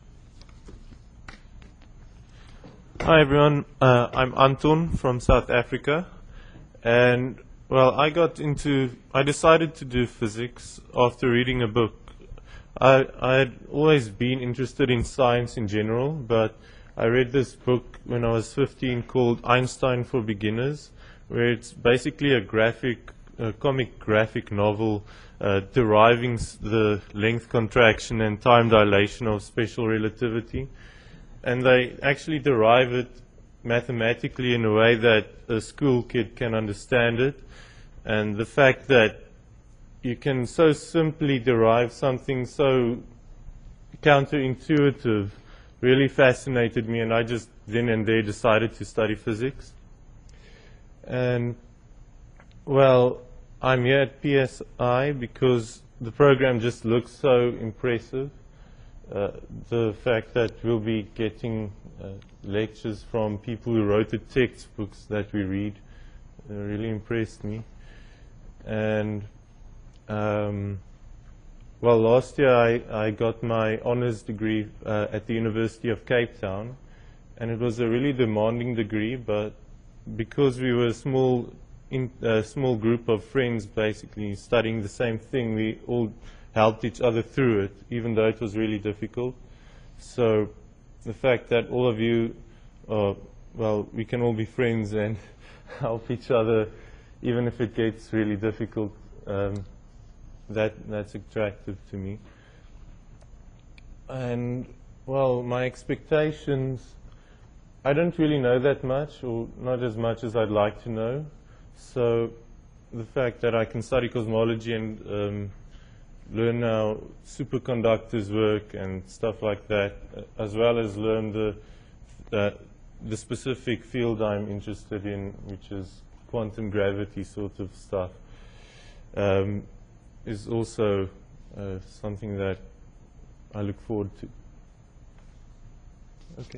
Hi everyone, uh, I'm Anton from South Africa, and well, I got into, I decided to do physics after reading a book. I I had always been interested in science in general, but I read this book when I was fifteen called Einstein for Beginners, where it's basically a graphic, a comic graphic novel uh, deriving s the length contraction and time dilation of special relativity. And they actually derive it mathematically in a way that a school kid can understand it. And the fact that you can so simply derive something so counterintuitive really fascinated me, and I just then and there decided to study physics. And, well, I'm here at P S I because the program just looks so impressive. Uh, the fact that we'll be getting uh, lectures from people who wrote the textbooks that we read uh, really impressed me. And um, well, last year I, I got my honors degree uh, at the University of Cape Town, and it was a really demanding degree, but because we were a small, in, uh, small group of friends basically studying the same thing, we all helped each other through it, even though it was really difficult. So the fact that all of you, uh, well, we can all be friends and help each other, even if it gets really difficult, um, that that's attractive to me. And, well, my expectations, I don't really know that much, or not as much as I'd like to know. So the fact that I can study cosmology and um, learn how superconductors work and stuff like that, as well as learn the, the, the specific field I'm interested in, which is quantum gravity sort of stuff, um, is also uh, something that I look forward to. Okay.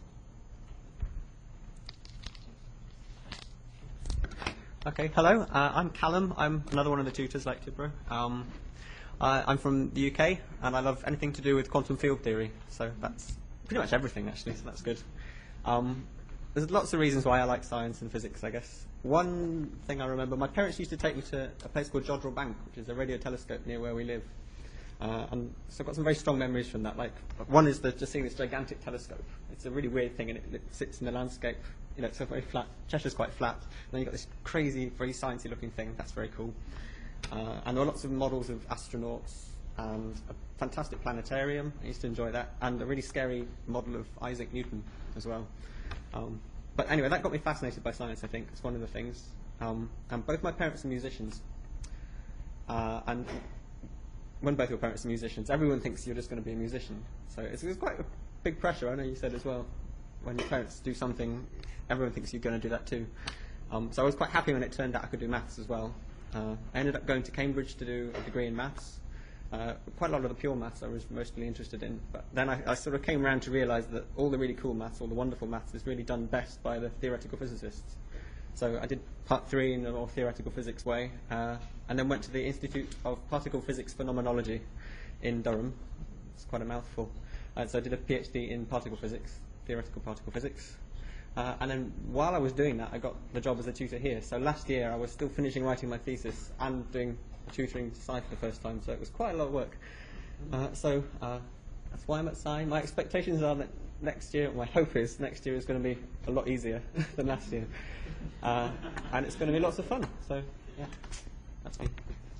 Okay, hello. Uh, I'm Callum. I'm another one of the tutors like Tibro. Um, Uh, I'm from the U K, and I love anything to do with quantum field theory, so that's pretty much everything, actually, so that's good. Um, there's lots of reasons why I like science and physics, I guess. One thing I remember, my parents used to take me to a place called Jodrell Bank, which is a radio telescope near where we live. Uh, and so I've got some very strong memories from that. Like, one is the, just seeing this gigantic telescope. It's a really weird thing, and it, it sits in the landscape. You know, it's so very flat. Cheshire's quite flat. And then you've got this crazy, very sciencey looking thing. That's very cool. Uh, and there were lots of models of astronauts and a fantastic planetarium. I used to enjoy that. And a really scary model of Isaac Newton as well. Um, but anyway, that got me fascinated by science, I think. It's one of the things. Um, and both my parents are musicians. Uh, and when both your parents are musicians, everyone thinks you're just going to be a musician. So it's, it's quite a big pressure, I know you said as well. When your parents do something, everyone thinks you're going to do that too. Um, so I was quite happy when it turned out I could do maths as well. Uh, I ended up going to Cambridge to do a degree in maths. Uh, quite a lot of the pure maths I was mostly interested in. But then I, I sort of came around to realise that all the really cool maths, all the wonderful maths, is really done best by the theoretical physicists. So I did part three in the more theoretical physics way, uh, and then went to the Institute of Particle Physics Phenomenology in Durham. It's quite a mouthful. Uh, so I did a PhD in particle physics, theoretical particle physics. Uh, and then while I was doing that, I got the job as a tutor here. So last year I was still finishing writing my thesis and doing tutoring to Sci for the first time, so it was quite a lot of work. Uh, so uh, that's why I'm at Sci. My expectations are that next year, my hope is next year is going to be a lot easier than last year. Uh, and it's going to be lots of fun. So, yeah, that's me.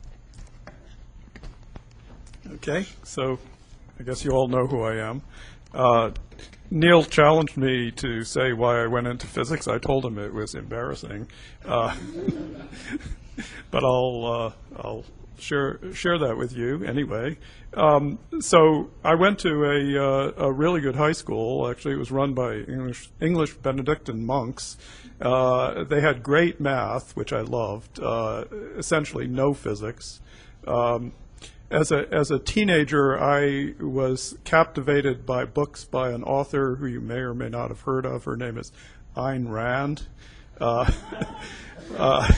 Okay, so I guess you all know who I am. Uh, Neil challenged me to say why I went into physics. I told him it was embarrassing, uh, but I'll uh, I'll share share that with you anyway. Um, so I went to a uh, a really good high school. Actually, it was run by English English Benedictine monks. Uh, they had great math, which I loved. Uh, essentially, no physics. Um, as a as a teenager, I was captivated by books by an author who you may or may not have heard of. Her name is Ayn Rand. Uh, uh,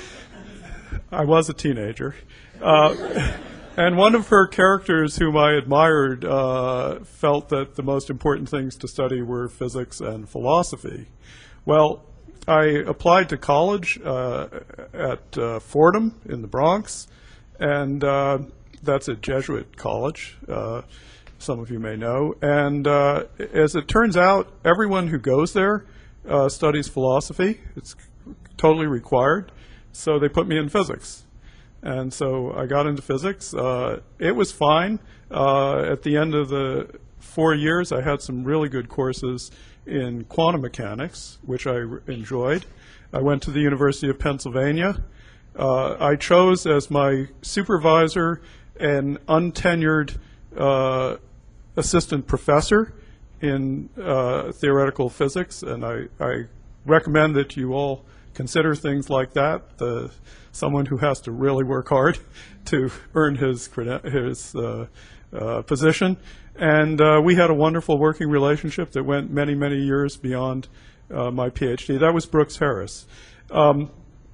I was a teenager. Uh, and one of her characters whom I admired uh, felt that the most important things to study were physics and philosophy. Well, I applied to college uh, at uh, Fordham in the Bronx, and uh, that's a Jesuit college, uh, some of you may know. And uh, as it turns out, everyone who goes there uh, studies philosophy. It's totally required. So they put me in physics. And so I got into physics. Uh, it was fine. Uh, at the end of the four years, I had some really good courses in quantum mechanics, which I r- enjoyed. I went to the University of Pennsylvania. Uh, I chose as my supervisor an untenured uh, assistant professor in uh, theoretical physics, and I, I recommend that you all consider things like that. The, someone who has to really work hard to earn his, creden- his uh, uh, position. And uh, we had a wonderful working relationship that went many, many years beyond uh, my PhD. That was Brooks Harris. Um,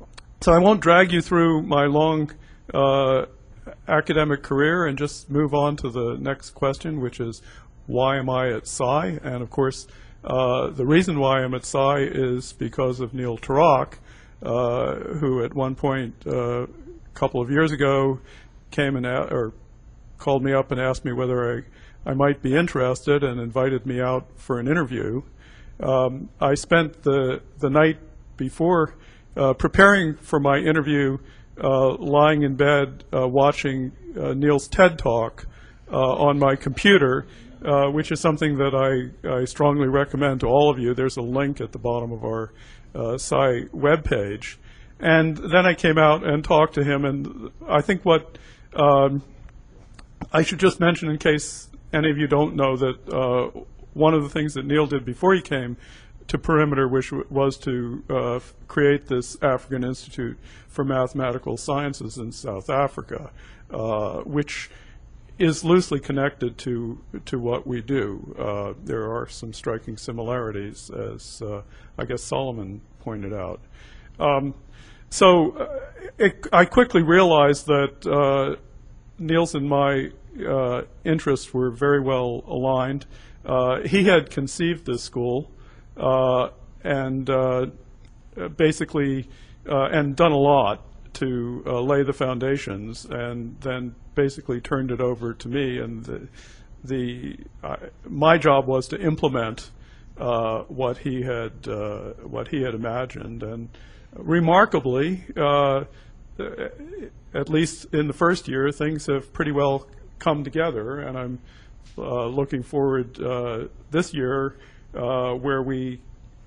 so I won't drag you through my long uh, academic career and just move on to the next question, which is, why am I at Sci? And of course, uh, the reason why I'm at Sci is because of Neil Turok, uh, who at one point uh, a couple of years ago came and a- or called me up and asked me whether I I might be interested and invited me out for an interview. Um, I spent the the night before uh, preparing for my interview, uh, lying in bed uh, watching uh, Neil's TED Talk uh, on my computer, uh, which is something that I, I strongly recommend to all of you. There's a link at the bottom of our uh, Sci webpage. And then I came out and talked to him, and I think what um, I should just mention, in case any of you don't know, that uh, one of the things that Neil did before he came to Perimeter, which w- was to uh, f- create this African Institute for Mathematical Sciences in South Africa, uh, which is loosely connected to to what we do. Uh, there are some striking similarities, as uh, I guess Solomon pointed out. Um, so uh, it, I quickly realized that uh, Neil's and my uh, interests were very well aligned. Uh, he had conceived this school uh, and uh, basically uh, and done a lot to uh, lay the foundations, and then basically turned it over to me. And the, the uh, my job was to implement uh, what he had uh, what he had imagined. And remarkably, uh, at least in the first year, things have pretty well come together, and I'm uh, looking forward uh, this year uh, where we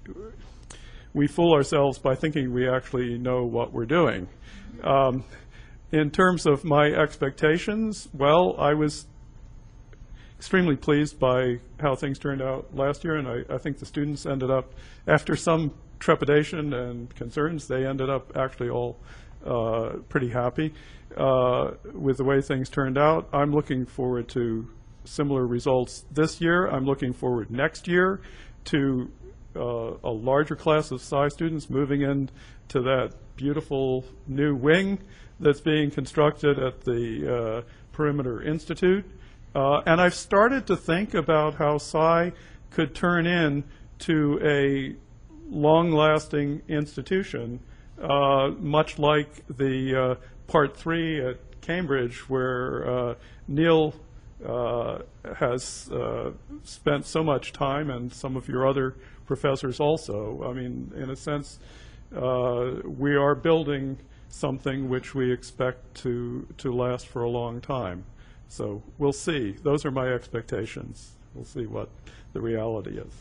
we fool ourselves by thinking we actually know what we're doing. Um, in terms of my expectations, well, I was extremely pleased by how things turned out last year, and I, I think the students ended up, after some trepidation and concerns, they ended up actually all uh, pretty happy uh, with the way things turned out. I'm looking forward to similar results this year. I'm looking forward next year to uh, a larger class of Sci students moving into that beautiful new wing that's being constructed at the uh, Perimeter Institute. Uh, and I've started to think about how Sci could turn into a long-lasting institution, uh, much like the uh, Part three at Cambridge, where uh, Neil uh, has uh, spent so much time, and some of your other professors also. I mean, in a sense, uh, we are building something which we expect to, to last for a long time. So we'll see. Those are my expectations. We'll see what the reality is.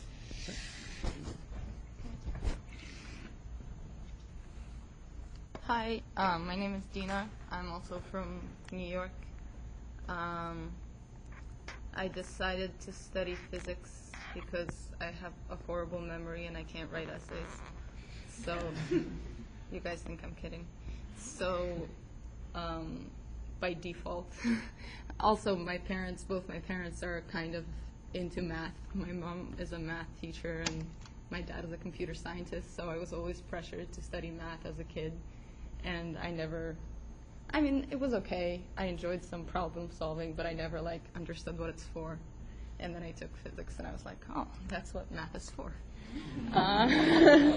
Hi, um, my name is Dina. I'm also from New York. Um, I decided to study physics because I have a horrible memory and I can't write essays. So, you guys think I'm kidding. So, um, by default. Also, my parents, both my parents are kind of into math. My mom is a math teacher and my dad is a computer scientist, so I was always pressured to study math as a kid. And I never, I mean, it was okay. I enjoyed some problem solving, but I never like understood what it's for. And then I took physics and I was like, oh, that's what math is for. uh,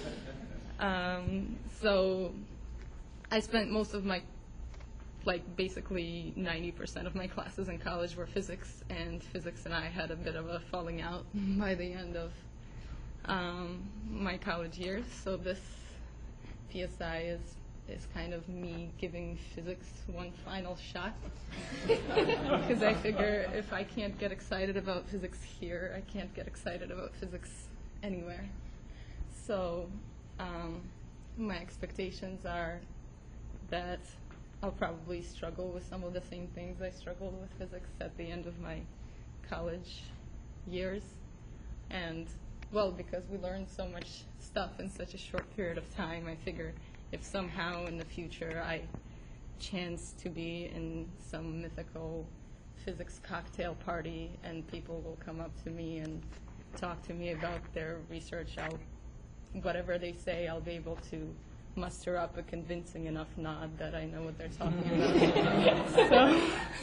um, so I spent most of my, like basically ninety percent of my classes in college were physics, and physics and I had a bit of a falling out by the end of um, my college years. So this P S I is is kind of me giving physics one final shot. Because I figure if I can't get excited about physics here, I can't get excited about physics anywhere. So um, my expectations are that I'll probably struggle with some of the same things I struggled with physics at the end of my college years. And, well, because we learned so much stuff in such a short period of time, I figure if somehow in the future I chance to be in some mythical physics cocktail party and people will come up to me and talk to me about their research, I'll, whatever they say, I'll be able to muster up a convincing enough nod that I know what they're talking about. So,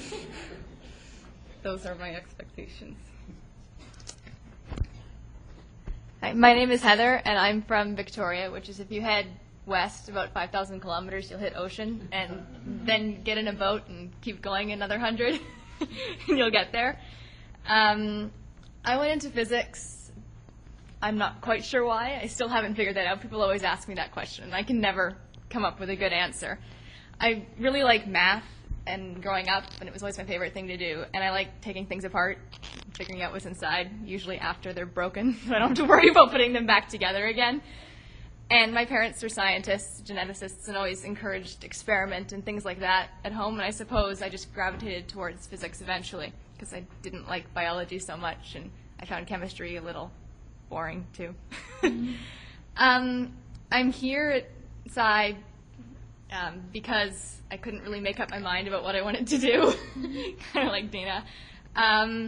those are my expectations. Hi, my name is Heather, and I'm from Victoria, which is if you head west about five thousand kilometers, you'll hit ocean, and then get in a boat and keep going another hundred, and you'll get there. Um, I went into physics. I'm not quite sure why. I still haven't figured that out. People always ask me that question, and I can never come up with a good answer. I really like math and growing up, and it was always my favorite thing to do. And I like taking things apart, figuring out what's inside, usually after they're broken, so I don't have to worry about putting them back together again. And my parents are scientists, geneticists, and always encouraged experiment and things like that at home. And I suppose I just gravitated towards physics eventually, because I didn't like biology so much, and I found chemistry a little boring too. um, I'm here at Sci um, because I couldn't really make up my mind about what I wanted to do, kind of like Dina. Um,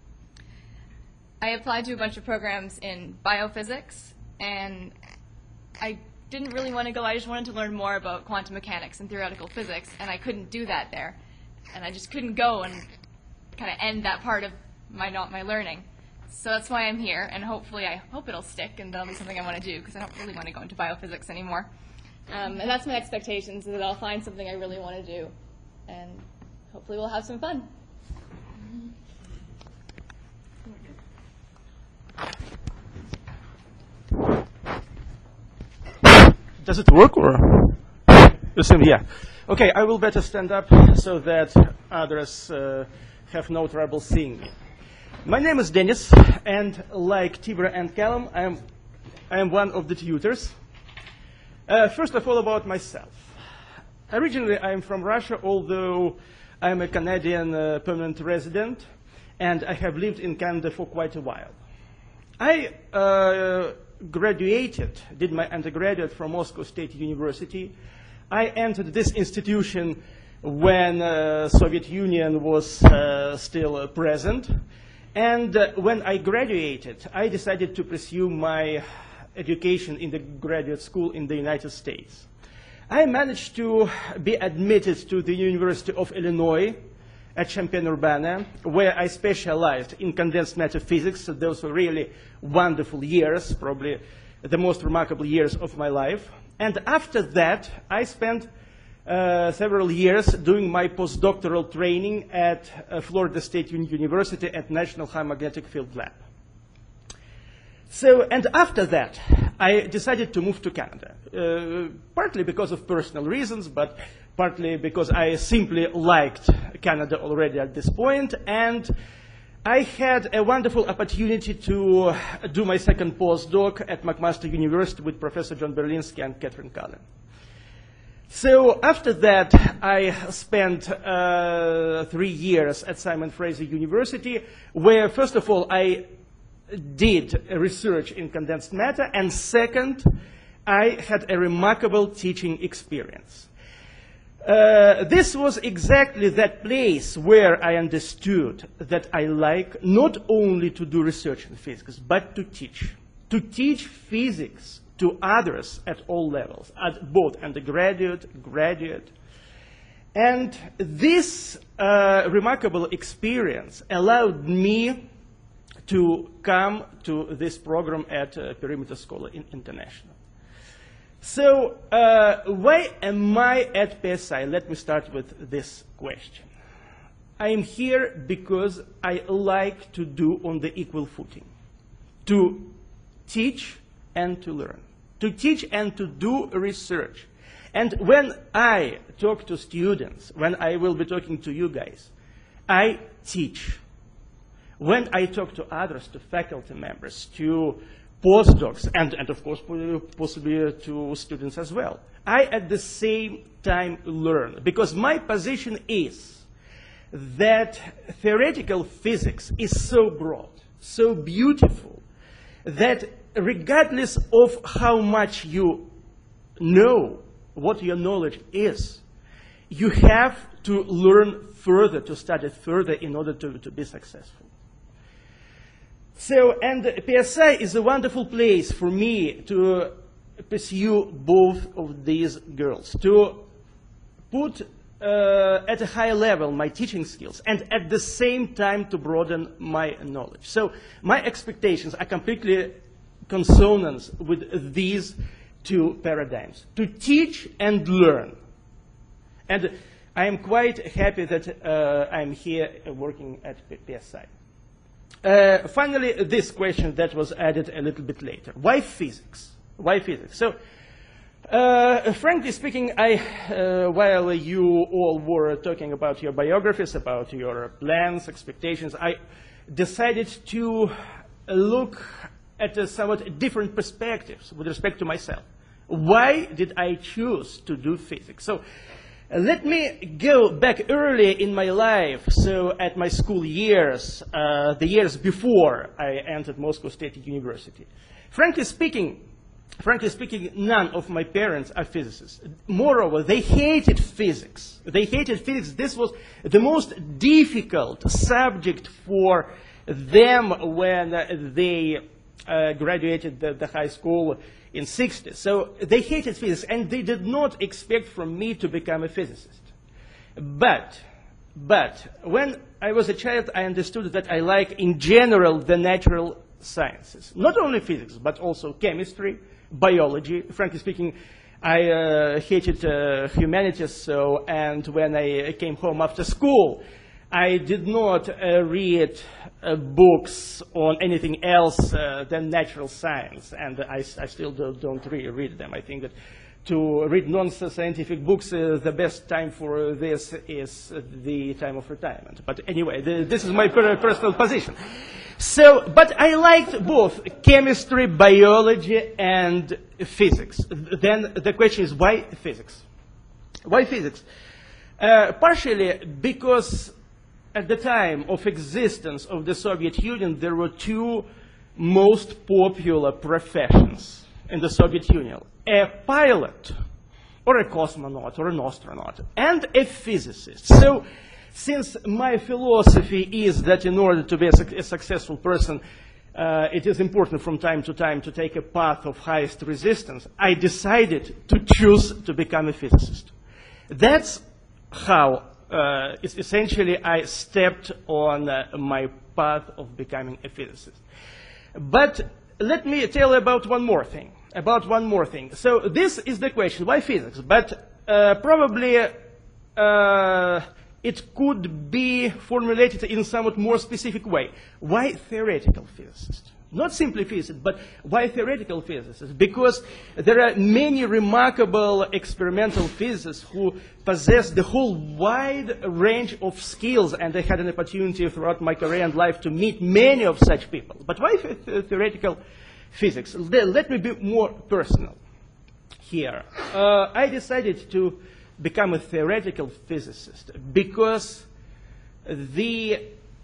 I applied to a bunch of programs in biophysics, and I didn't really want to go. I just wanted to learn more about quantum mechanics and theoretical physics, and I couldn't do that there. And I just couldn't go and kind of end that part of my not my learning. So that's why I'm here, and hopefully I hope it'll stick and that'll be something I want to do, because I don't really want to go into biophysics anymore. Um, and that's my expectations, is that I'll find something I really want to do, and hopefully we'll have some fun. Does it work, or? Assume, yeah. Okay, I will better stand up so that others uh, have no trouble seeing me. My name is Dennis, and like Tibor and Callum, I am, I am one of the tutors. Uh, first of all, about myself. Originally, I am from Russia, although I am a Canadian uh, permanent resident, and I have lived in Canada for quite a while. I uh, graduated, did my undergraduate from Moscow State University. I entered this institution when uh, Soviet Union was uh, still uh, present. And uh, when I graduated, I decided to pursue my education in the graduate school in the United States. I managed to be admitted to the University of Illinois at Champaign-Urbana, where I specialized in condensed matter physics. So those were really wonderful years, probably the most remarkable years of my life. And after that, I spent Uh, several years doing my postdoctoral training at uh, Florida State University at National High Magnetic Field Lab. So, and after that, I decided to move to Canada, uh, partly because of personal reasons, but partly because I simply liked Canada already at this point, and I had a wonderful opportunity to do my second postdoc at McMaster University with Professor John Berlinski and Catherine Cullen. So after that, I spent uh, three years at Simon Fraser University, where, first of all, I did research in condensed matter, and second, I had a remarkable teaching experience. Uh, this was exactly that place where I understood that I like not only to do research in physics, but to teach. To teach physics to others at all levels, at both undergraduate, graduate. And this uh, remarkable experience allowed me to come to this program at uh, Perimeter School in International. So uh, why am I at P S I? Let me start with this question. I am here because I like to do on the equal footing, to teach and to learn, to teach and to do research. And when I talk to students, when I will be talking to you guys, I teach. When I talk to others, to faculty members, to postdocs, and, and of course possibly to students as well, I at the same time learn, because my position is that theoretical physics is so broad, so beautiful, that regardless of how much you know what your knowledge is, you have to learn further, to study further in order to, to be successful. So, and P S I is a wonderful place for me to pursue both of these girls, to put uh, at a high level my teaching skills, and at the same time to broaden my knowledge. So my expectations are completely consonant with these two paradigms, to teach and learn. And I am quite happy that uh, I'm here working at P S I. Uh, finally, this question that was added a little bit later. Why physics? Why physics? So, uh, frankly speaking, I, uh, while you all were talking about your biographies, about your plans, expectations, I decided to look at a somewhat different perspectives with respect to myself. Why did I choose to do physics? So, Uh, let me go back early in my life, so at my school years, uh, the years before I entered Moscow State University. Frankly speaking, frankly speaking, none of my parents are physicists. Moreover, they hated physics. They hated physics. This was the most difficult subject for them when they uh, graduated the, the high school in sixties. So they hated physics, and they did not expect from me to become a physicist. But, but when I was a child, I understood that I like, in general, the natural sciences. Not only physics, but also chemistry, biology. Frankly speaking, I uh, hated uh, humanities, so, and when I came home after school, I did not uh, read uh, books on anything else uh, than natural science, and I, I still do, don't re read them. I think that to read non-scientific books, uh, the best time for this is the time of retirement. But anyway, the, this is my per personal position. So, but I liked both chemistry, biology, and physics. Then the question is, why physics? Why physics? Uh, partially because at the time of existence of the Soviet Union, there were two most popular professions in the Soviet Union: a pilot, or a cosmonaut, or an astronaut, and a physicist. So, since my philosophy is that in order to be a, su a successful person, uh, it is important from time to time to take a path of highest resistance, I decided to choose to become a physicist. That's how Uh, it's essentially I stepped on uh, my path of becoming a physicist. But let me tell you about one more thing. About one more thing. So this is the question, why physics? But uh, probably uh, it could be formulated in a somewhat more specific way. Why theoretical physicist? Not simply physicists, but why theoretical physicists? Because there are many remarkable experimental physicists who possess the whole wide range of skills, and I had an opportunity throughout my career and life to meet many of such people. But why th theoretical physics? Let me be more personal here. Uh, I decided to become a theoretical physicist because the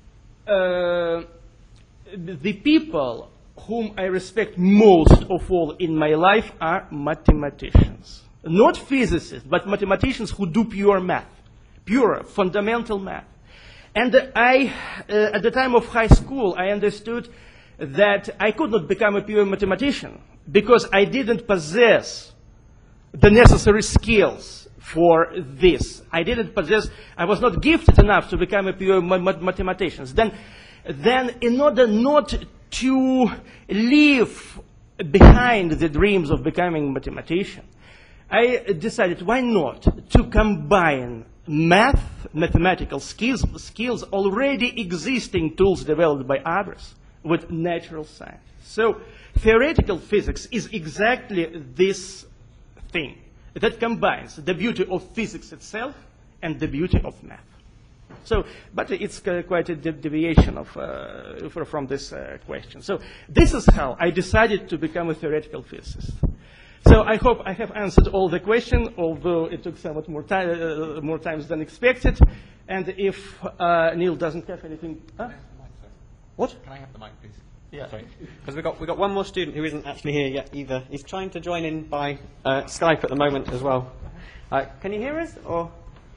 uh, the people whom I respect most of all in my life are mathematicians. Not physicists, but mathematicians who do pure math, pure, fundamental math. And I, uh, at the time of high school, I understood that I could not become a pure mathematician because I didn't possess the necessary skills for this. I didn't possess, I was not gifted enough to become a pure ma ma mathematician. Then, then in order not to leave behind the dreams of becoming a mathematician, I decided, why not to combine math, mathematical skills, skills already existing tools developed by others with natural science. So theoretical physics is exactly this thing that combines the beauty of physics itself and the beauty of math. So, but it's uh, quite a de deviation of, uh, from this uh, question. So this is how I decided to become a theoretical physicist. So I hope I have answered all the questions, although it took somewhat more, time, uh, more times than expected. And if uh, Neil doesn't have anything... Huh? What? Can I have the mic, please? Yeah. Sorry. Because we've got, we've got one more student who isn't actually here yet either. He's trying to join in by uh, Skype at the moment as well. Uh, can you hear us? Or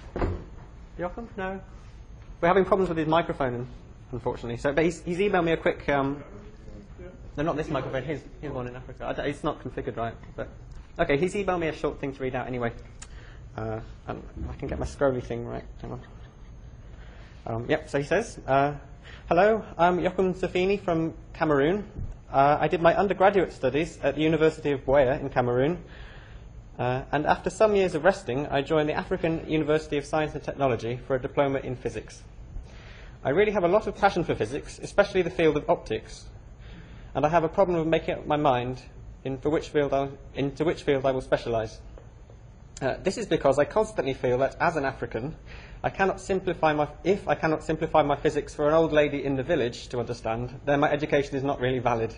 Joachim? No? We're having problems with his microphone, unfortunately. So, but he's, he's emailed me a quick... Um, no, not this microphone. His, his one in Africa. I don't, it's not configured right. But okay, he's emailed me a short thing to read out anyway. Uh, and I can get my scrolly thing right. Hang on. Um, yep, so he says... Uh, Hello, I'm Joachim Safini from Cameroon. Uh, I did my undergraduate studies at the University of Buea in Cameroon. Uh, and after some years of resting, I joined the African University of Science and Technology for a diploma in physics. I really have a lot of passion for physics, especially the field of optics. And I have a problem of making up my mind in for which field I, into which field I will specialize. Uh, this is because I constantly feel that as an African, I cannot simplify my, if I cannot simplify my physics for an old lady in the village to understand, then my education is not really valid.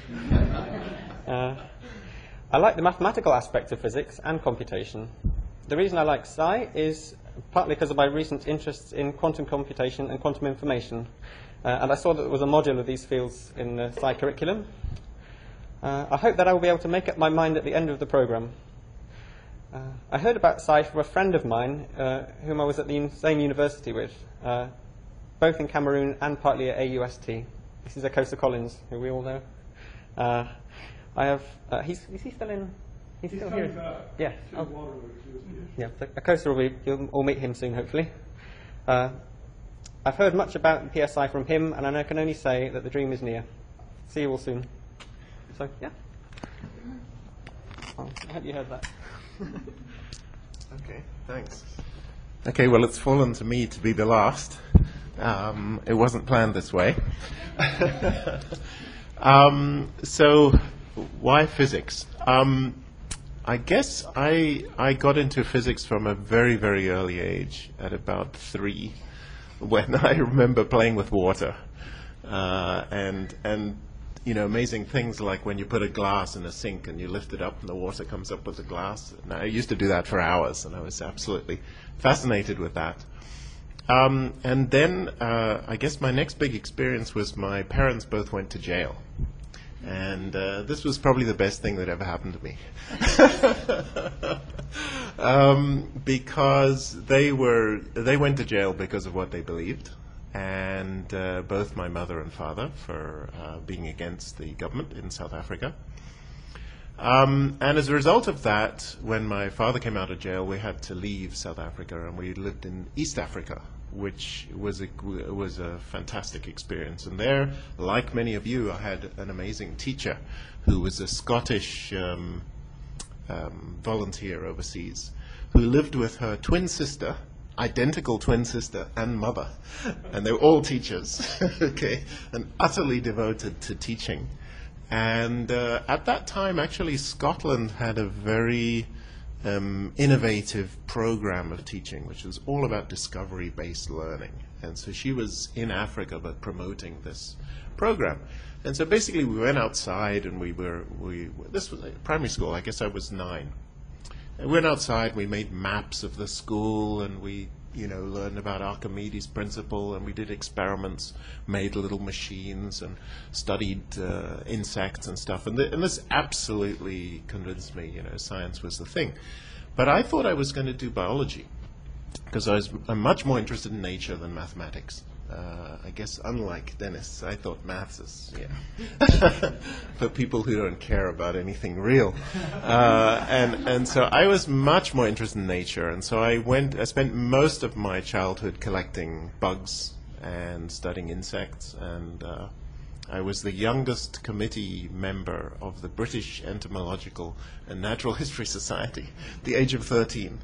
uh, I like the mathematical aspect of physics and computation. The reason I like Sci is partly because of my recent interests in quantum computation and quantum information. Uh, and I saw that there was a module of these fields in the Sci curriculum. Uh, I hope that I will be able to make up my mind at the end of the program. Uh, I heard about Sci from a friend of mine uh, whom I was at the un same university with, uh, both in Cameroon and partly at A U S T. This is Akosa Collins, who we all know. Uh, I have, uh, he's, is he still in, he's, he's still here? Back yeah. Oh. Yeah, so Akosa will be, you'll all meet him soon, hopefully. Uh, I've heard much about P S I from him, and I can only say that the dream is near. See you all soon. So, yeah. Oh, I hope you heard that. Okay, thanks. Okay, well, it's fallen to me to be the last. Um, it wasn't planned this way. um, so, why physics? Um, I guess I I got into physics from a very, very early age, at about three, when I remember playing with water. Uh, and and you know, amazing things like when you put a glass in a sink and you lift it up and the water comes up with the glass. And I used to do that for hours, and I was absolutely fascinated with that. Um, and then uh, I guess my next big experience was my parents both went to jail. And uh, this was probably the best thing that ever happened to me. um, because they were they went to jail because of what they believed. And uh, both my mother and father for uh, being against the government in South Africa. Um, and as a result of that, when my father came out of jail, we had to leave South Africa, and we lived in East Africa, which was a, was a fantastic experience. And there, like many of you, I had an amazing teacher who was a Scottish um, um, volunteer overseas, who lived with her twin sister, identical twin sister and mother, and they were all teachers, okay, and utterly devoted to teaching. And uh, at that time, actually, Scotland had a very um, innovative program of teaching, which was all about discovery-based learning. And so she was in Africa, but promoting this program. And so basically, we went outside, and we were we this was primary school. I guess I was nine. We went outside, we made maps of the school, and we, you know, learned about Archimedes' principle, and we did experiments, made little machines, and studied uh, insects and stuff. And, th and this absolutely convinced me, you know, science was the thing. But I thought I was going to do biology because I was I'm much more interested in nature than mathematics. Uh, I guess unlike Dennis, I thought maths is yeah for people who don't care about anything real, uh, and and so I was much more interested in nature, and so I went. I spent most of my childhood collecting bugs and studying insects, and uh, I was the youngest committee member of the British Entomological and Natural History Society at the age of thirteen.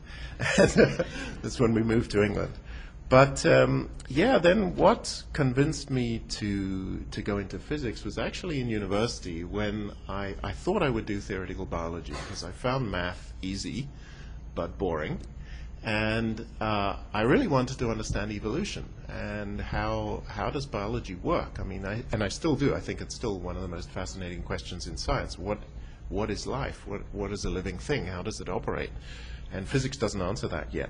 That's when we moved to England. But um, yeah, then what convinced me to to go into physics was actually in university when I, I thought I would do theoretical biology because I found math easy but boring. And uh, I really wanted to understand evolution and how how does biology work? I mean, I, and I still do. I think it's still one of the most fascinating questions in science. What what is life? What what is a living thing? How does it operate? And physics doesn't answer that yet.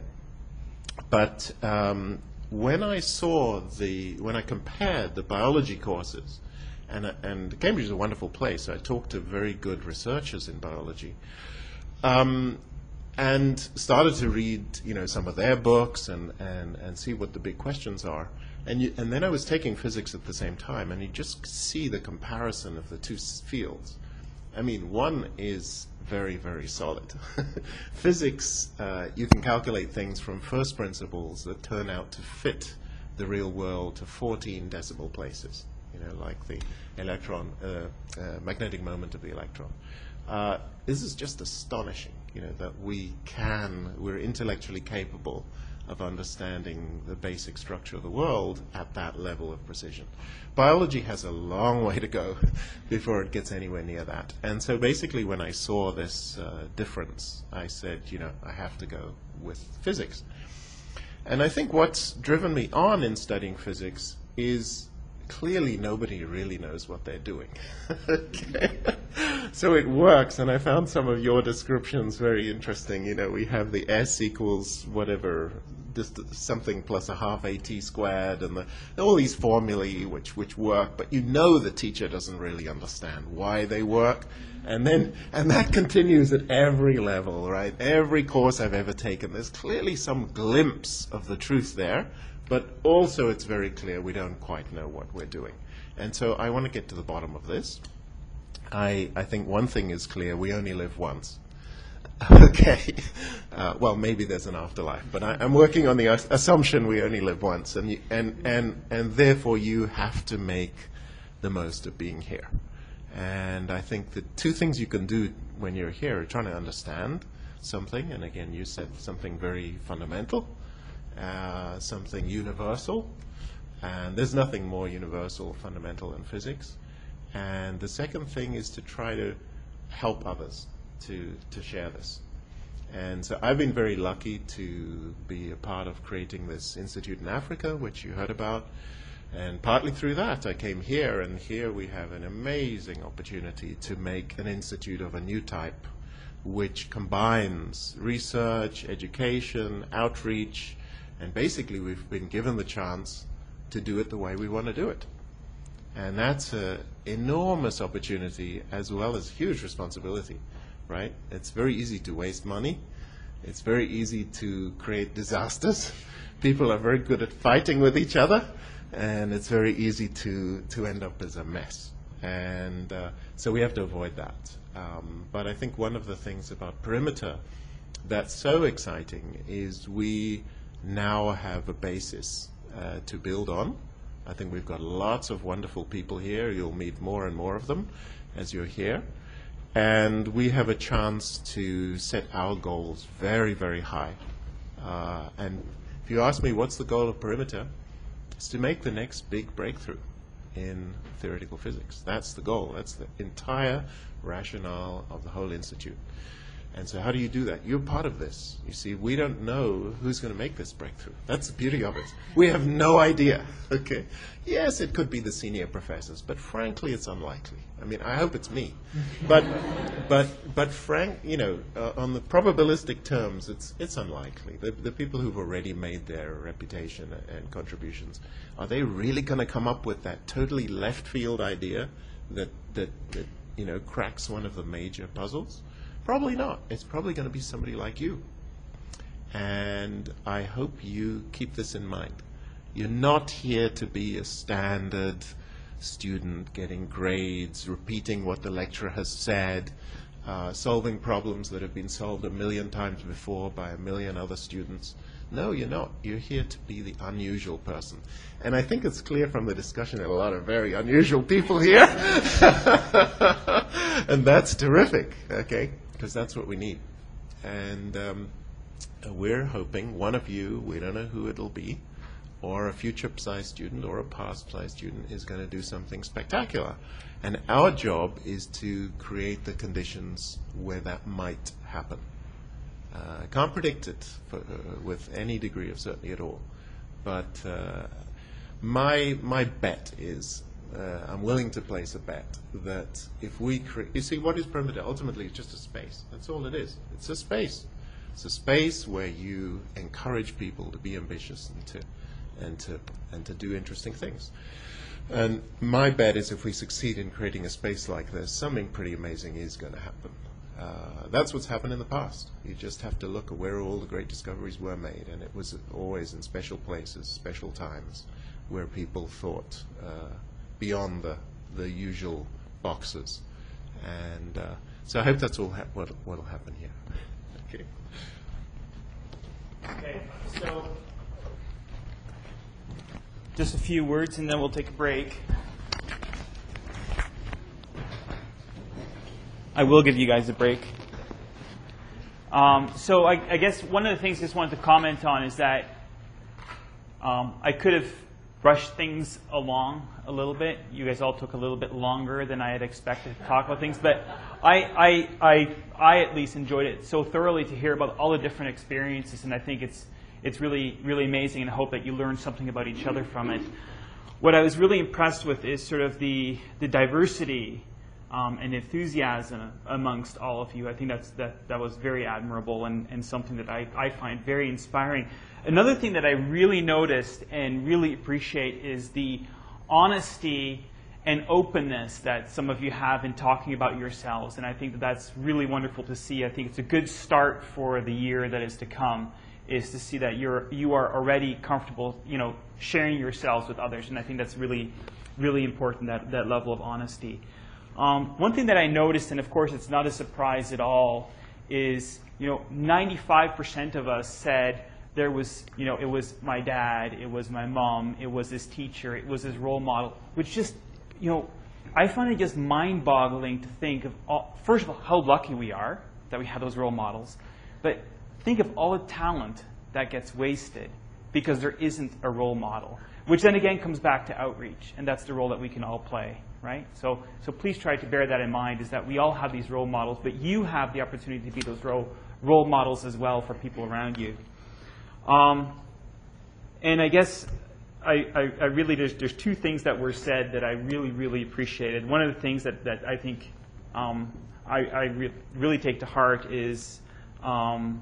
But um, when I saw the, when I compared the biology courses, and, uh, and Cambridge is a wonderful place, I talked to very good researchers in biology, um, and started to read, you know, some of their books and, and, and see what the big questions are. And, you, and then I was taking physics at the same time, and you just see the comparison of the two s- fields. I mean, one is very, very solid. Physics, uh, you can calculate things from first principles that turn out to fit the real world to fourteen decimal places, you know, like the electron, uh, uh, magnetic moment of the electron. Uh, this is just astonishing, you know, that we can, we're intellectually capable of understanding the basic structure of the world at that level of precision. Biology has a long way to go before it gets anywhere near that. And so basically when I saw this uh, difference, I said, you know, I have to go with physics. And I think what's driven me on in studying physics is clearly nobody really knows what they're doing. Okay. So it works, and I found some of your descriptions very interesting. You know, we have the S equals whatever, just something plus a half AT squared, and the, all these formulae which, which work, but you know the teacher doesn't really understand why they work. And then, and that continues at every level, right? Every course I've ever taken, there's clearly some glimpse of the truth there, but also it's very clear we don't quite know what we're doing. And so I want to get to the bottom of this. I, I think one thing is clear, we only live once. Okay. Uh, well, maybe there's an afterlife, but I, I'm working on the as- assumption we only live once, and, you, and, and, and therefore you have to make the most of being here. And I think the two things you can do when you're here are trying to understand something, and again, you said something very fundamental, uh, something universal, and there's nothing more universal or fundamental than physics. And the second thing is to try to help others to, to share this. And so I've been very lucky to be a part of creating this institute in Africa, which you heard about. And partly through that, I came here, and here we have an amazing opportunity to make an institute of a new type, which combines research, education, outreach, and basically we've been given the chance to do it the way we want to do it. And that's an enormous opportunity as well as huge responsibility, right? It's very easy to waste money. It's very easy to create disasters. People are very good at fighting with each other, and it's very easy to, to end up as a mess. And uh, so we have to avoid that. Um, but I think one of the things about Perimeter that's so exciting is we now have a basis uh, to build on. I think we've got lots of wonderful people here. You'll meet more and more of them as you're here. And we have a chance to set our goals very, very high. Uh, and if you ask me what's the goal of Perimeter, it's to make the next big breakthrough in theoretical physics. That's the goal. That's the entire rationale of the whole institute. And so how do you do that? You're part of this. You see, we don't know who's going to make this breakthrough. That's the beauty of it. We have no idea. Okay. Yes, it could be the senior professors, but frankly, it's unlikely. I mean, I hope it's me. But, but, but frank, you know, uh, on the probabilistic terms, it's it's unlikely. The, the people who've already made their reputation and contributions, are they really going to come up with that totally left field idea that that that you know cracks one of the major puzzles? Probably not. It's probably going to be somebody like you. And I hope you keep this in mind. You're not here to be a standard student getting grades, repeating what the lecturer has said, uh, solving problems that have been solved a million times before by a million other students. No, you're not. You're here to be the unusual person. And I think it's clear from the discussion that a lot of very unusual people here. And that's terrific, okay? Because that's what we need. And um, we're hoping one of you, we don't know who it'll be, or a future Psy student or a past Psy student is going to do something spectacular. And our job is to create the conditions where that might happen. Uh, I can't predict it for, uh, with any degree of certainty at all. But uh, my, my bet is, uh, I'm willing to place a bet, that if we create, you see, what is Perimeter? Ultimately, it's just a space. That's all it is. It's a space. It's a space where you encourage people to be ambitious and to, and to, and to do interesting things. And my bet is if we succeed in creating a space like this, something pretty amazing is going to happen. Uh, that's what's happened in the past. You just have to look at where all the great discoveries were made, and it was always in special places, special times, where people thought uh, beyond the, the usual boxes. And uh, so I hope that's all ha- what will happen here. Okay. Okay, so just a few words, and then we'll take a break. I will give you guys a break. Um, so I, I guess one of the things I just wanted to comment on is that um, I could have rushed things along a little bit. You guys all took a little bit longer than I had expected to talk about things, but I, I, I, I at least enjoyed it so thoroughly to hear about all the different experiences, and I think it's it's really really amazing, and I hope that you learn something about each other from it. What I was really impressed with is sort of the the diversity Um, and enthusiasm amongst all of you. I think that's, that, that was very admirable and, and something that I, I find very inspiring. Another thing that I really noticed and really appreciate is the honesty and openness that some of you have in talking about yourselves. And I think that that's really wonderful to see. I think it's a good start for the year that is to come, is to see that you're, you are already comfortable, you know, sharing yourselves with others. And I think that's really, really important, that, that level of honesty. Um, one thing that I noticed, and of course it's not a surprise at all, is, you know, ninety-five percent of us said there was, you know, it was my dad, it was my mom, it was his teacher, it was his role model, which just, you know, I find it just mind-boggling to think of, all, first of all, how lucky we are that we have those role models, but think of all the talent that gets wasted because there isn't a role model, which then again comes back to outreach, and that's the role that we can all play. Right? So, so please try to bear that in mind, is that we all have these role models, but you have the opportunity to be those role, role models as well for people around you. Um, and I guess I, I, I really, there's, there's two things that were said that I really, really appreciated. One of the things that, that I think um, I, I re- really take to heart is um,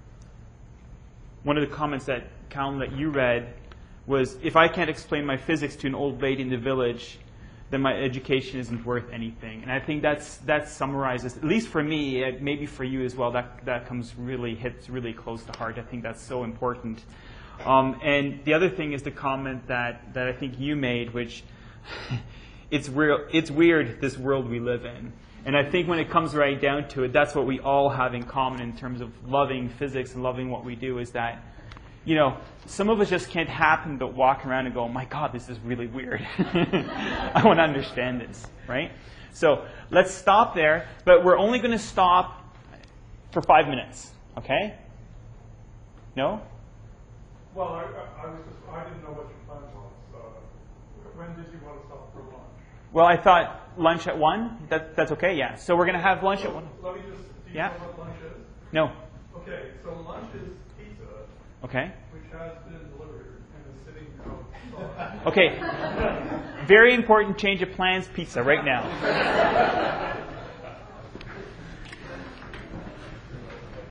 one of the comments that, Callum, that you read was, if I can't explain my physics to an old lady in the village, then my education isn't worth anything. And I think that's that summarizes, at least for me, maybe for you as well, that, that comes really, hits really close to heart. I think that's so important. Um, and the other thing is the comment that, that I think you made, which it's, real, it's weird, this world we live in. And I think when it comes right down to it, that's what we all have in common in terms of loving physics and loving what we do, is that, you know, some of us just can't happen but walk around and go, oh my God, this is really weird. I want to understand this, right? So let's stop there, but we're only going to stop for five minutes, okay? No? Well, I, I, I was just, I didn't know what your plan was. Uh, when did you want to stop for lunch? Well, I thought lunch at one. That, that's okay, yeah. So we're going to have lunch so at one. Let me just, do you yeah? know what lunch is? No. Okay, so lunch is pizza. Okay. Which has been delivered and is sitting outside. Okay. Very important change of plans, pizza right now.